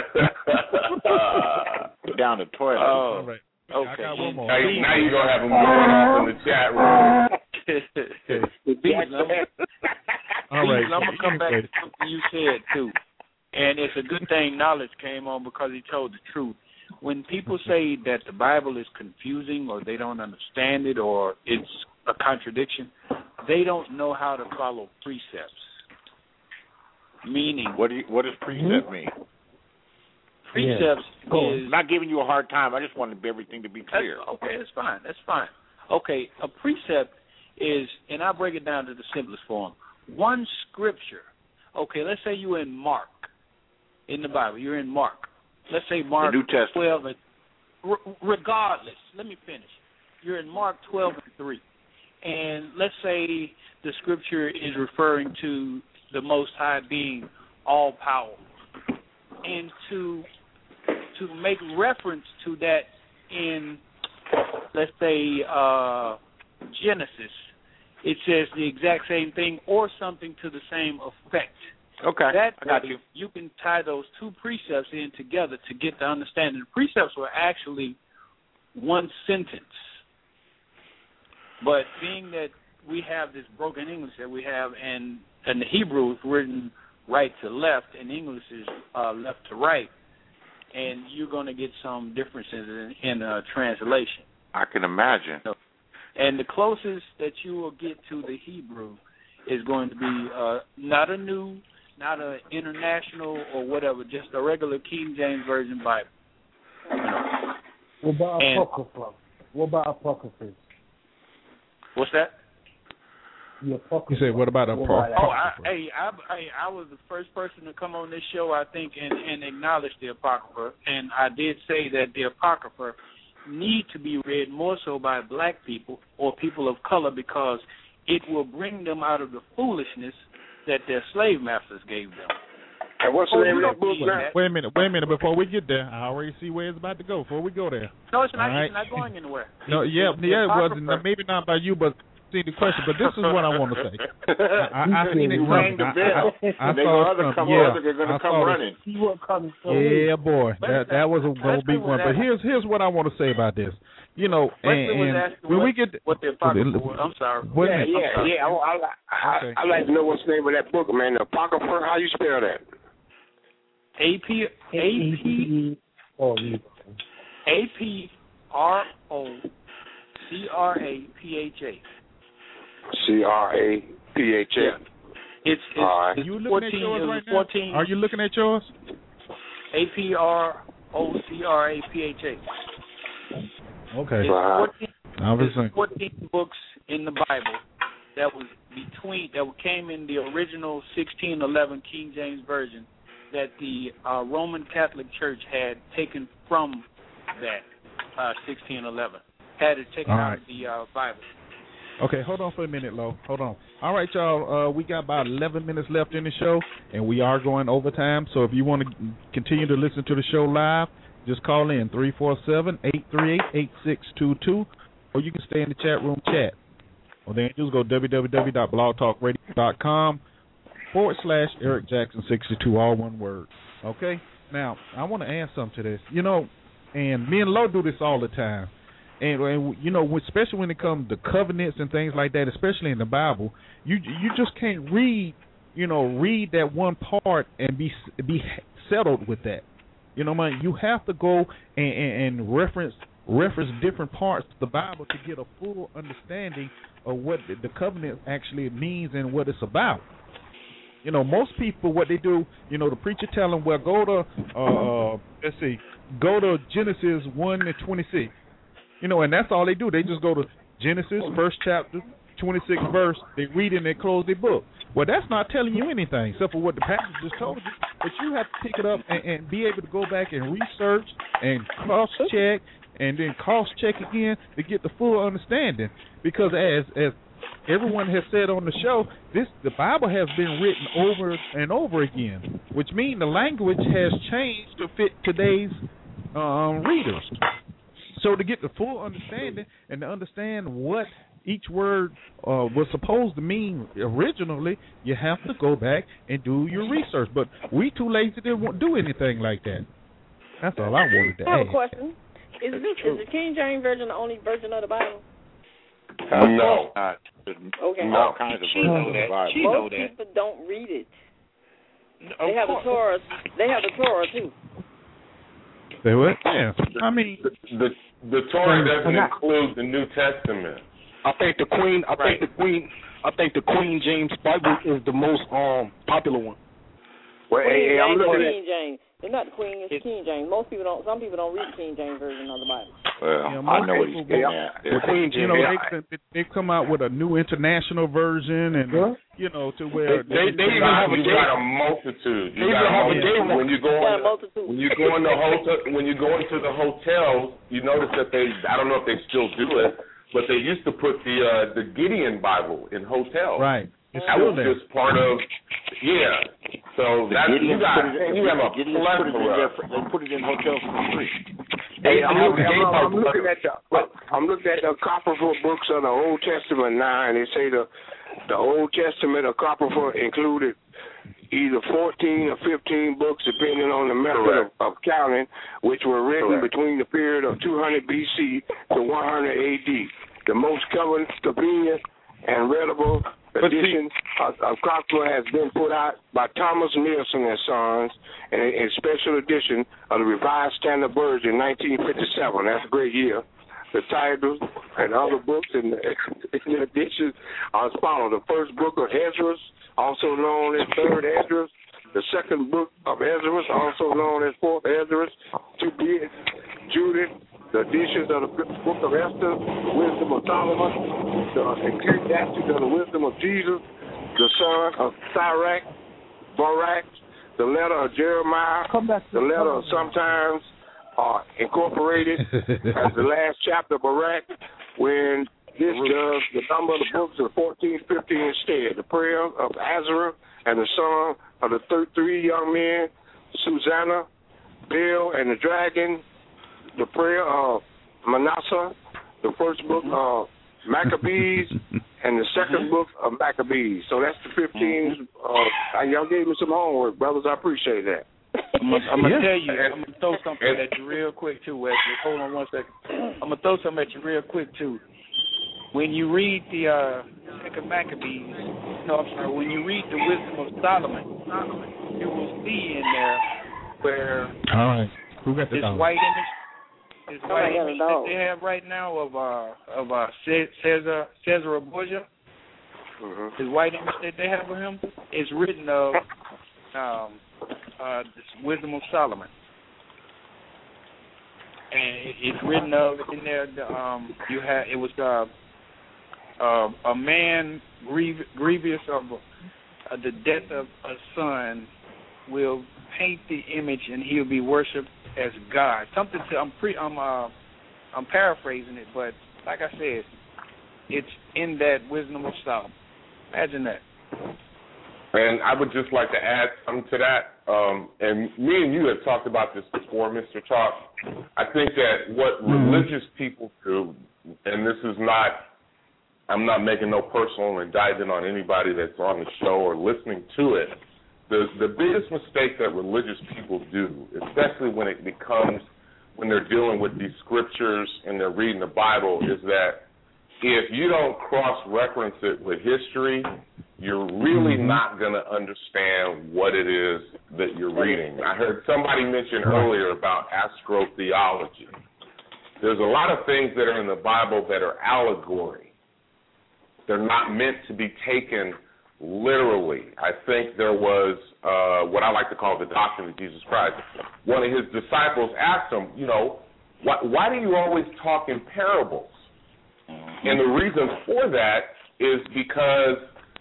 toilet. down the toilet. Oh, all right. Okay. I got one more. Now, you, now you're going to have them going off in the chat room. All right. I'm going to come back to something you said, too. And it's a good thing Knowledge came on because he told the truth. When people say that the Bible is confusing or they don't understand it or it's a contradiction, they don't know how to follow precepts. Meaning, what do you, what does precept mean? Precepts yeah. is I'm not giving you a hard time. I just wanted everything to be clear. That's, okay, that's fine. That's fine. Okay, a precept is, and I'll break it down to the simplest form. One scripture. Okay, let's say you're in Mark. In the Bible, you're in Mark. Let's say Mark the New Testament. twelve. And, regardless, let me finish. You're in Mark twelve and three, and let's say the scripture is referring to the Most High being all powerful, and to to make reference to that in, let's say, uh, Genesis, it says the exact same thing or something to the same effect. Okay, that I got way, you. You can tie those two precepts in together to get the understanding. The precepts were actually one sentence. But being that we have this broken English that we have, and, and the Hebrew is written right to left, and English is uh, left to right, and you're going to get some differences in, in uh, translation. I can imagine. So, and the closest that you will get to the Hebrew is going to be uh, not a new... not an international or whatever, just a regular King James Version Bible. What about and, Apocrypha? What about Apocrypha? What's that? The Apocrypha. You say, what about Apocrypha? Oh, I, hey, I, I, I was the first person to come on this show, I think, and, and acknowledge the Apocrypha. And I did say that the Apocrypha need to be read more so by black people or people of color because it will bring them out of the foolishness that their slave masters gave them. And what's the oh, name of that book now? Wait a minute, wait a minute. Before we get there, I already see where it's about to go. Before we go there. No, it's not, right? it's not going anywhere. No, yeah, yeah, it wasn't. Maybe not by you, but see the question. But this is what I want to say. I, I, I seen it coming. I, I, I, I saw it coming. Yeah, they're going to I come saw running. See what comes from Yeah, boy, that that was a going to be one. But here's here's what I want to say about this. You know, and, and when what, we get what the Apocrypha was, I'm sorry. Yeah, yeah, yeah. I, I, I, okay. I like to know what's the name of that book, man. The Apocrypha. How you spell that? A P A P A P R O C R A P H A. C R A P H A. Yeah. It's it's, right. it's you looking fourteen. at yours right fourteen. Now? Are you looking at yours? A P R O C R A P H A. Okay. It's fourteen, Obviously. fourteen books in the Bible that was between that came in the original sixteen eleven King James Version that the uh, Roman Catholic Church had taken from that uh, sixteen eleven. Had it taken All out right. of the uh, Bible. Okay, hold on for a minute, Lo. Hold on. All right, y'all. Uh, we got about eleven minutes left in the show, and we are going overtime. So if you want to continue to listen to the show live, just call in three four seven, eight three eight, eight six two two, or you can stay in the chat room chat. Well, then just go www.blogtalkradio.com forward slash Eric Jackson sixty-two, all one word. Okay? Now, I want to add something to this. You know, and me and Lo do this all the time. And, and you know, especially when it comes to covenants and things like that, especially in the Bible, you you just can't read, you know, read that one part and be be settled with that. You know, man, you have to go and, and, and reference reference different parts of the Bible to get a full understanding of what the, the covenant actually means and what it's about. You know, most people, what they do, you know, the preacher tell them, well, go to, uh, let's see, go to Genesis one and twenty-six. You know, and that's all they do. They just go to Genesis, first chapter, twenty-sixth verse. They read it and they close their book. Well, that's not telling you anything except for what the pastor just told you. But you have to pick it up and, and be able to go back and research and cross-check and then cross-check again to get the full understanding. Because as as everyone has said on the show, this the Bible has been written over and over again, which means the language has changed to fit today's um, readers. So to get the full understanding and to understand what each word uh, was supposed to mean originally, you have to go back and do your research. But we too lazy to do anything like that. That's all I wanted to add. I have a question. Is, this, is the King James Version the only version of the Bible? Uh, no. Not. Okay. All kinds of versions of the Bible. She Most people don't read it. They have the Torah. They have the Torah too. They what? Yeah. I mean, the the, the Torah doesn't include the New Testament. I think the Queen. I right. think the Queen. I think the Queen James Bible is the most um popular one. Well, Queen hey, I'm James looking King James. It's not the Queen. It's King James. Most people don't. Some people don't read the King James version of the Bible. Well, yeah, I know what he's getting at. The Queen James. You know, they they've come out with a new international version, and huh? you know, to where they, they, they even have a, got a multitude. You got a multitude. When you go on, when you go in the hotel, when you go into the hotels, you notice that they. I don't know if they still do it, but they used to put the uh, the Gideon Bible in hotels. Right. It's that was there. Just part of, yeah. So that you got, you have a plethora. They put it in hotels for free. Hey, I'm, looking, I'm, I'm looking at the, I'm looking at the apocryphal books of the Old Testament now, and they say the the Old Testament apocryphal included either fourteen or fifteen books, depending on the method of, of counting, which were written Correct. between the period of two hundred B C to one hundred A D. The most convenient and readable edition of, of Apocrypha has been put out by Thomas Nielsen and Sons, and a, a special edition of the Revised Standard Version in nineteen fifty-seven. That's a great year. The titles and other books in the, in the edition are as follows: the first book of Ezra, also known as Third Ezra; the second book of Ezra, also known as Fourth Ezra; to be Judith; the editions of the book of Esther, the wisdom of Solomon, the Ecclesiastes of the wisdom of Jesus, the son of Sirach, Barak, the letter of Jeremiah, the letter of sometimes are incorporated as the last chapter of Barak, when this does the number of the books of fourteen, fifteen instead. The prayer of Azra and the song of the th- three young men, Susanna, Bill, and the dragon, the prayer of Manasseh, the first book of Maccabees, and the second book of Maccabees. So that's the fifteen. Uh, y'all gave me some homework, brothers. I appreciate that. I'm going to tell you, I'm going to throw something at you real quick, too, Wesley. Hold on one second. I'm going to throw something at you real quick, too. When you read the uh, second Maccabees, no, I'm sorry, when you read the Wisdom of Solomon, you will see in there where All right. Who got the this dog? white image, this white image that they have right now of uh, of uh, Caesar Caesar Borgia, mm-hmm. this white image that they have of him is written of um, uh, this Wisdom of Solomon, and it's written of in there. The, um, you have it was uh, uh, a man griev- grievous of uh, the death of a son will paint the image and he'll be worshipped as God. Something to I'm pre I'm uh, I'm paraphrasing it, but like I said, it's in that Wisdom of Solomon. Imagine that. And I would just like to add something to that. Um, and me and you have talked about this before, Mister Talk. I think that what mm-hmm. religious people do, and this is not I'm not making no personal indictment on anybody that's on the show or listening to it. The the biggest mistake that religious people do, especially when it becomes, when they're dealing with these scriptures and they're reading the Bible, is that if you don't cross-reference it with history, you're really mm-hmm. not going to understand what it is that you're reading. I heard somebody mention earlier about astrotheology. There's a lot of things that are in the Bible that are allegory. They're not meant to be taken literally. I think there was uh, what I like to call the doctrine of Jesus Christ. One of his disciples asked him, you know, why, why do you always talk in parables? And the reason for that is because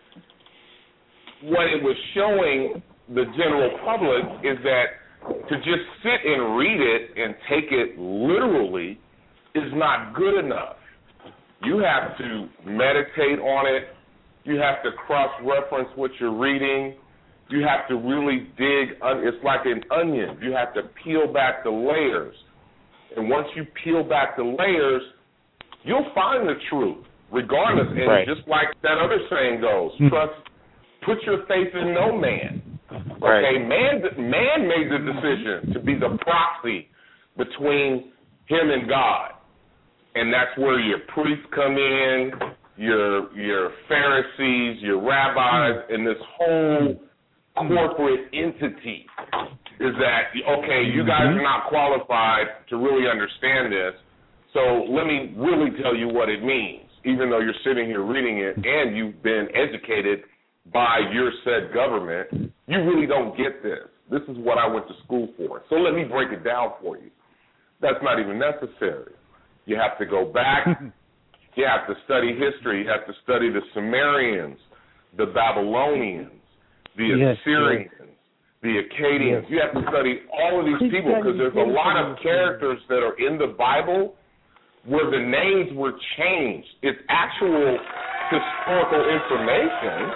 what it was showing the general public is that to just sit and read it and take it literally is not good enough. You have to meditate on it. You have to cross-reference what you're reading. You have to really dig. It's like an onion. You have to peel back the layers. And once you peel back the layers, you'll find the truth, regardless. And right. just like that other saying goes, trust, put your faith in no man. Right. Okay, man, man made the decision to be the proxy between him and God. And that's where your priests come in, your your Pharisees, your rabbis, and this whole corporate entity is that, okay, you guys are not qualified to really understand this, so let me really tell you what it means, even though you're sitting here reading it and you've been educated by your said government, you really don't get this. This is what I went to school for, so let me break it down for you. That's not even necessary. You have to go back. You have to study history. You have to study the Sumerians, the Babylonians, the yes, Assyrians, yes. the Akkadians. Yes. You have to study all of these people because there's a lot of characters that are in the Bible where the names were changed. It's actual historical information.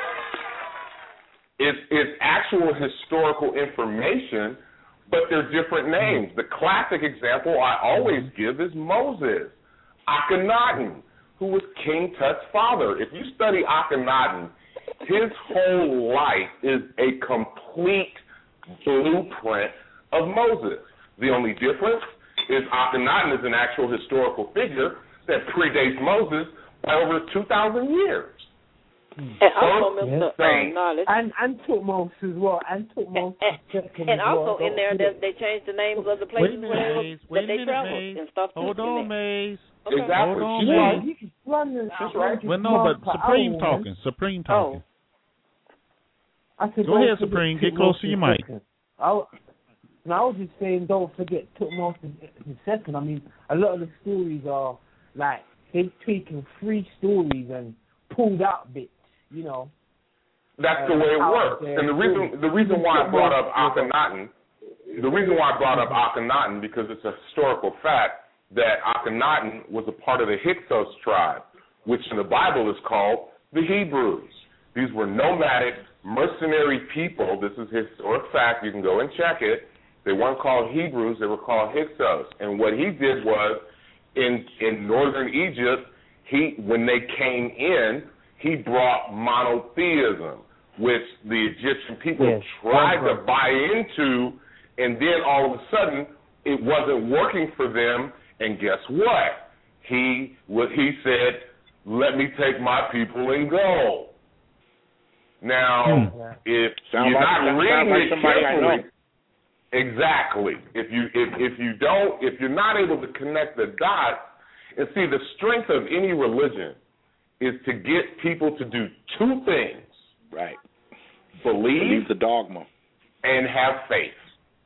It's, it's actual historical information, but they're different names. The classic example I always give is Moses, Akhenaten, who was King Tut's father. If you study Akhenaten, his whole life is a complete blueprint of Moses. The only difference is Akhenaten is an actual historical figure that predates Moses by over two thousand years. And also, Mister Um, knowledge. And, and Tutmos as well. And Tutmos. And, and, and also in there, they, they changed the names of the places minute, where Maze. that they minute, traveled Maze. and stuff. Hold on, Maze. Okay. Exactly. Hold on, yeah, Maze. you can run this. Right. Well, no, but Supreme hour, talking. Supreme talking. Oh. I said, Go ahead, Supreme. Get close to your mic. I, and I was just saying, don't forget Tutmos in second. I mean, a lot of the stories are like they've taken three stories and pulled out bits, you know. That's the way it works. And the reason the reason why I brought up Akhenaten, the reason why I brought up Akhenaten, because it's a historical fact that Akhenaten was a part of the Hyksos tribe, which in the Bible is called the Hebrews. These were nomadic, mercenary people. This is historic fact. You can go and check it. They weren't called Hebrews. They were called Hyksos. And what he did was, in in northern Egypt, he when they came in, he brought monotheism, which the Egyptian people yes. tried to buy into, and then all of a sudden it wasn't working for them. And guess what? He what he said, "Let me take my people and go." Now, hmm. if Sound you're like, not reading like it carefully, exactly. If you if if you don't if you're not able to connect the dots, and see, the strength of any religion is to get people to do two things. Right. Believe, Believe the dogma. And have faith.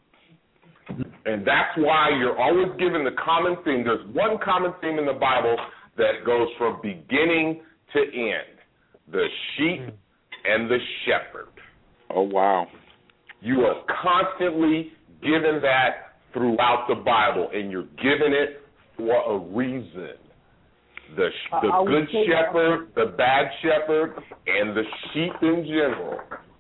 And that's why you're always given the common theme. There's one common theme in the Bible that goes from beginning to end. The sheep and the shepherd. Oh, wow. You are constantly given that throughout the Bible, and you're given it for a reason. The, the I, I good shepherd, that. the bad shepherd, and the sheep in general.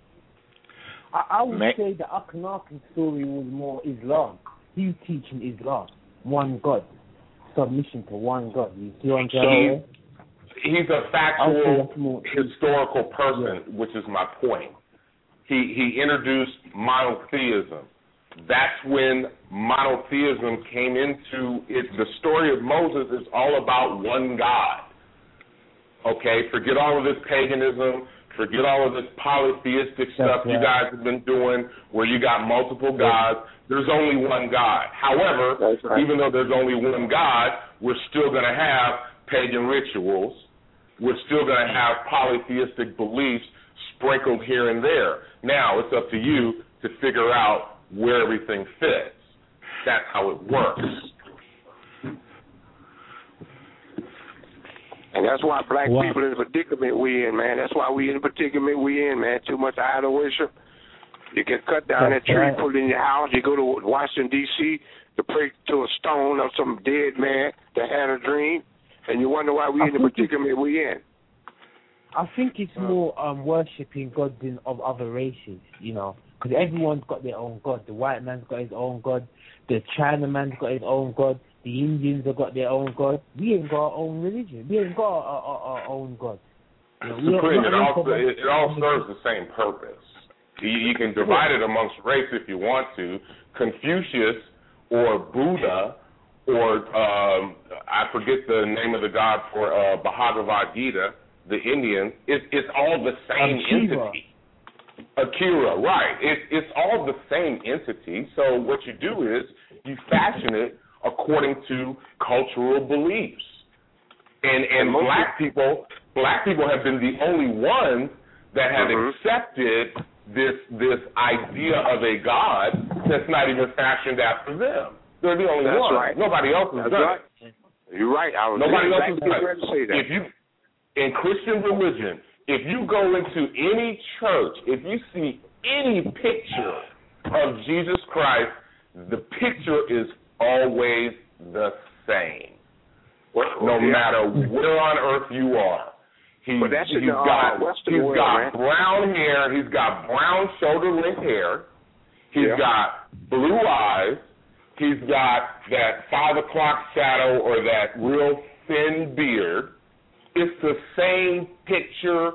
I, I would Man. say the Akhenaten story was more Islam. He was teaching Islam, one God, submission to one God. You see what I'm saying? he's a factual, historical person, yeah. which is my point. He he introduced monotheism. That's when monotheism came into it. The story of Moses is all about one God. Okay, forget all of this paganism, forget all of this polytheistic stuff right. you guys have been doing where you got multiple gods. There's only one God. However, right. even though there's only one God, we're still going to have pagan rituals. We're still going to have polytheistic beliefs sprinkled here and there. Now, it's up to you to figure out where everything fits. That's how it works. And that's why black wow. people in the predicament we in, man. That's why we in the predicament we in, man. Too much idol worship. You get cut down that's that tree, right. put it in your house. You go to Washington, D C to pray to a stone of some dead man that had a dream, and you wonder why we I in the predicament we in. I think it's more um, worshipping gods in, of other races, you know, because everyone's got their own god. The white man's got his own god. The Chinaman's got his own god. The Indians have got their own god. We ain't got our own religion. We ain't got our, our, our own god. You know, Supreme, it, all, it, it all serves the same purpose. You, you can divide it amongst race if you want to. Confucius or Buddha or um, I forget the name of the god for uh, Bhagavad Gita, the Indian, it, it's all the same Akira. entity. Akira, right. It, it's all the same entity. So what you do is you fashion it according to cultural beliefs. And and black people black people have been the only ones that have mm-hmm. accepted this this idea of a God that's not even fashioned after them. They're the only that's ones. Right. Nobody else has that's done right. it. You're right. I was Nobody else has exactly done it. To say that. If you in Christian religion, if you go into any church, if you see any picture of Jesus Christ, the picture is always the same. Well, no yeah. matter where on earth you are. He's, but that's he's in the, got, uh, Western he's world, got man. brown hair, he's got brown shoulder-length hair, he's yeah. got blue eyes, he's got that five o'clock shadow or that real thin beard. It's the same picture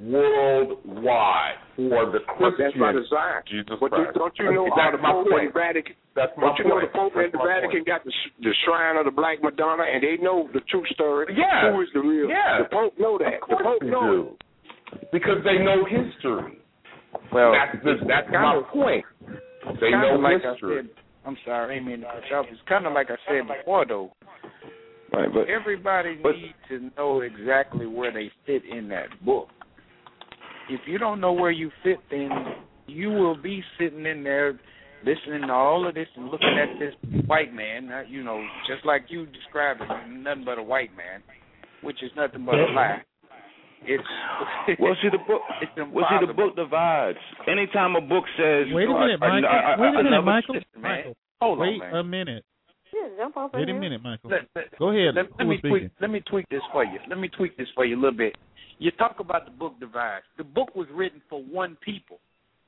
worldwide for the Christian that's by design. Jesus but Christ. Don't you know how the Pope and the Vatican? That's my don't you point. know the Pope and the Vatican point. got the, the shrine of the Black Madonna, and they know the true story. Yeah. Who is the real? Yeah. The Pope know that. Of course the Pope they know do. Because they know history. Well, that's the, that's my of, point. They know like history. I said, I'm sorry, I didn't mean to cut you off. It's kind of like I said before, though. Right, but everybody but, needs to know exactly where they fit in that book. If you don't know where you fit, then you will be sitting in there listening to all of this and looking at this white man, uh, you know, just like you described him, nothing but a white man, which is nothing but a lie. It's well, see the book. Well, see the book divides. Anytime a book says, "Wait a minute, Michael. Uh, Wait a minute, Michael. System, Michael. Hold Wait on, man. a minute. Yeah, jump off Wait a here. minute, Michael. Let, let, Go ahead. Let, let me speaking? tweak. Let me tweak this for you. Let me tweak this for you a little bit. You talk about the book divides. The book was written for one people.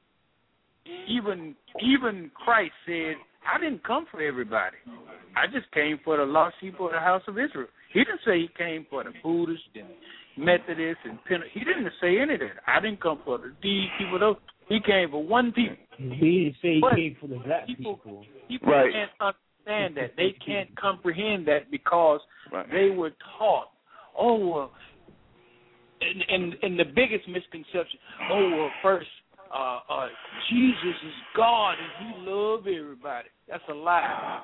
Even even Christ said, "I didn't come for everybody. I just came for the lost people of the house of Israel." He didn't say he came for the Buddhists and Methodists and Pentecostals. He didn't say any of that. I didn't come for the these people. Those. He came for one people. He didn't say he but came for the black people. people. People right. can't understand that. They can't comprehend that because right. they were taught, oh, well, and, and, and the biggest misconception, oh, well, first, uh, uh, Jesus is God and he loves everybody. That's a lie.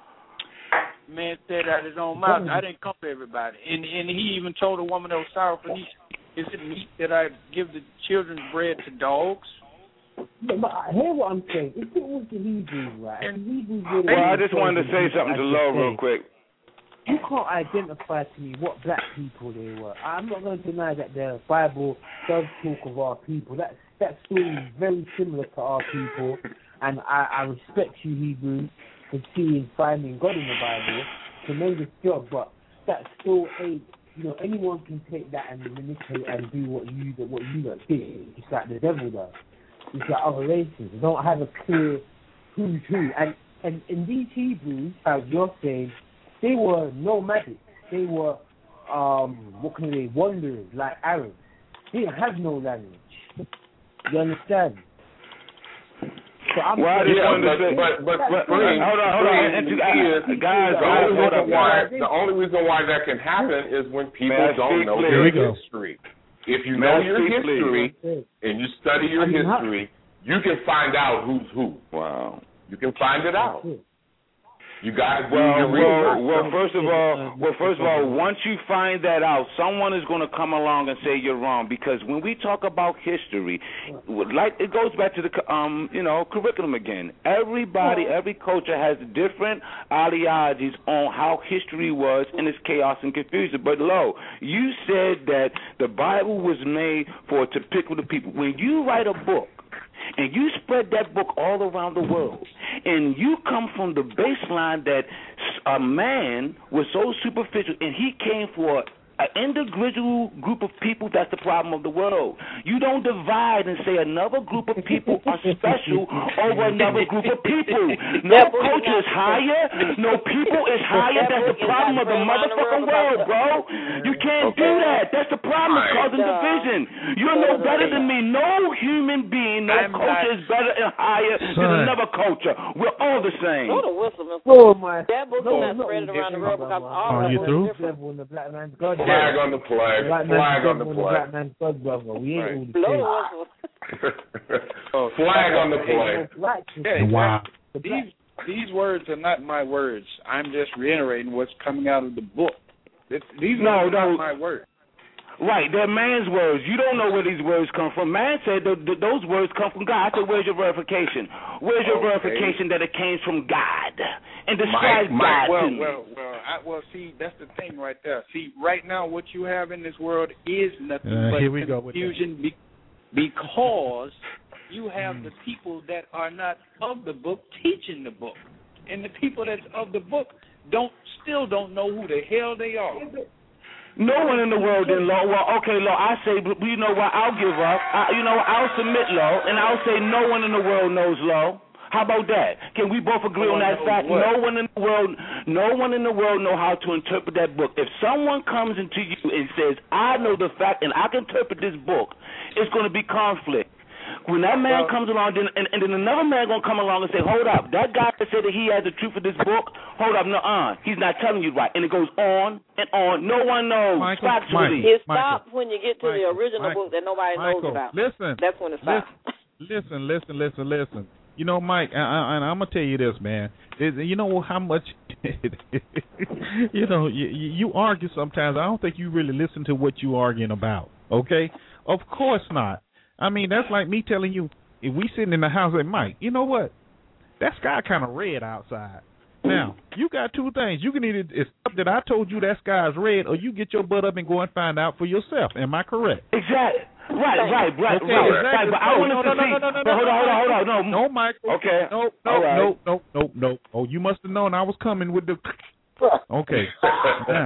Man said out his own mouth, I didn't come for everybody. And and he even told a woman that was sorrowful, is it meat that I give the children's bread to dogs? Yeah, but hear what I'm saying. If it was the Hebrews, right? And Hebrews really well, I just wanted to say something to Lo real quick. You can't identify to me what black people they were. I'm not going to deny that the Bible does talk of our people. That that story is very similar to our people, and I, I respect you Hebrews for seeing, finding God in the Bible. Tremendous job, but that's still a, you know, anyone can take that and manipulate and do what you what you did. It's like the devil does. It's like other races. They don't have a clear who's who. And, and in these Hebrews, as you're saying, they were nomadic. They were um, what can they, wanderers like Arabs. They didn't have no language. You understand? So I'm well, yeah, but, but, but, but, but hold on, hold on. And, and, guys, the only, reason why, the only reason why that can happen is when people don't know their history. If you know your history and you study your history, you can find out who's who. Wow. You can find it out. You got to do well, your research. Well, well, first of all, well, first of all, once you find that out, someone is going to come along and say you're wrong. Because when we talk about history, like it goes back to the um, you know, curriculum again. Everybody, every culture has different ideologies on how history was in its chaos and confusion. But Lo, you said that the Bible was made for a particular people. When you write a book, and you spread that book all around the world, and you come from the baseline that a man was so superficial, and he came for an individual group of people, that's the problem of the world. You don't divide and say another group of people are special over another group of people. No culture is higher. No people is higher. That's the problem of the motherfucking world, bro. You can't do that. That's the problem. It's causing division. You're no better than me. No human being, no culture is better and higher than another culture. We're all the same. Go to Wisdom. Oh, my. That book is not spread around the world because all of you them are through? Flag on the flag. Black Flag on the flag. Black man's blood, brother. We ain't all the same. Flag on the flag. Yeah, wow. These these words are not my words. I'm just reiterating what's coming out of the book. It's, these no, words are no. not my words. Right, they're man's words. You don't know where these words come from. Man said th- th- those words come from God. I said, where's your verification? Where's your okay. verification that it came from God? And describe God well, to me. Well, well, I, well, see, that's the thing right there. See, right now what you have in this world is nothing uh, but here we confusion go be- because you have mm. the people that are not of the book teaching the book. And the people that's of the book don't still don't know who the hell they are. No one in the world then, Lo. Well, okay, Lo, I say, you know what, I'll give up. I, you know, I'll submit, Lo, and I'll say no one in the world knows, Lo. How about that? Can we both agree on that fact? What? No one in the world, no one in the world know how to interpret that book. If someone comes into you and says, I know the fact and I can interpret this book, it's going to be conflict. When that man comes along, then, and, and then another man going to come along and say, hold up, that guy that said that he has the truth of this book, hold up, no-uh, he's not telling you right. And it goes on and on. No one knows. Michael, Factually. It stops when you get to Michael, the original Michael, book that nobody Michael, knows about. Listen. That's when it stops. Listen, listen, listen, listen. You know, Mike, and I'm going to tell you this, man. Is, you know how much, you know, you, you argue sometimes. I don't think you really listen to what you arguing about, okay? Of course not. I mean, that's like me telling you, if we sitting in the house at Mike, you know what? That sky kind of red outside. Now, you got two things. You can either accept that I told you that sky is red, or you get your butt up and go and find out for yourself. Am I correct? Exactly. Right, right, right, okay, right. Exactly. right. But I want no, to no, see. No, no, no, no, but hold on, hold on, hold on. No, no, Michael. Okay. No, no, right. no, no, no, no. Oh, you must have known I was coming with the. Okay. Now,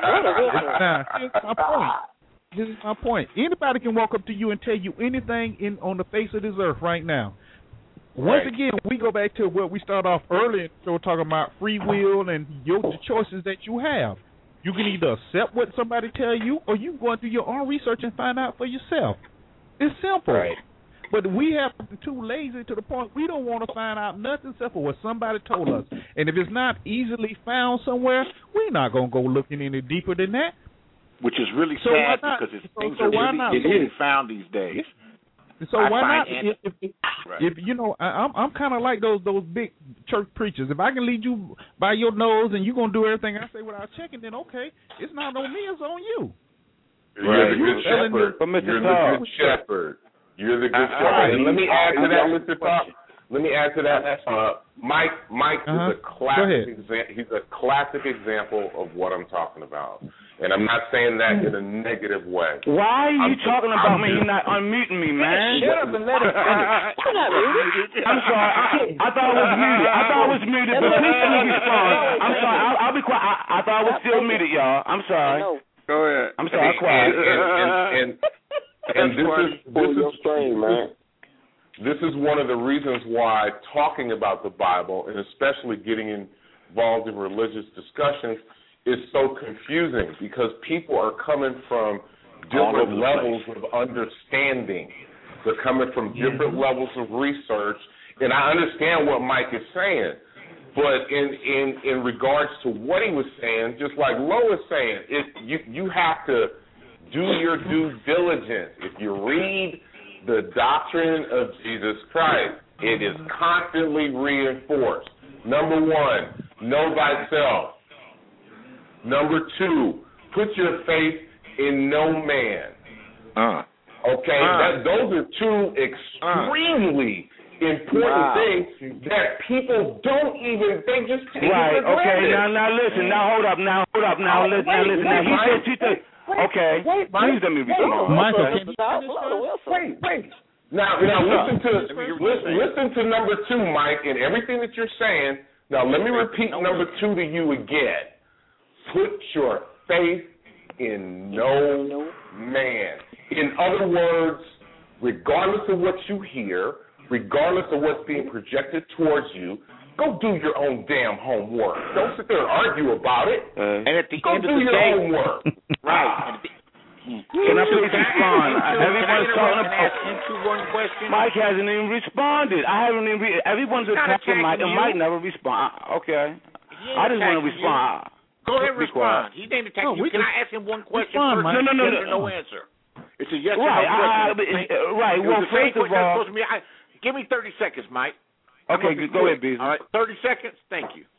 now here's my point. This is my point. Anybody can walk up to you and tell you anything in on the face of this earth right now. Once right. again, we go back to what we started off earlier, so we're talking about free will and your the choices that you have. You can either accept what somebody tell you, or you can go and do your own research and find out for yourself. It's simple. Right. But we have been too lazy to the point we don't want to find out nothing except for what somebody told us. And if it's not easily found somewhere, we're not going to go looking any deeper than that. Which is really so sad because it's, so, things so are why really not? getting found these days. So I why not? If, if, if, right. if you know, I, I'm I'm kind of like those those big church preachers. If I can lead you by your nose and you're gonna do everything I say without checking, then okay, it's not on me, it's on you. You're the you good shepherd. You're the good shepherd. You're the good uh, shepherd. And let me add to that, Mister Top. Let me add to that. Uh, Mike Mike uh-huh. is a classic example. He's a classic example of what I'm talking about. And I'm not saying that in a negative way. Why are you I'm talking just, about I'm me? just, You're not unmuting me, man. Shut up and let him finish. You're not muted. I'm sorry. I, I thought I was muted. I thought I was muted, but please let me respond. I'm sorry. I'll, I'll be quiet. I, I thought I was still muted, y'all. I'm sorry. Go ahead. I'm sorry. I'm quiet. And, and, and, and, and this is this is strange, man. This is one of the reasons why talking about the Bible, and especially getting involved in religious discussions, is so confusing because people are coming from different levels of understanding. They're coming from different yeah. levels of research, and I understand what Mike is saying. But in, in, in regards to what he was saying, just like Lo was saying, it, you you have to do your due diligence. If you read the doctrine of Jesus Christ, it is constantly reinforced. Number one, know thyself. Number two, put your faith in no man. Uh, okay, uh, that, those are two extremely uh, important wow. things that people don't even, they just take right, it for okay, granted. now, now listen, now hold up, now hold up, now, oh, listen, wait, now listen, wait, now he Mike, said two things. Wait, okay, wait, please let me respond. Michael, okay. Wait, wait. Now, now listen to listen, listen to number two, Mike, and everything that you're saying. Now, let me repeat number two to you again. Put your faith in no man. In other words, regardless of what you hear, regardless of what's being projected towards you, go do your own damn homework. Don't sit there and argue about it. Uh, and at the go end do of the your day, homework. Right. Can I please respond? Everyone's talking about. Into one question. Mike hasn't even responded. I haven't even. Re- everyone's attacking Mike, and Mike never respond. Okay. I just want to respond. You. Go ahead and respond. He didn't attack no, you. Can I ask him one question respond, first? No, no, no, yes no. or no answer. It's a yes right, or no question. I, I, uh, right. Well, first of all, to me. I, give me thirty seconds, Mike. Okay, go ahead, Beasley. All right, thirty seconds. Thank you.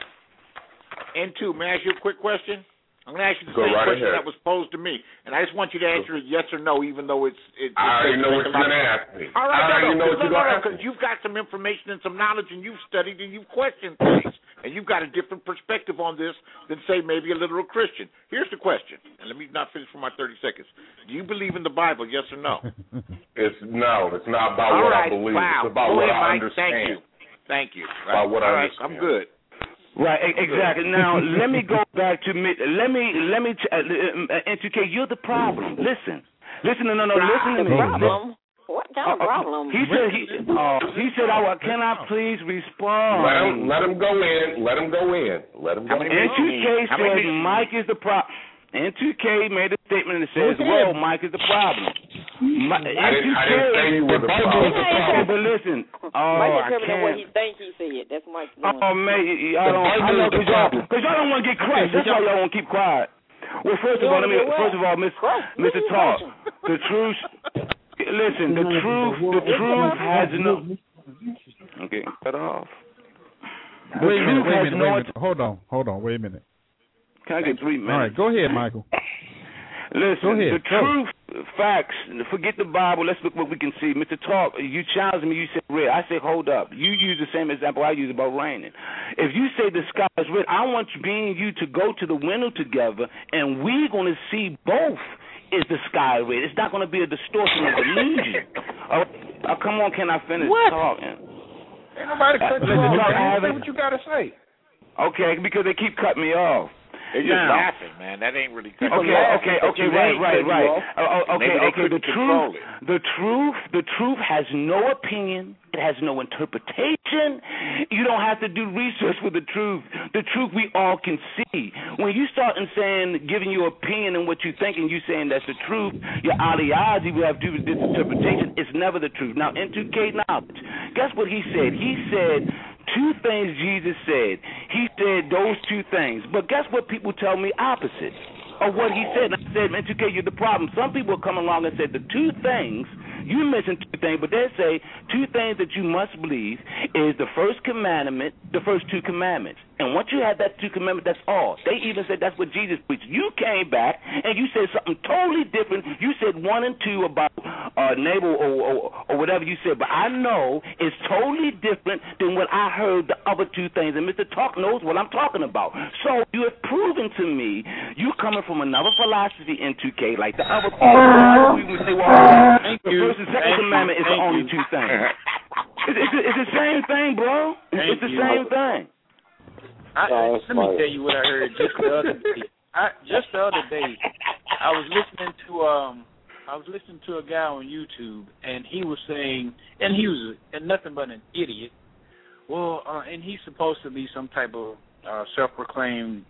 And two, may I ask you a quick question? I'm going to ask you the Go same right question ahead. that was posed to me, and I just want you to answer it yes or no, even though it's. it's I already know what you're going to ask me. All right, I already no, no, know what you're going to ask me. Because you've got some information and some knowledge, and you've studied and you've questioned things, and you've got a different perspective on this than, say, maybe a literal Christian. Here's the question, and let me not finish for my thirty seconds. Do you believe in the Bible, yes or no? It's no. It's not about All what right, I believe. Wow. It's about Go what ahead, I Mike. understand. Thank you. Thank you. Right. About what All I right, understand. I'm good. Right, exactly. Now let me go back to me. Let me let me uh, uh, N two K. You're the problem. Listen, listen, no, no, no. Listen to me. Problem? What kind of uh, problem? He said he. Uh, he said, "I oh, can I please respond?" Let him let him go in. Let him go in. Let him go in. N two K said Mike is the problem. N two K made a statement that says, "Well, Mike is the problem." My, I, didn't, I didn't say you were the problem. Okay, but listen, oh, Mike I can't. What can't. he think he said. That's Mike's doing. Oh, man, y'all don't. I know because y'all, cause y'all don't want to get quiet. That's why y'all want to keep quiet. Well, first of all, let me. First of all, Miss Mister Talk, the truth. Listen, the truth. The truth has no. Okay, cut off. The wait a minute. Wait a minute. Wait a minute. Hold on. Hold on. Wait a minute. Can I get three minutes? All right, go ahead, Michael. Listen, ahead, the truth, facts, forget the Bible, let's look what we can see. Mister Talk, you challenged me, you said red. I said, hold up. You use the same example I use about raining. If you say the sky is red, I want me and you to go to the window together, and we're going to see both. Is the sky red? It's not going to be a distortion of illusion. Oh, oh, come on, can I finish what? talking? Ain't nobody cut you off. Say what you got to say. Okay, because they keep cutting me off. They're just now, laughing, man. That ain't really. Okay, okay, okay, right, right, right. Uh, okay, okay. The truth, the truth, the truth has no opinion. It has no interpretation. You don't have to do research for the truth. The truth we all can see. When you start and saying, giving your opinion and what you think, and you saying that's the truth, your ideology will have to do with this interpretation. It's never the truth. Now, N two K knowledge. Guess what he said? He said two things Jesus said. He said those two things. But guess what people tell me opposite of what he said? And I said, man, two K, you're the problem. Some people come along and said the two things, you mentioned two things, but they say two things that you must believe is the first commandment, the first two commandments. And once you have that two commandments, that's all. They even said that's what Jesus preached. You came back and you said something totally different. You said one and two about uh, neighbor or, or, or whatever you said. But I know it's totally different than what I heard the other two things. And Mister Talk knows what I'm talking about. So you have proven to me you coming from another philosophy in two K, like the other people. We say, well, Thank the you. first and second Thank commandment you. is the Thank only you. two things. It's, it's, it's the same thing, bro. Thank it's the you. same thing. I, oh, let me tell you what I heard just the other day. I, just the other day, I was listening to um, I was listening to a guy on YouTube, and he was saying, and he was and nothing but an idiot. Well, uh, and he's supposed to be some type of uh, self-proclaimed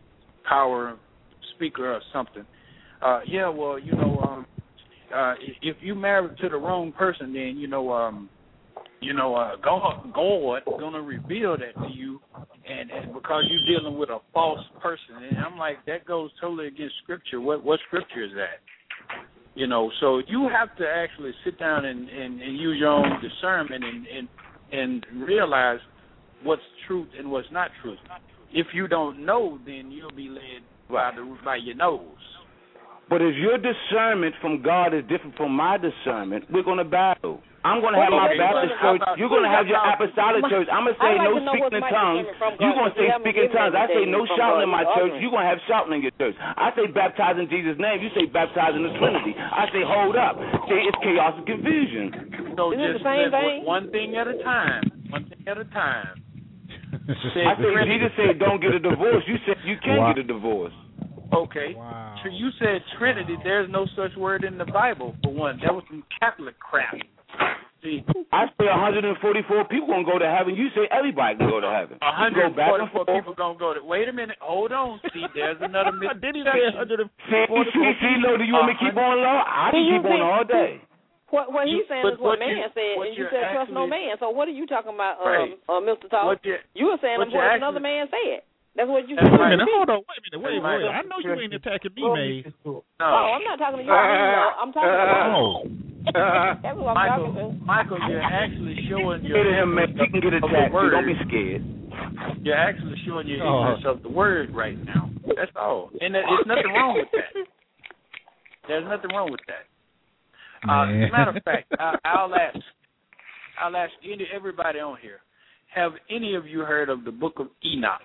power speaker or something. Uh, yeah, well, you know, um, uh, if you married to the wrong person, then you know, um, you know, uh, God, God gonna reveal that to you, and, and because you're dealing with a false person, and I'm like, that goes totally against Scripture. What what Scripture is that? You know, so you have to actually sit down and, and, and use your own discernment and, and and realize what's truth and what's not truth. If you don't know, then you'll be led by the by your nose. But if your discernment from God is different from my discernment, we're going to battle. I'm going to have my Baptist church. You're going to have your apostolic church. I'm going to say no speaking in tongues. You're going to say speaking in tongues. I say no shouting in my church. You're going to have shouting in your church. I say baptize in Jesus' name. You say baptize in the Trinity. I say hold up. Say it's chaos and confusion. So just one thing at a time. One thing at a time. I say Jesus said don't get a divorce. You said you can wow. get a divorce. Okay. Wow. So you said Trinity. There's no such word in the Bible, for one. That was some Catholic crap. See, I say one hundred forty-four people gonna go to heaven. You say everybody can go to heaven. one hundred forty-four people gonna go to. Wait a minute. Hold on. See, there's another misconception. Did he say one hundred forty-four? See, see, Lo, do you want me to keep on, Lo? I can keep on all day. What what he's saying but, is what, what man you, said, and you said trust no man. So what are you talking about, um, right. uh, Mister Todd? You were saying what, what actually, another man said. That's what you said. Wait a minute, hold on, wait a minute, wait a minute. I know you ain't attacking me, May. No. Oh, I'm not talking to you. I'm talking about. Oh. That's what I'm Michael, talking to. Michael, you're actually showing your. Say to him, man, you can get attacked. So don't be scared. You're actually showing your ignorance oh. of the word right now. That's all, and there's nothing wrong with that. There's nothing wrong with that. Uh, as a matter of fact, I, I'll ask, I'll ask any, everybody on here: have any of you heard of the Book of Enoch?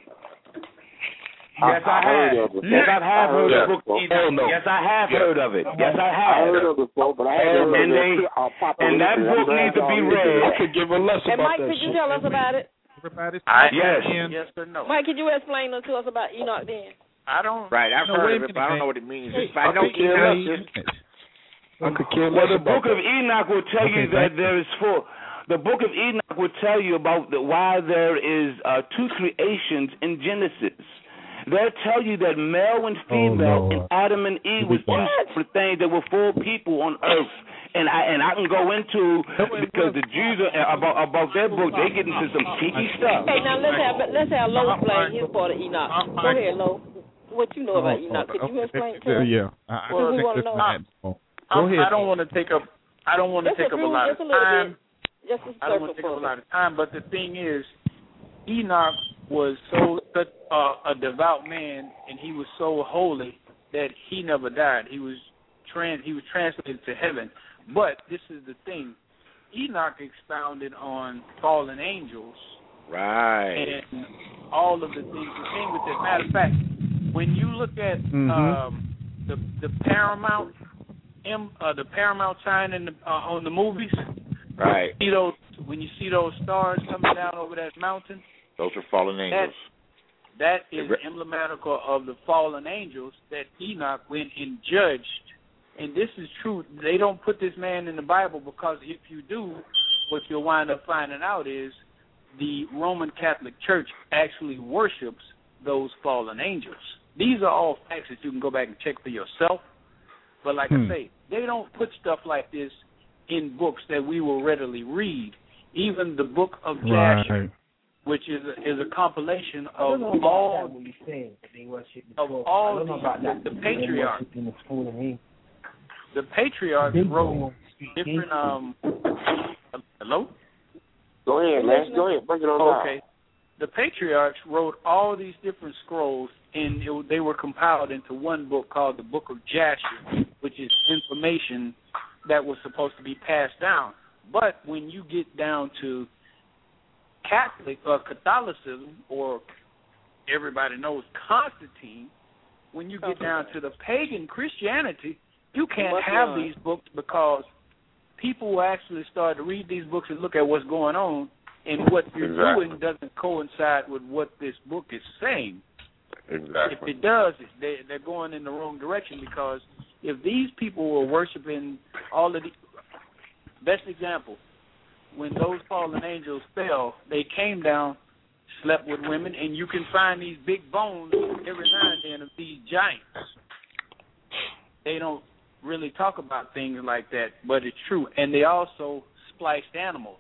Yes, I have. Yes, I have heard of the Book of Enoch. Yes, I have heard of it. Yes, I have. I heard of it before, but I haven't heard of it. And that book needs to be read. I could give a lesson and about Mike, that could you shit. tell us about it? Everybody's I, yes. Yes or no? Mike, could you explain to us about Enoch then? I don't. Right, I've no, heard of it, but I don't know what it means. If I know Enoch, I could care well, less the Book of Enoch will tell okay, you that there is four. The Book of Enoch will tell you about the, why there is uh, two creations in Genesis. They'll tell you that male and female oh, and Adam and Eve was two separate things. There were four people on earth. And I and I can go into because the Jews are about about their book. They get into some kinky stuff. Hey, now let's have let's have Lo explain his part of Enoch. Go ahead, Lo. What you know about Enoch? Could you explain to us? Yeah, I, well, we want to know. Go ahead. I don't want to take up. I don't want to take up a lot of time. Just a I don't want to take up a lot of time. But the thing is, Enoch was so such uh, a devout man, and he was so holy that he never died. He was trans. He was translated to heaven. But this is the thing. Enoch expounded on fallen angels. Right. And all of the things that came with it. Matter of fact, when you look at mm-hmm. um, the the Paramount M, uh, the Paramount sign in the, uh, on the movies, right? You see those, when you see those stars coming down over that mountain, those are fallen angels. That, that is emblematical of the fallen angels that Enoch went and judged. And this is true. They don't put this man in the Bible because if you do, what you'll wind up finding out is the Roman Catholic Church actually worships those fallen angels. These are all facts that you can go back and check for yourself. But like hmm. I say, they don't put stuff like this in books that we will readily read. Even the Book of Jasher, right. which is a, is a compilation of all of all the, the patriarchs. The patriarchs wrote different. Um, hello. Go ahead, man. Go ahead. Bring it on. Okay. The patriarchs wrote all these different scrolls, and it, they were compiled into one book called the Book of Jasher, which is information that was supposed to be passed down. But when you get down to Catholic or Catholicism, or everybody knows Constantine, when you get down to the pagan Christianity, you can't have these books because people will actually start to read these books and look at what's going on, and what you're exactly. doing doesn't coincide with what this book is saying. Exactly. If it does, they, they're going in the wrong direction, because if these people were worshiping all of the... Best example, when those fallen angels fell, they came down slept with women, and you can find these big bones every now and then of these giants. They don't really talk about things like that, but it's true. And they also spliced animals.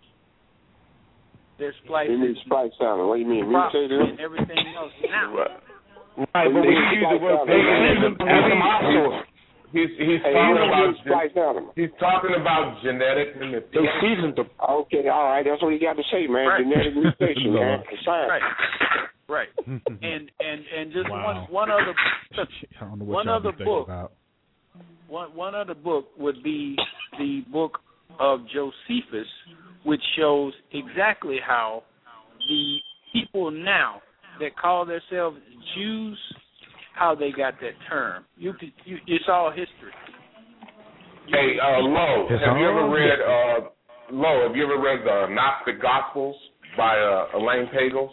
They're spliced. You mean spliced animals? What do you mean? Mutated and everything else now. Right, right but we use the word paganism as a mouthful. He's he's hey, talking about gen- he's talking about genetic manipulation. They seasoned them. Okay, all right, that's what you got to say, man. Right. Genetic mutation, man. Right, right. and and and just wow. one one other I don't know what one y'all other be book. About. One one other book would be the book of Josephus, which shows exactly how the people now that call themselves Jews, how they got that term. You could, you, it's all history. You hey, uh, Lo, it's have you ever all read uh, Lo? Have you ever read the Gnostic Gospels by uh, Elaine Pagels?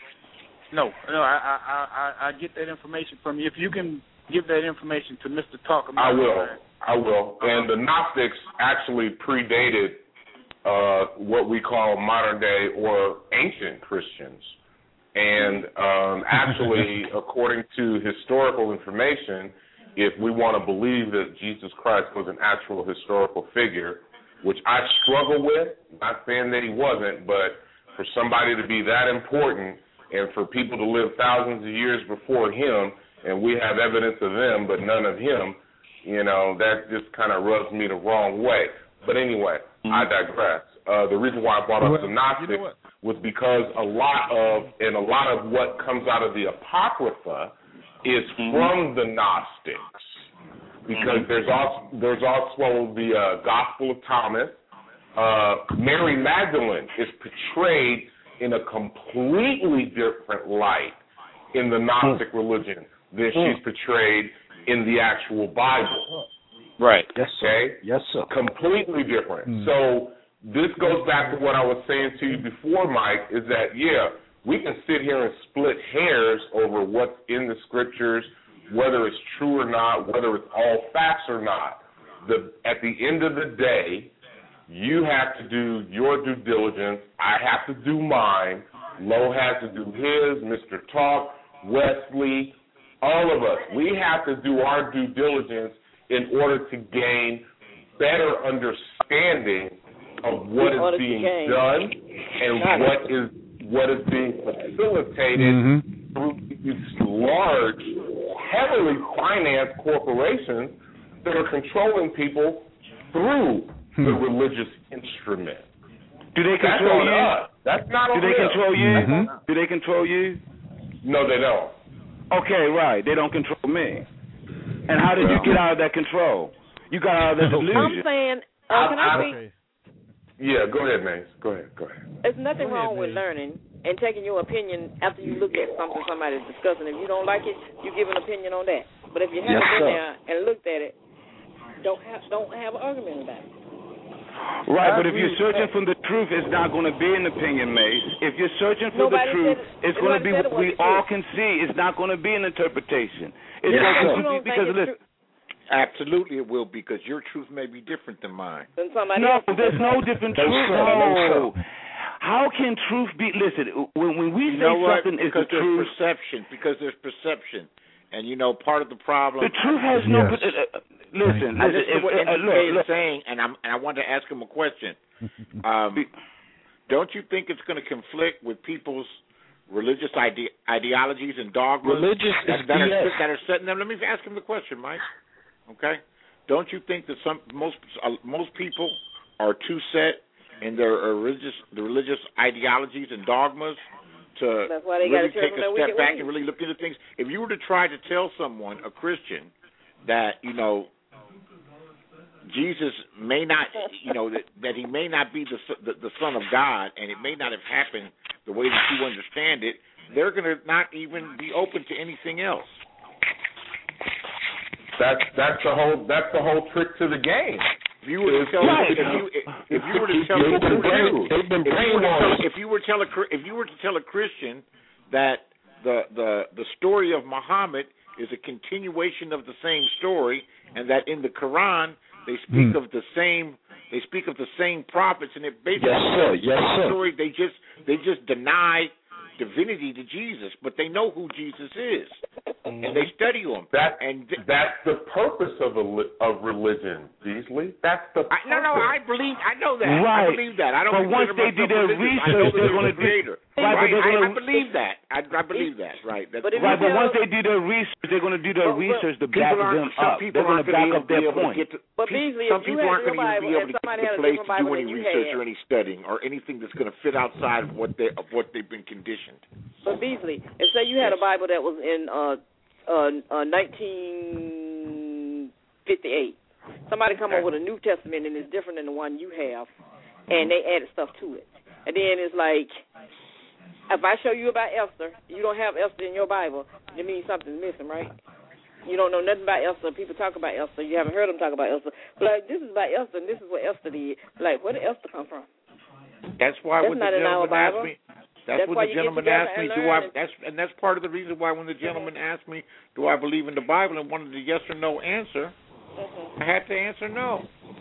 No, no. I, I I I get that information from you. If you can give that information to Mister Talk about I will. it. I will. And the Gnostics actually predated uh, what we call modern day or ancient Christians. And um, actually, according to historical information, if we want to believe that Jesus Christ was an actual historical figure, which I struggle with, not saying that he wasn't, but for somebody to be that important and for people to live thousands of years before him, and we have evidence of them but none of him, you know, that just kind of rubs me the wrong way. But anyway, mm-hmm. I digress. Uh, the reason why I brought up well, the Gnostics you know was because a lot of, and a lot of what comes out of the Apocrypha is mm-hmm. from the Gnostics. Because mm-hmm. there's also there's also the uh, Gospel of Thomas. Uh, Mary Magdalene is portrayed in a completely different light in the Gnostic mm-hmm. religion than she's portrayed in the actual Bible. Right. Yes, sir. Okay? Yes, sir. Completely different. Mm. So this goes back to what I was saying to you before, Mike, is that, yeah, we can sit here and split hairs over what's in the scriptures, whether it's true or not, whether it's all facts or not. The, at the end of the day, you have to do your due diligence. I have to do mine. Lo has to do his, Mister Talk, Wesley, all of us. We have to do our due diligence in order to gain better understanding of what is being done and what is what is being facilitated mm-hmm. through these large, heavily financed corporations that are controlling people through hmm. the religious instrument. Do they control That's you? On us. That's not on Do they them. control you? Mm-hmm. Do they control you? No, they don't. Okay, right. They don't control me. And how did you get out of that control? You got out of that delusion. I'm saying, uh, can I, I speak? Yeah, go ahead, Mace. Go ahead, go ahead. There's nothing go wrong ahead, with Mace. learning and taking your opinion after you look at something somebody's discussing. If you don't like it, you give an opinion on that. But if you haven't yes, been sir. there and looked at it, don't have don't have an argument about it. Right, but if you're searching for the truth, it's not going to be an opinion, Mace. If you're searching for Nobody the truth, said, it's going to be what it we all can see. It's not going to be an interpretation. It's yes, going to be because listen. Absolutely, it will, because your truth may be different than mine. Than somebody no, else. there's no different truth. No. How can truth be? Listen, when, when we you say know something what? is because the there's truth, perception. Because there's perception, and you know, part of the problem. The truth has no. Yes. Uh, uh, listen, I listen. listen to what uh, M P K look, is look. saying, and I'm and I want to ask him a question. Um, don't you think it's going to conflict with people's religious ide- ideologies and dogmas Religious that, is that, B S. are, that are setting them? Let me ask him the question, Mike. Okay, don't you think that some most uh, most people are too set in their religious the religious ideologies and dogmas to That's why they really gotta take a turn from step their back wicked and really look into things? If you were to try to tell someone, a Christian, that you know Jesus may not, you know, that, that he may not be the, the the Son of God, and it may not have happened the way that you understand it, they're going to not even be open to anything else. That's that's the whole that's the whole trick to the game. If you were to tell right. if you if you were to tell they've been brain, they've been if you were to tell if you were to tell a if you were to tell a Christian that the the the story of Muhammad is a continuation of the same story, and that in the Quran they speak hmm. of the same they speak of the same prophets, and it basically yes, sir. Yes, sir. story they just they just deny divinity to Jesus, but they know who Jesus is, mm-hmm. and they study him. That and th- that's the purpose of a li- of religion, Beasley. That's the purpose. I, no, no, I believe, I know that. Right. I believe that. I don't. But once they do their research, they're going to creator. Right, right. but I, gonna, I believe that. I, I believe that. Right. That's, but, right, but once they do their research, they're going to do their well, research to back them up. They're going to back up their point. To, but people, Beasley, some people aren't going to even be able to get to the place to do any research had. or any studying or anything that's going to fit outside of what they of what they've been conditioned. But Beasley, and say you had a Bible that was in uh, uh, uh, nineteen fifty-eight. Somebody come up with a New Testament and it's different than the one you have, and they added stuff to it. And then it's like, if I show you about Esther, you don't have Esther in your Bible, it means something's missing, right? You don't know nothing about Esther. People talk about Esther. You haven't heard them talk about Esther. But like, this is about Esther, and this is what Esther did. Like, where did Esther come from? That's why that's when not the gentleman asked me. That's, that's when the gentleman asked me, do I? That's and that's part of the reason why when the gentleman asked me, do I believe in the Bible, and wanted a yes or no answer, mm-hmm. I had to answer no.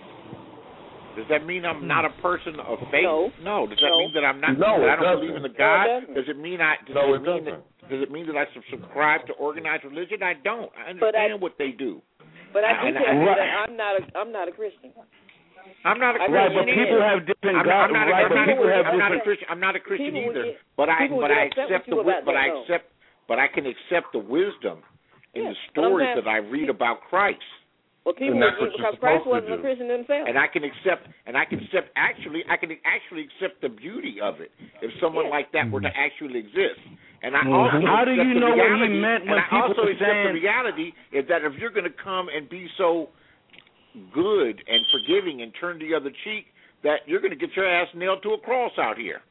Does that mean I'm not a person of faith? No. No. Does that no. mean that I'm not? No, that I don't doesn't. believe in the God? No, does it mean I? Does no, it, it mean doesn't. that, does it mean that I subscribe to organized religion? I don't. I understand I, what they do. But I do and, tell and, you right. that I'm not a I'm not a Christian. I'm not a Christian. Right, but people either. have different I'm, I'm not, right, I'm not, people have I'm not a different. Christian. I'm not a Christian people either. Get, but I but I accept the but I though. accept but I can accept the wisdom in yes, the stories that I read about Christ. Well, people would get, because Christ wasn't a Christian himself. And I can accept, and I can accept. Actually, I can actually accept the beauty of it if someone yeah. like that were to actually exist. And I mm-hmm. also how do you know reality, what he meant when and I people also were accept saying the reality is that if you're going to come and be so good and forgiving and turn the other cheek, that you're going to get your ass nailed to a cross out here.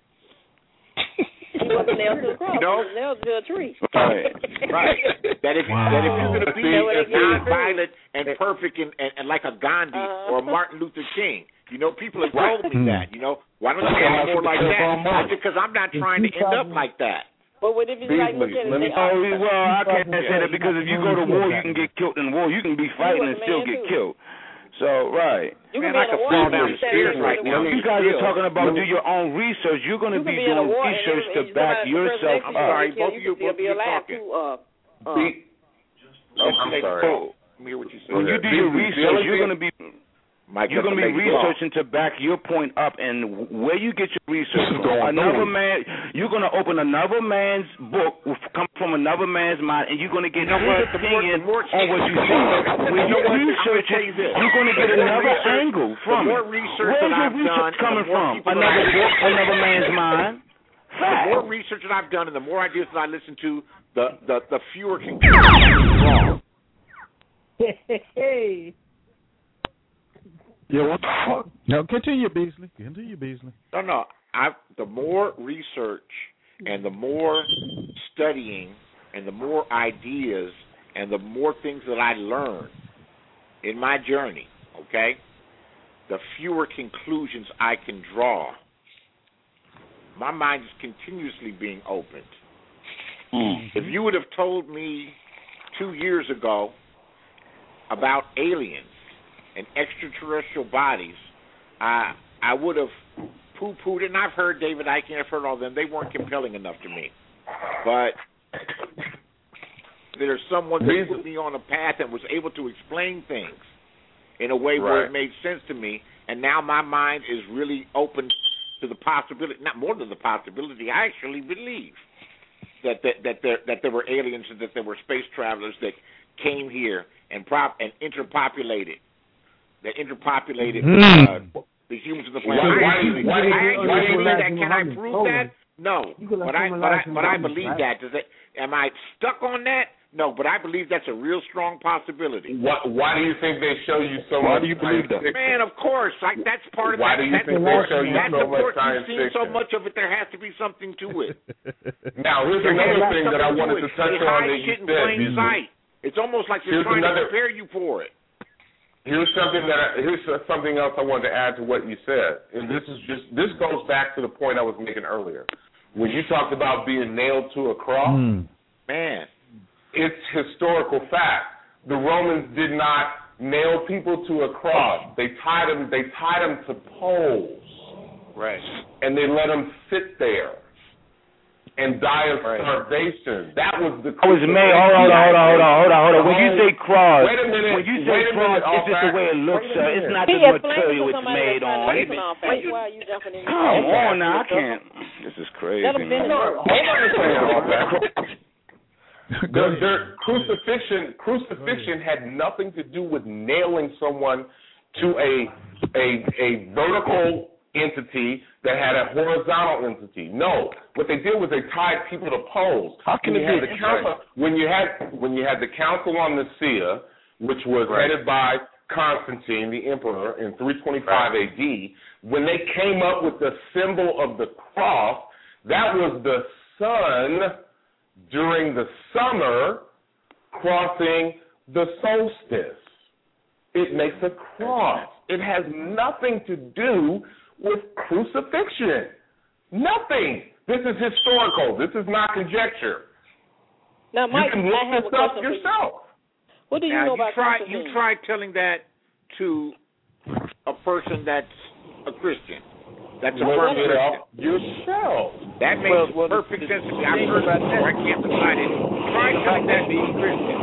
He wasn't nailed to the cross. You know? He was nailed to a tree. Right. Right. That if wow. that if you're going to be as non-violent and uh-huh. perfect and, and, and like a Gandhi uh-huh. or a Martin Luther King, you know, people have told me mm. that. You know, why don't you be more like that? Because I'm not trying to end up like that. But what if it's like, look at it, they oh, well, I can't say that because if you go to war, you can get killed in war. You can be fighting and still get killed. So, right. You Man, can I could fall down the stairs right now. You guys are talking about do your own research. You're going to be doing research to back yourself up. I'm sorry, both of you, both of you talking. I'm sorry. Let me hear what you said. When you do your research, you're going to be... You're going to be researching to back your point up, and where you get your research from. Another man, you're going to open another man's book, come from another man's mind, and you're going to get his opinion on what you see. When you research it, you're going to get another angle from it. Where's your research coming from? Another book, another man's mind. The more research that I've done, and the more ideas that I listen to, the the, the fewer conclusions. Hey. Yeah, what the fuck? No, continue, Beasley. Continue, Beasley. No, no. I the more research and the more studying and the more ideas and the more things that I learn in my journey, okay, the fewer conclusions I can draw. My mind is continuously being opened. Mm-hmm. If you would have told me two years ago about aliens and extraterrestrial bodies, I I would have poo-pooed it. And I've heard David Icke, I've heard all of them. They weren't compelling enough to me. But there's someone that put me on a path and was able to explain things in a way right. where it made sense to me. And now my mind is really open to the possibility, not more than the possibility, I actually believe that that, that, there, that there were aliens and that there were space travelers that came here and prop and interpopulated. That interpopulated mm. uh, the humans of the planet. I actually, why, I actually believe that. Can I prove that? No. But I, but I, but I believe that. Does it? Am I stuck on that? No. But I believe that's a real strong possibility. Why, why do you think they show you so why much? Why do you believe that? Man, of course. Like that's part of. Why that, do you that's think they show you so much science fiction? You've seen so much of it. There has to be something to it. Now, here's another thing that I wanted to touch on that you said. It's almost like they're trying to prepare you for it. Here's something that I, here's something else I wanted to add to what you said, and this is just this goes back to the point I was making earlier when you talked about being nailed to a cross. Mm. Man, it's historical fact. The Romans did not nail people to a cross. They tied them. They tied them to poles. Right. And they let them sit there. and die of starvation. That was the. I was made. Hold on, hold on, hold on, hold on, hold on. When you say cross, wait a minute. When you say cross, it's just the way it looks, sir. It's not the material it's made on. Why are you jumping in? Come on now, I can't. This is crazy. Let him finish. Hold on. The, the crucifixion, crucifixion had nothing to do with nailing someone to a a a vertical entity that had a horizontal entity. No, what they did was they tied people to poles. How can when it you be had the council, when you had when you had the Council on Nicaea, which was right. headed by Constantine, the emperor, in three twenty-five right. A D, when they came up with the symbol of the cross, that was the sun during the summer crossing the solstice. It makes a cross. It has nothing to do with crucifixion. Nothing. This is historical. This is not conjecture. Now, Mike, you can look I have this a up question yourself. For you. What do you now, know you about try, Constantine? You try telling that to a person that's a Christian. That's a Look firm it Christian. up yourself. That makes well, well, perfect the, sense to me. the I've heard about before. I can't decide it. Try telling that to a Christian.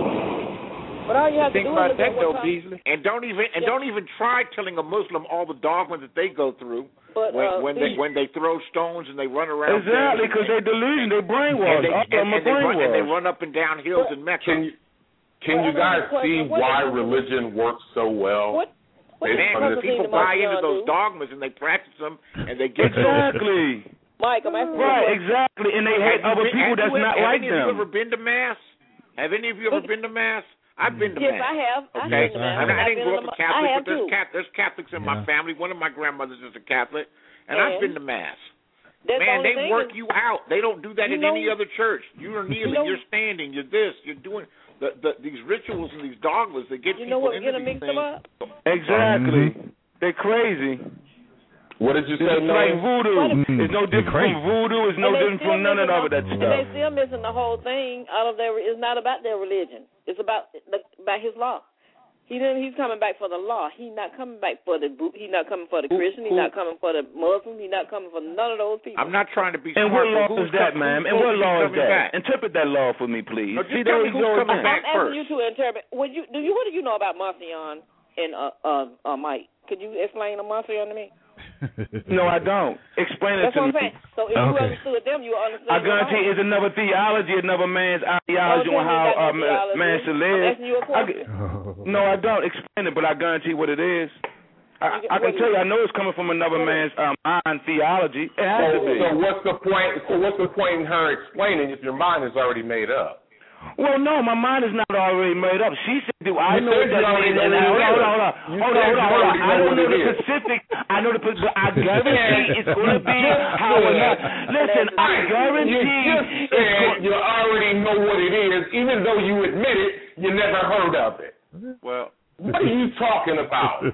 But all you have Think to do about is that look though, at what Beasley. And don't even and Yeah. don't even try telling a Muslim all the dogmas that they go through But, when uh, when they when they throw stones and they run around. Exactly, because they delusion, they brainwash. And they, All and, of them are and, they run, and they brainwashed. run up and down hills in Mecca. Can you can Well, you I guys have a see question. What why is- religion works so well? What? What Man, does because people Constantine buy the into Muslim those do? dogmas and they practice them and they get those. Exactly. Mike, I'm asking you. a Right, question. exactly. And they hate Have you other been- people have that's you, not have like any of you them. ever been to Mass? Have any of you ever been to Mass? I've been to Yes, Mass. I have. I've Okay, been to Mass. I, mean, I I've didn't been grow to up a the- Catholic, I have but there's, too. Catholic, there's Catholics in my Yeah. family. One of my grandmothers is a Catholic, and, I've And? been to Mass. That's the Man, only they thing work is- you out. They don't do that You in know- any other church. You're kneeling, know- you're standing, you're this, you're doing the, the, these rituals and these dogmas that get You people know what? into Get them these mixed things. up. Exactly. Mhm. They're crazy. What did you say? It's like Noah? voodoo. Mm, It's no they're different crazy. from voodoo. It's no And they different still from none of missing that the- stuff. And they still missing the whole thing out of their. It's not about their religion. It's about the, about His law. He didn't. He's coming back for the law. He's not coming back for the. He's not coming for the Christian. He's not coming for the Muslim. He's not coming for none of those people. I'm not trying to be And smart, what law but who's is that, com- ma'am? who's And what supposed to be law is coming that? back? Interpret that law for me, please. No, just See, tell there me you who's go coming again. back I'm asking first. you to interpret. Would you do you? What do you know about Marcion and uh uh, uh Mike? Could you explain a Marcion to me? No, I don't. Explain it That's to what I'm me. saying. So if you Okay. understood them, you understood. I guarantee it's another theology, another man's ideology Don't on tell me how about uh, no theology. man should I'm live. asking you a I question. g- no, I don't. Explain it, but I guarantee what it is. I, I can tell you, I know it's coming from another man's um, mind theology. It has So, to be. so what's the point? So what's the point in her explaining if your mind is already made up? Well, no, my mind is not already made up. She said, "Do I You know said what that you already means?" And know hold what on, it hold on, is. hold on, You hold said on, hold you on, hold on. already I know don't what know it the is. specific. I know the. but I guarantee it's going to be how it is. Listen, I You guarantee just it's said going. you already know what it is, even though you admit it, you never heard of it. Well, What are you talking about?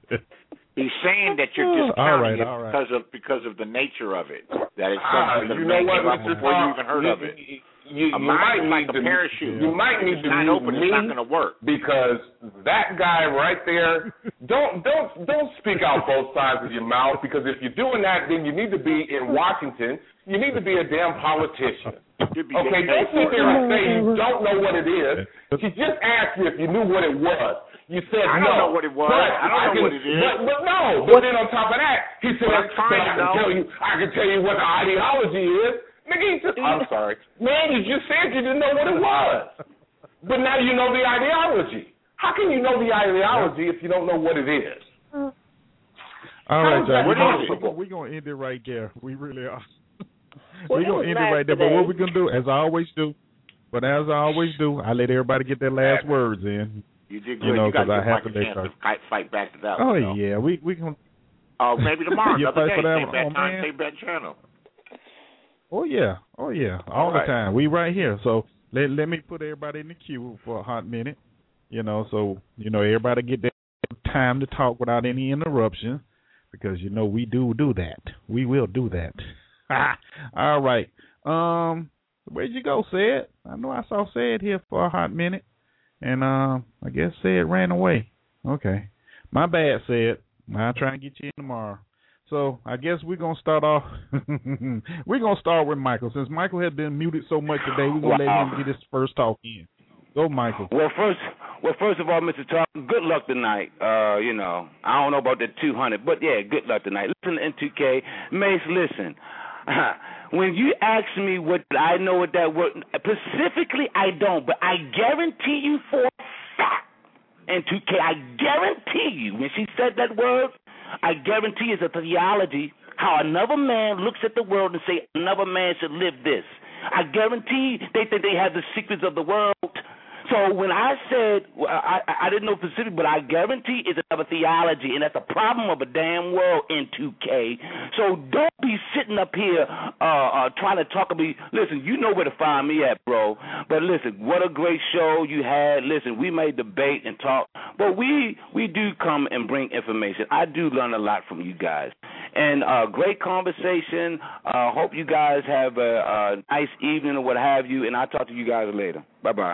he's saying that you're All discounting right, it all right. because of because of the nature of it. That it's Ah, something that you know man what, came up Mister before you Talk? even heard you, of it. You, you, A you mind might is like need a to, parachute. You might If need it's to not mute open, me it's not going to work. because that guy right there. Don't don't don't speak out both sides of your mouth, because if you're doing that, then you need to be in Washington. You need to be a damn politician. Okay, don't sit there and say you don't know what it is. She just asked you if you knew what it was. You said I no. don't know what it was. But I don't know can, what it is. But, but no. But then on top of that, he said, But I'm trying I to can know. tell you. I can tell you what the ideology is. Nigga, you just, I'm sorry, man. You just said you didn't know what it was, but now you know the ideology. How can you know the ideology if you don't know what it is? All right, John. What We're is gonna, we're gonna end it right there. We really are. Well, we're it was gonna end it nice right there. But today. what we're gonna do, as I always do, but as I always do, I let everybody get their last words in. You did good. You know, you got because I to have to give Mike a let chance to fight, fight back to that Oh one. though. yeah, we we gonna. Oh, maybe tomorrow. You Another fight day. for that Same one? bad Oh, time, man. same bad channel. Oh yeah, oh yeah, all, All the right. time. We right here. So let let me put everybody in the queue for a hot minute. You know, so you know everybody get their time to talk without any interruption, because you know we do do that. We will do that. All right. Um, where'd you go, Sid? I know I saw Sid here for a hot minute, and um, I guess Sid ran away. Okay, my bad, Sid. I'll try and get you in tomorrow. So I guess we're gonna start off. We're gonna start with Michael, since Michael has been muted so much today. We're gonna wow. let him get his first talk in. Go, Michael. Well, first, well, first of all, Mister Talk, good luck tonight. Uh, you know, I don't know about the two hundred, but yeah, good luck tonight. Listen to N two K, Mace. Listen, when you ask me what I know what that word specifically, I don't, but I guarantee you for a fact, N two K, I guarantee you when she said that word. I guarantee it's a theology, how another man looks at the world and say another man should live this. I guarantee they think they have the secrets of the world. So when I said, I, I didn't know specifically, but I guarantee it's another theology, and that's a problem of a damn world, N two K. So don't be sitting up here uh, uh, trying to talk to me. Listen, you know where to find me at, bro. But listen, what a great show you had. Listen, we may debate and talk, but we, we do come and bring information. I do learn a lot from you guys. And uh, great conversation. Uh, hope you guys have a, a nice evening or what have you, and I'll talk to you guys later. Bye-bye.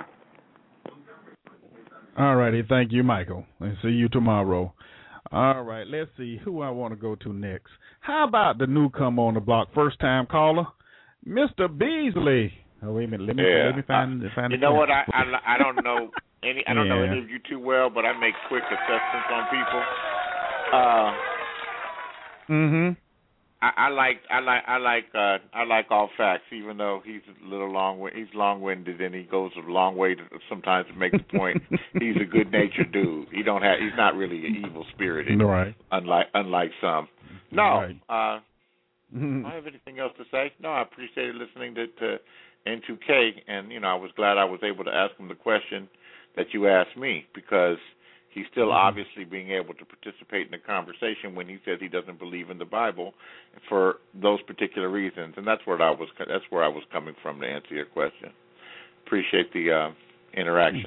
All righty. Thank you, Michael. And see you tomorrow. All right. Let's see who I want to go to next. How about the newcomer on the block, first-time caller, Mister Beasley? Oh, wait a minute. Let me, yeah. let me find, I, find You know what? I, I I don't know any. I don't yeah. know any of you too well, but I make quick assessments on people. Uh. Mm-hmm. I, I like I like I like uh, I like all facts, even though he's a little long. He's long-winded and he goes a long way to sometimes to make the point. He's a good-natured dude. He don't have. He's not really an evil-spirited. Right. Unlike unlike some. No. Right. Uh, mm-hmm. I don't have anything else to say. No, I appreciated listening to, to N two K, and you know I was glad I was able to ask him the question that you asked me, because he's still mm-hmm. obviously being able to participate in the conversation when he says he doesn't believe in the Bible for those particular reasons, and that's where I was. That's where I was coming from to answer your question. Appreciate the uh, interaction.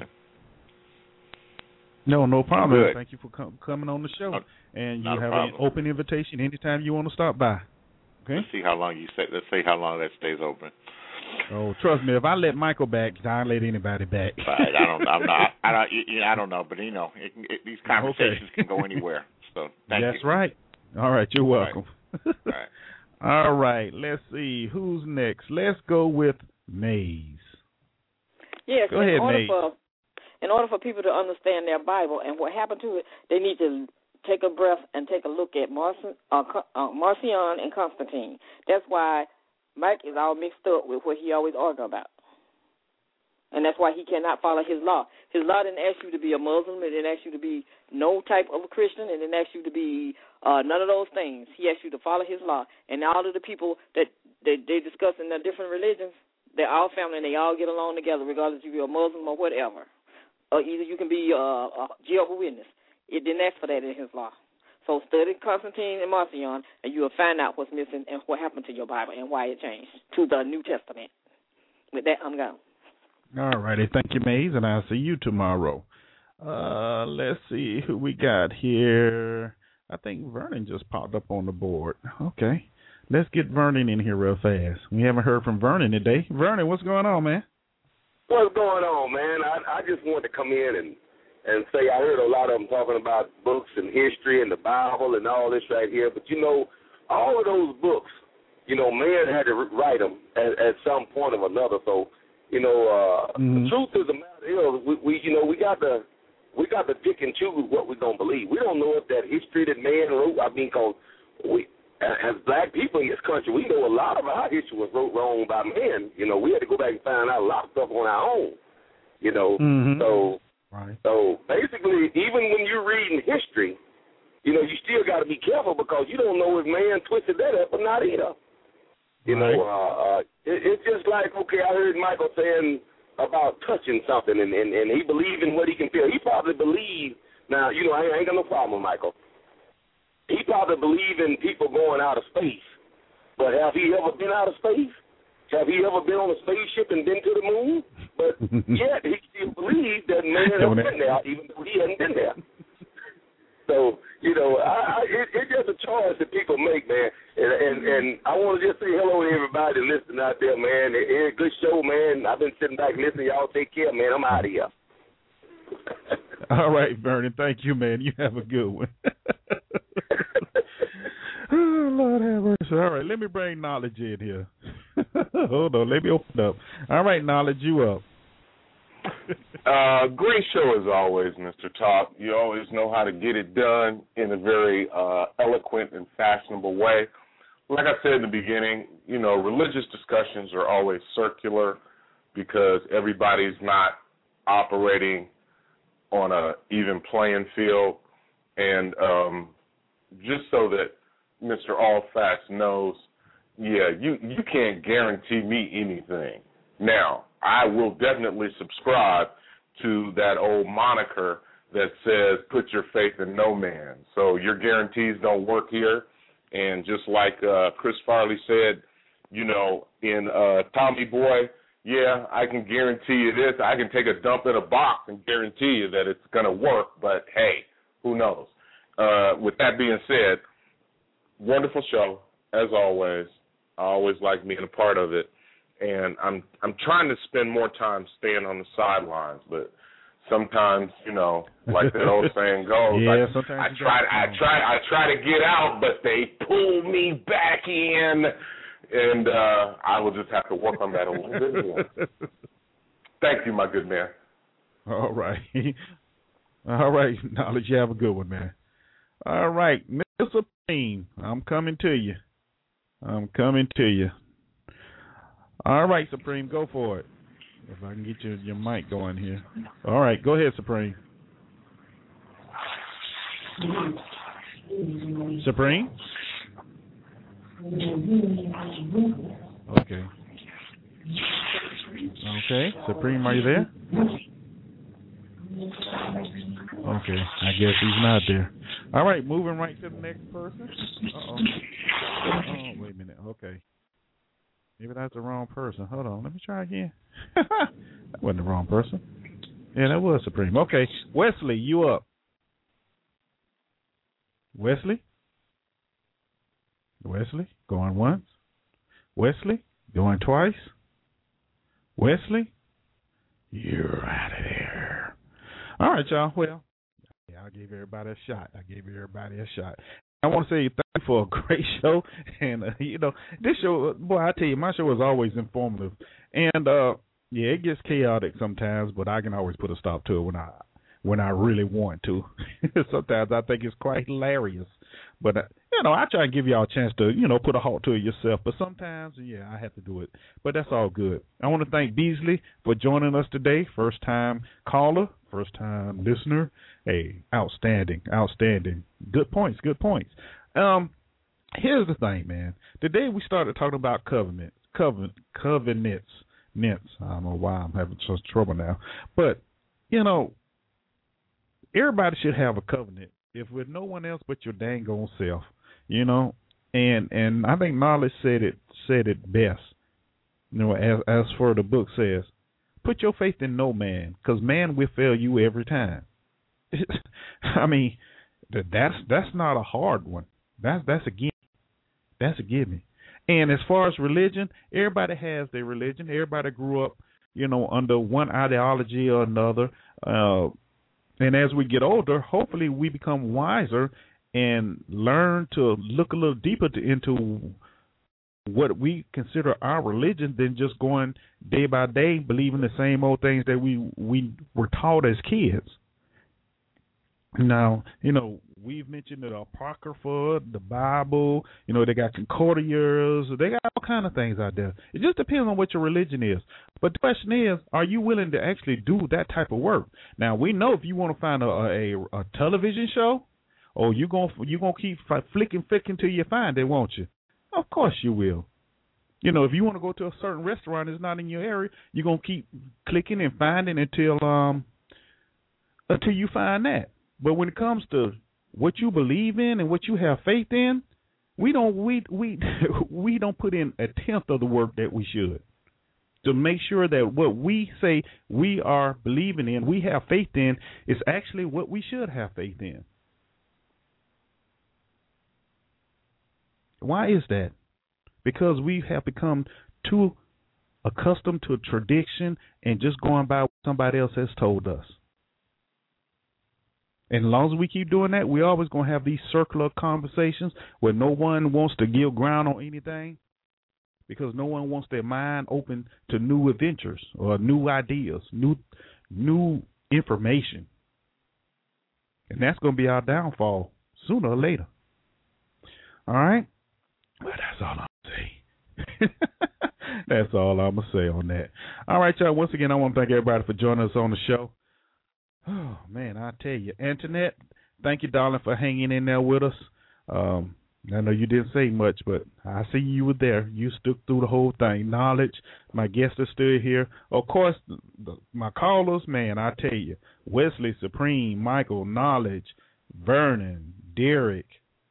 No, no problem. Good. Thank you for com- coming on the show, no, and you have an open invitation anytime you want to stop by. Okay. Let's see how long you say. Let's see how long that stays open. Oh, trust me, if I let Michael back, I don't let anybody back. Right, I don't. I'm not. I don't. You know, I don't know, but you know, it can, it, these conversations okay. can go anywhere. So thank That's you. That's right. All right, you're welcome. All right. All right. Let's see who's next. Let's go with Maze. Yes. Go ahead, Maze. For, in order for people to understand their Bible and what happened to it, they need to take a breath and take a look at Marcion, uh, uh, Marcion and Constantine. That's why Mike is all mixed up with what he always argues about. And that's why he cannot follow his law. His law didn't ask you to be a Muslim. It didn't ask you to be no type of a Christian. It didn't ask you to be uh, none of those things. He asked you to follow his law. And all of the people that they, they discuss in their different religions, they're all family and they all get along together, regardless if you're a Muslim or whatever. Or either you can be uh, a Jehovah's Witness. It didn't ask for that in his law. So study Constantine and Marcion, and you will find out what's missing and what happened to your Bible and why it changed to the New Testament. With that, I'm gone. All righty. Thank you, Maze, and I'll see you tomorrow. Uh, let's see who we got here. I think Vernon just popped up on the board. Okay. Let's get Vernon in here real fast. We haven't heard from Vernon today. Vernon, what's going on, man? What's going on, man? I, I just wanted to come in and and say I heard a lot of them talking about books and history and the Bible and all this right here. But, you know, all of those books, you know, man had to write them at, at some point or another. So, you know, uh, mm-hmm. the truth of the matter is, we, we, you know, we got to we got to pick and choose what we're going to believe. We don't know if that history that man wrote, I mean, because we, as black people in this country, we know a lot of our history was wrote wrong by men. You know, we had to go back and find out a lot of stuff on our own, you know. Mm-hmm. So, right. so basically, even when you're reading history, you know, you still got to be careful because you don't know if man twisted that up or not either. You right. know, uh, uh, it, it's just like, okay, I heard Michael saying about touching something, and, and, and he believed in what he can feel. He probably believed, now, you know, I ain't, I ain't got no problem with Michael. He probably believed in people going out of space, but have he ever been out of space? Have he ever been on a spaceship and been to the moon? But yet he still believes that man has been there, even though he hasn't been there. So, you know, I, I, it, it's just a choice that people make, man. And, and and I want to just say hello to everybody listening out there, man. It's a good show, man. I've been sitting back listening. Y'all take care, man. I'm out of here. All right, Vernon. Thank you, man. You have a good one. Oh, Lord have mercy. All right, let me bring Knowledge in here. Hold on, let me open up. All right, Knowledge, you up. uh, great show as always, Mister Talk. You always know how to get it done in a very uh, eloquent and fashionable way. Like I said in the beginning, you know, religious discussions are always circular because everybody's not operating on a even playing field. And um, just so that Mister Allfacts knows, yeah, you, you can't guarantee me anything. Now, I will definitely subscribe to that old moniker that says, put your faith in no man. So your guarantees don't work here. And just like uh, Chris Farley said, you know, in uh, Tommy Boy, yeah, I can guarantee you this. I can take a dump in a box and guarantee you that it's going to work. But, hey, who knows? Uh, with that being said, wonderful show, as always. I always like being a part of it. And I'm I'm trying to spend more time staying on the sidelines, but sometimes, you know, like that old saying goes, yeah, I, sometimes I try I try I try to get out, but they pull me back in, and uh, I will just have to work on that a little bit more. Thank you, my good man. All right. All right, Knowledge, you have a good one, man. All right, Mister Supreme, I'm coming to you. I'm coming to you. All right, Supreme, go for it. If I can get your, your mic going here. All right, go ahead, Supreme. Supreme? Okay. Okay, Supreme, are you there? Okay, I guess he's not there. All right, moving right to the next person. Uh-oh. Oh, wait a minute. Okay. Maybe that's the wrong person. Hold on. Let me try again. That wasn't the wrong person. Yeah, that was Supreme. Okay. Wesley, you up. Wesley? Wesley, going once. Wesley, going twice. Wesley, you're out of there. All right, y'all. Well, yeah, I gave everybody a shot. I gave everybody a shot. I want to say thank you for a great show. And, uh, you know, this show, boy, I tell you, my show is always informative. And, uh, yeah, it gets chaotic sometimes, but I can always put a stop to it when I when I really want to. Sometimes I think it's quite hilarious. But, uh, you know, I try and give y'all a chance to, you know, put a halt to it yourself. But sometimes, yeah, I have to do it. But that's all good. I want to thank Beasley for joining us today. First time caller, first time listener. Hey, outstanding, outstanding. Good points, good points. Um, here's the thing, man. Today we started talking about covenants, covenant, covenants, nets. I don't know why I'm having such trouble now. But, you know, everybody should have a covenant, if with no one else but your dang own self, you know. And and I think Knowledge said it said it best. You know, as as for the book says, put your faith in no man, because man will fail you every time. I mean, that's that's not a hard one. That's that's a gimme. That's a gimme. And as far as religion, everybody has their religion. Everybody grew up, you know, under one ideology or another. Uh, and as we get older, hopefully we become wiser and learn to look a little deeper to, into what we consider our religion than just going day by day believing the same old things that we we were taught as kids. Now, you know, we've mentioned the Apocrypha, the Bible, you know, they got Concordias, they got all kind of things out there. It just depends on what your religion is. But the question is, are you willing to actually do that type of work? Now, we know if you want to find a, a, a television show, or you're going you gonna keep flicking, flicking till you find it, won't you? Of course you will. You know, if you want to go to a certain restaurant that's not in your area, you're going to keep clicking and finding until um until you find that. But when it comes to what you believe in and what you have faith in, we don't we we we don't put in a tenth of the work that we should to make sure that what we say we are believing in, we have faith in, is actually what we should have faith in. Why is that? Because we have become too accustomed to tradition and just going by what somebody else has told us. And as long as we keep doing that, we're always going to have these circular conversations where no one wants to give ground on anything because no one wants their mind open to new adventures or new ideas, new new information. And that's going to be our downfall sooner or later. All right? Well, that's all I'm going to say. That's all I'm going to say on that. All right, y'all. Once again, I want to thank everybody for joining us on the show. Oh, man, I tell you. Antoinette, thank you, darling, for hanging in there with us. Um, I know you didn't say much, but I see you were there. You stuck through the whole thing. Knowledge, my guests are still here. Of course, the, my callers, man, I tell you. Wesley, Supreme, Michael, Knowledge, Vernon, Derek,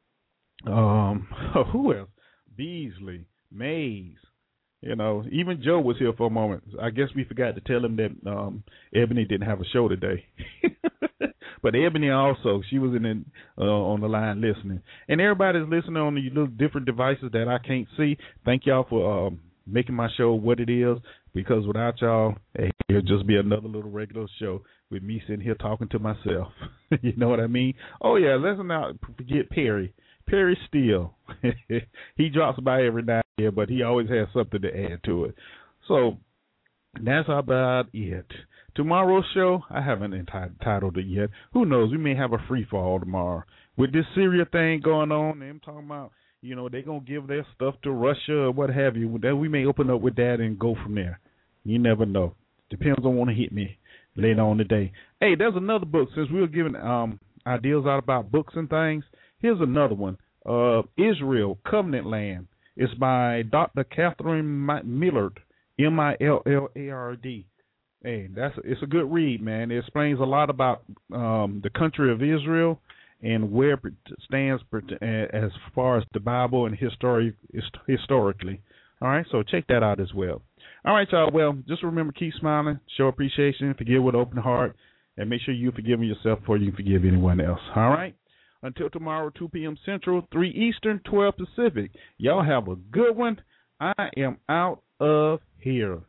um, who else? Beasley, Mays. You know, even Joe was here for a moment. I guess we forgot to tell him that um, Ebony didn't have a show today. But Ebony also, she was in the, uh, on the line listening. And everybody's listening on the little different devices that I can't see. Thank y'all for um, making my show what it is, because without y'all, hey, it'll just be another little regular show with me sitting here talking to myself. You know what I mean? Oh, yeah, let's not forget Perry. Perry Steele. He drops by every now and then, but he always has something to add to it. So that's about it. Tomorrow's show, I haven't entitled it yet. Who knows? We may have a free fall tomorrow. With this Syria thing going on, and I'm talking about, you know, they're going to give their stuff to Russia or what have you. Then we may open up with that and go from there. You never know. Depends on what hit me later on today. Hey, there's another book. Since we were giving um, ideas out about books and things, here's another one. Uh, Israel, Covenant Land. It's by Doctor Catherine Millard, M I L L A R D. Hey, that's it's a good read, man. It explains a lot about um, the country of Israel and where it stands as far as the Bible and history historically. All right, so check that out as well. All right, y'all. Well, just remember, keep smiling, show appreciation, forgive with an open heart, and make sure you forgive yourself before you forgive anyone else. All right? Until tomorrow, two p.m. Central, three Eastern, twelve Pacific. Y'all have a good one. I am out of here.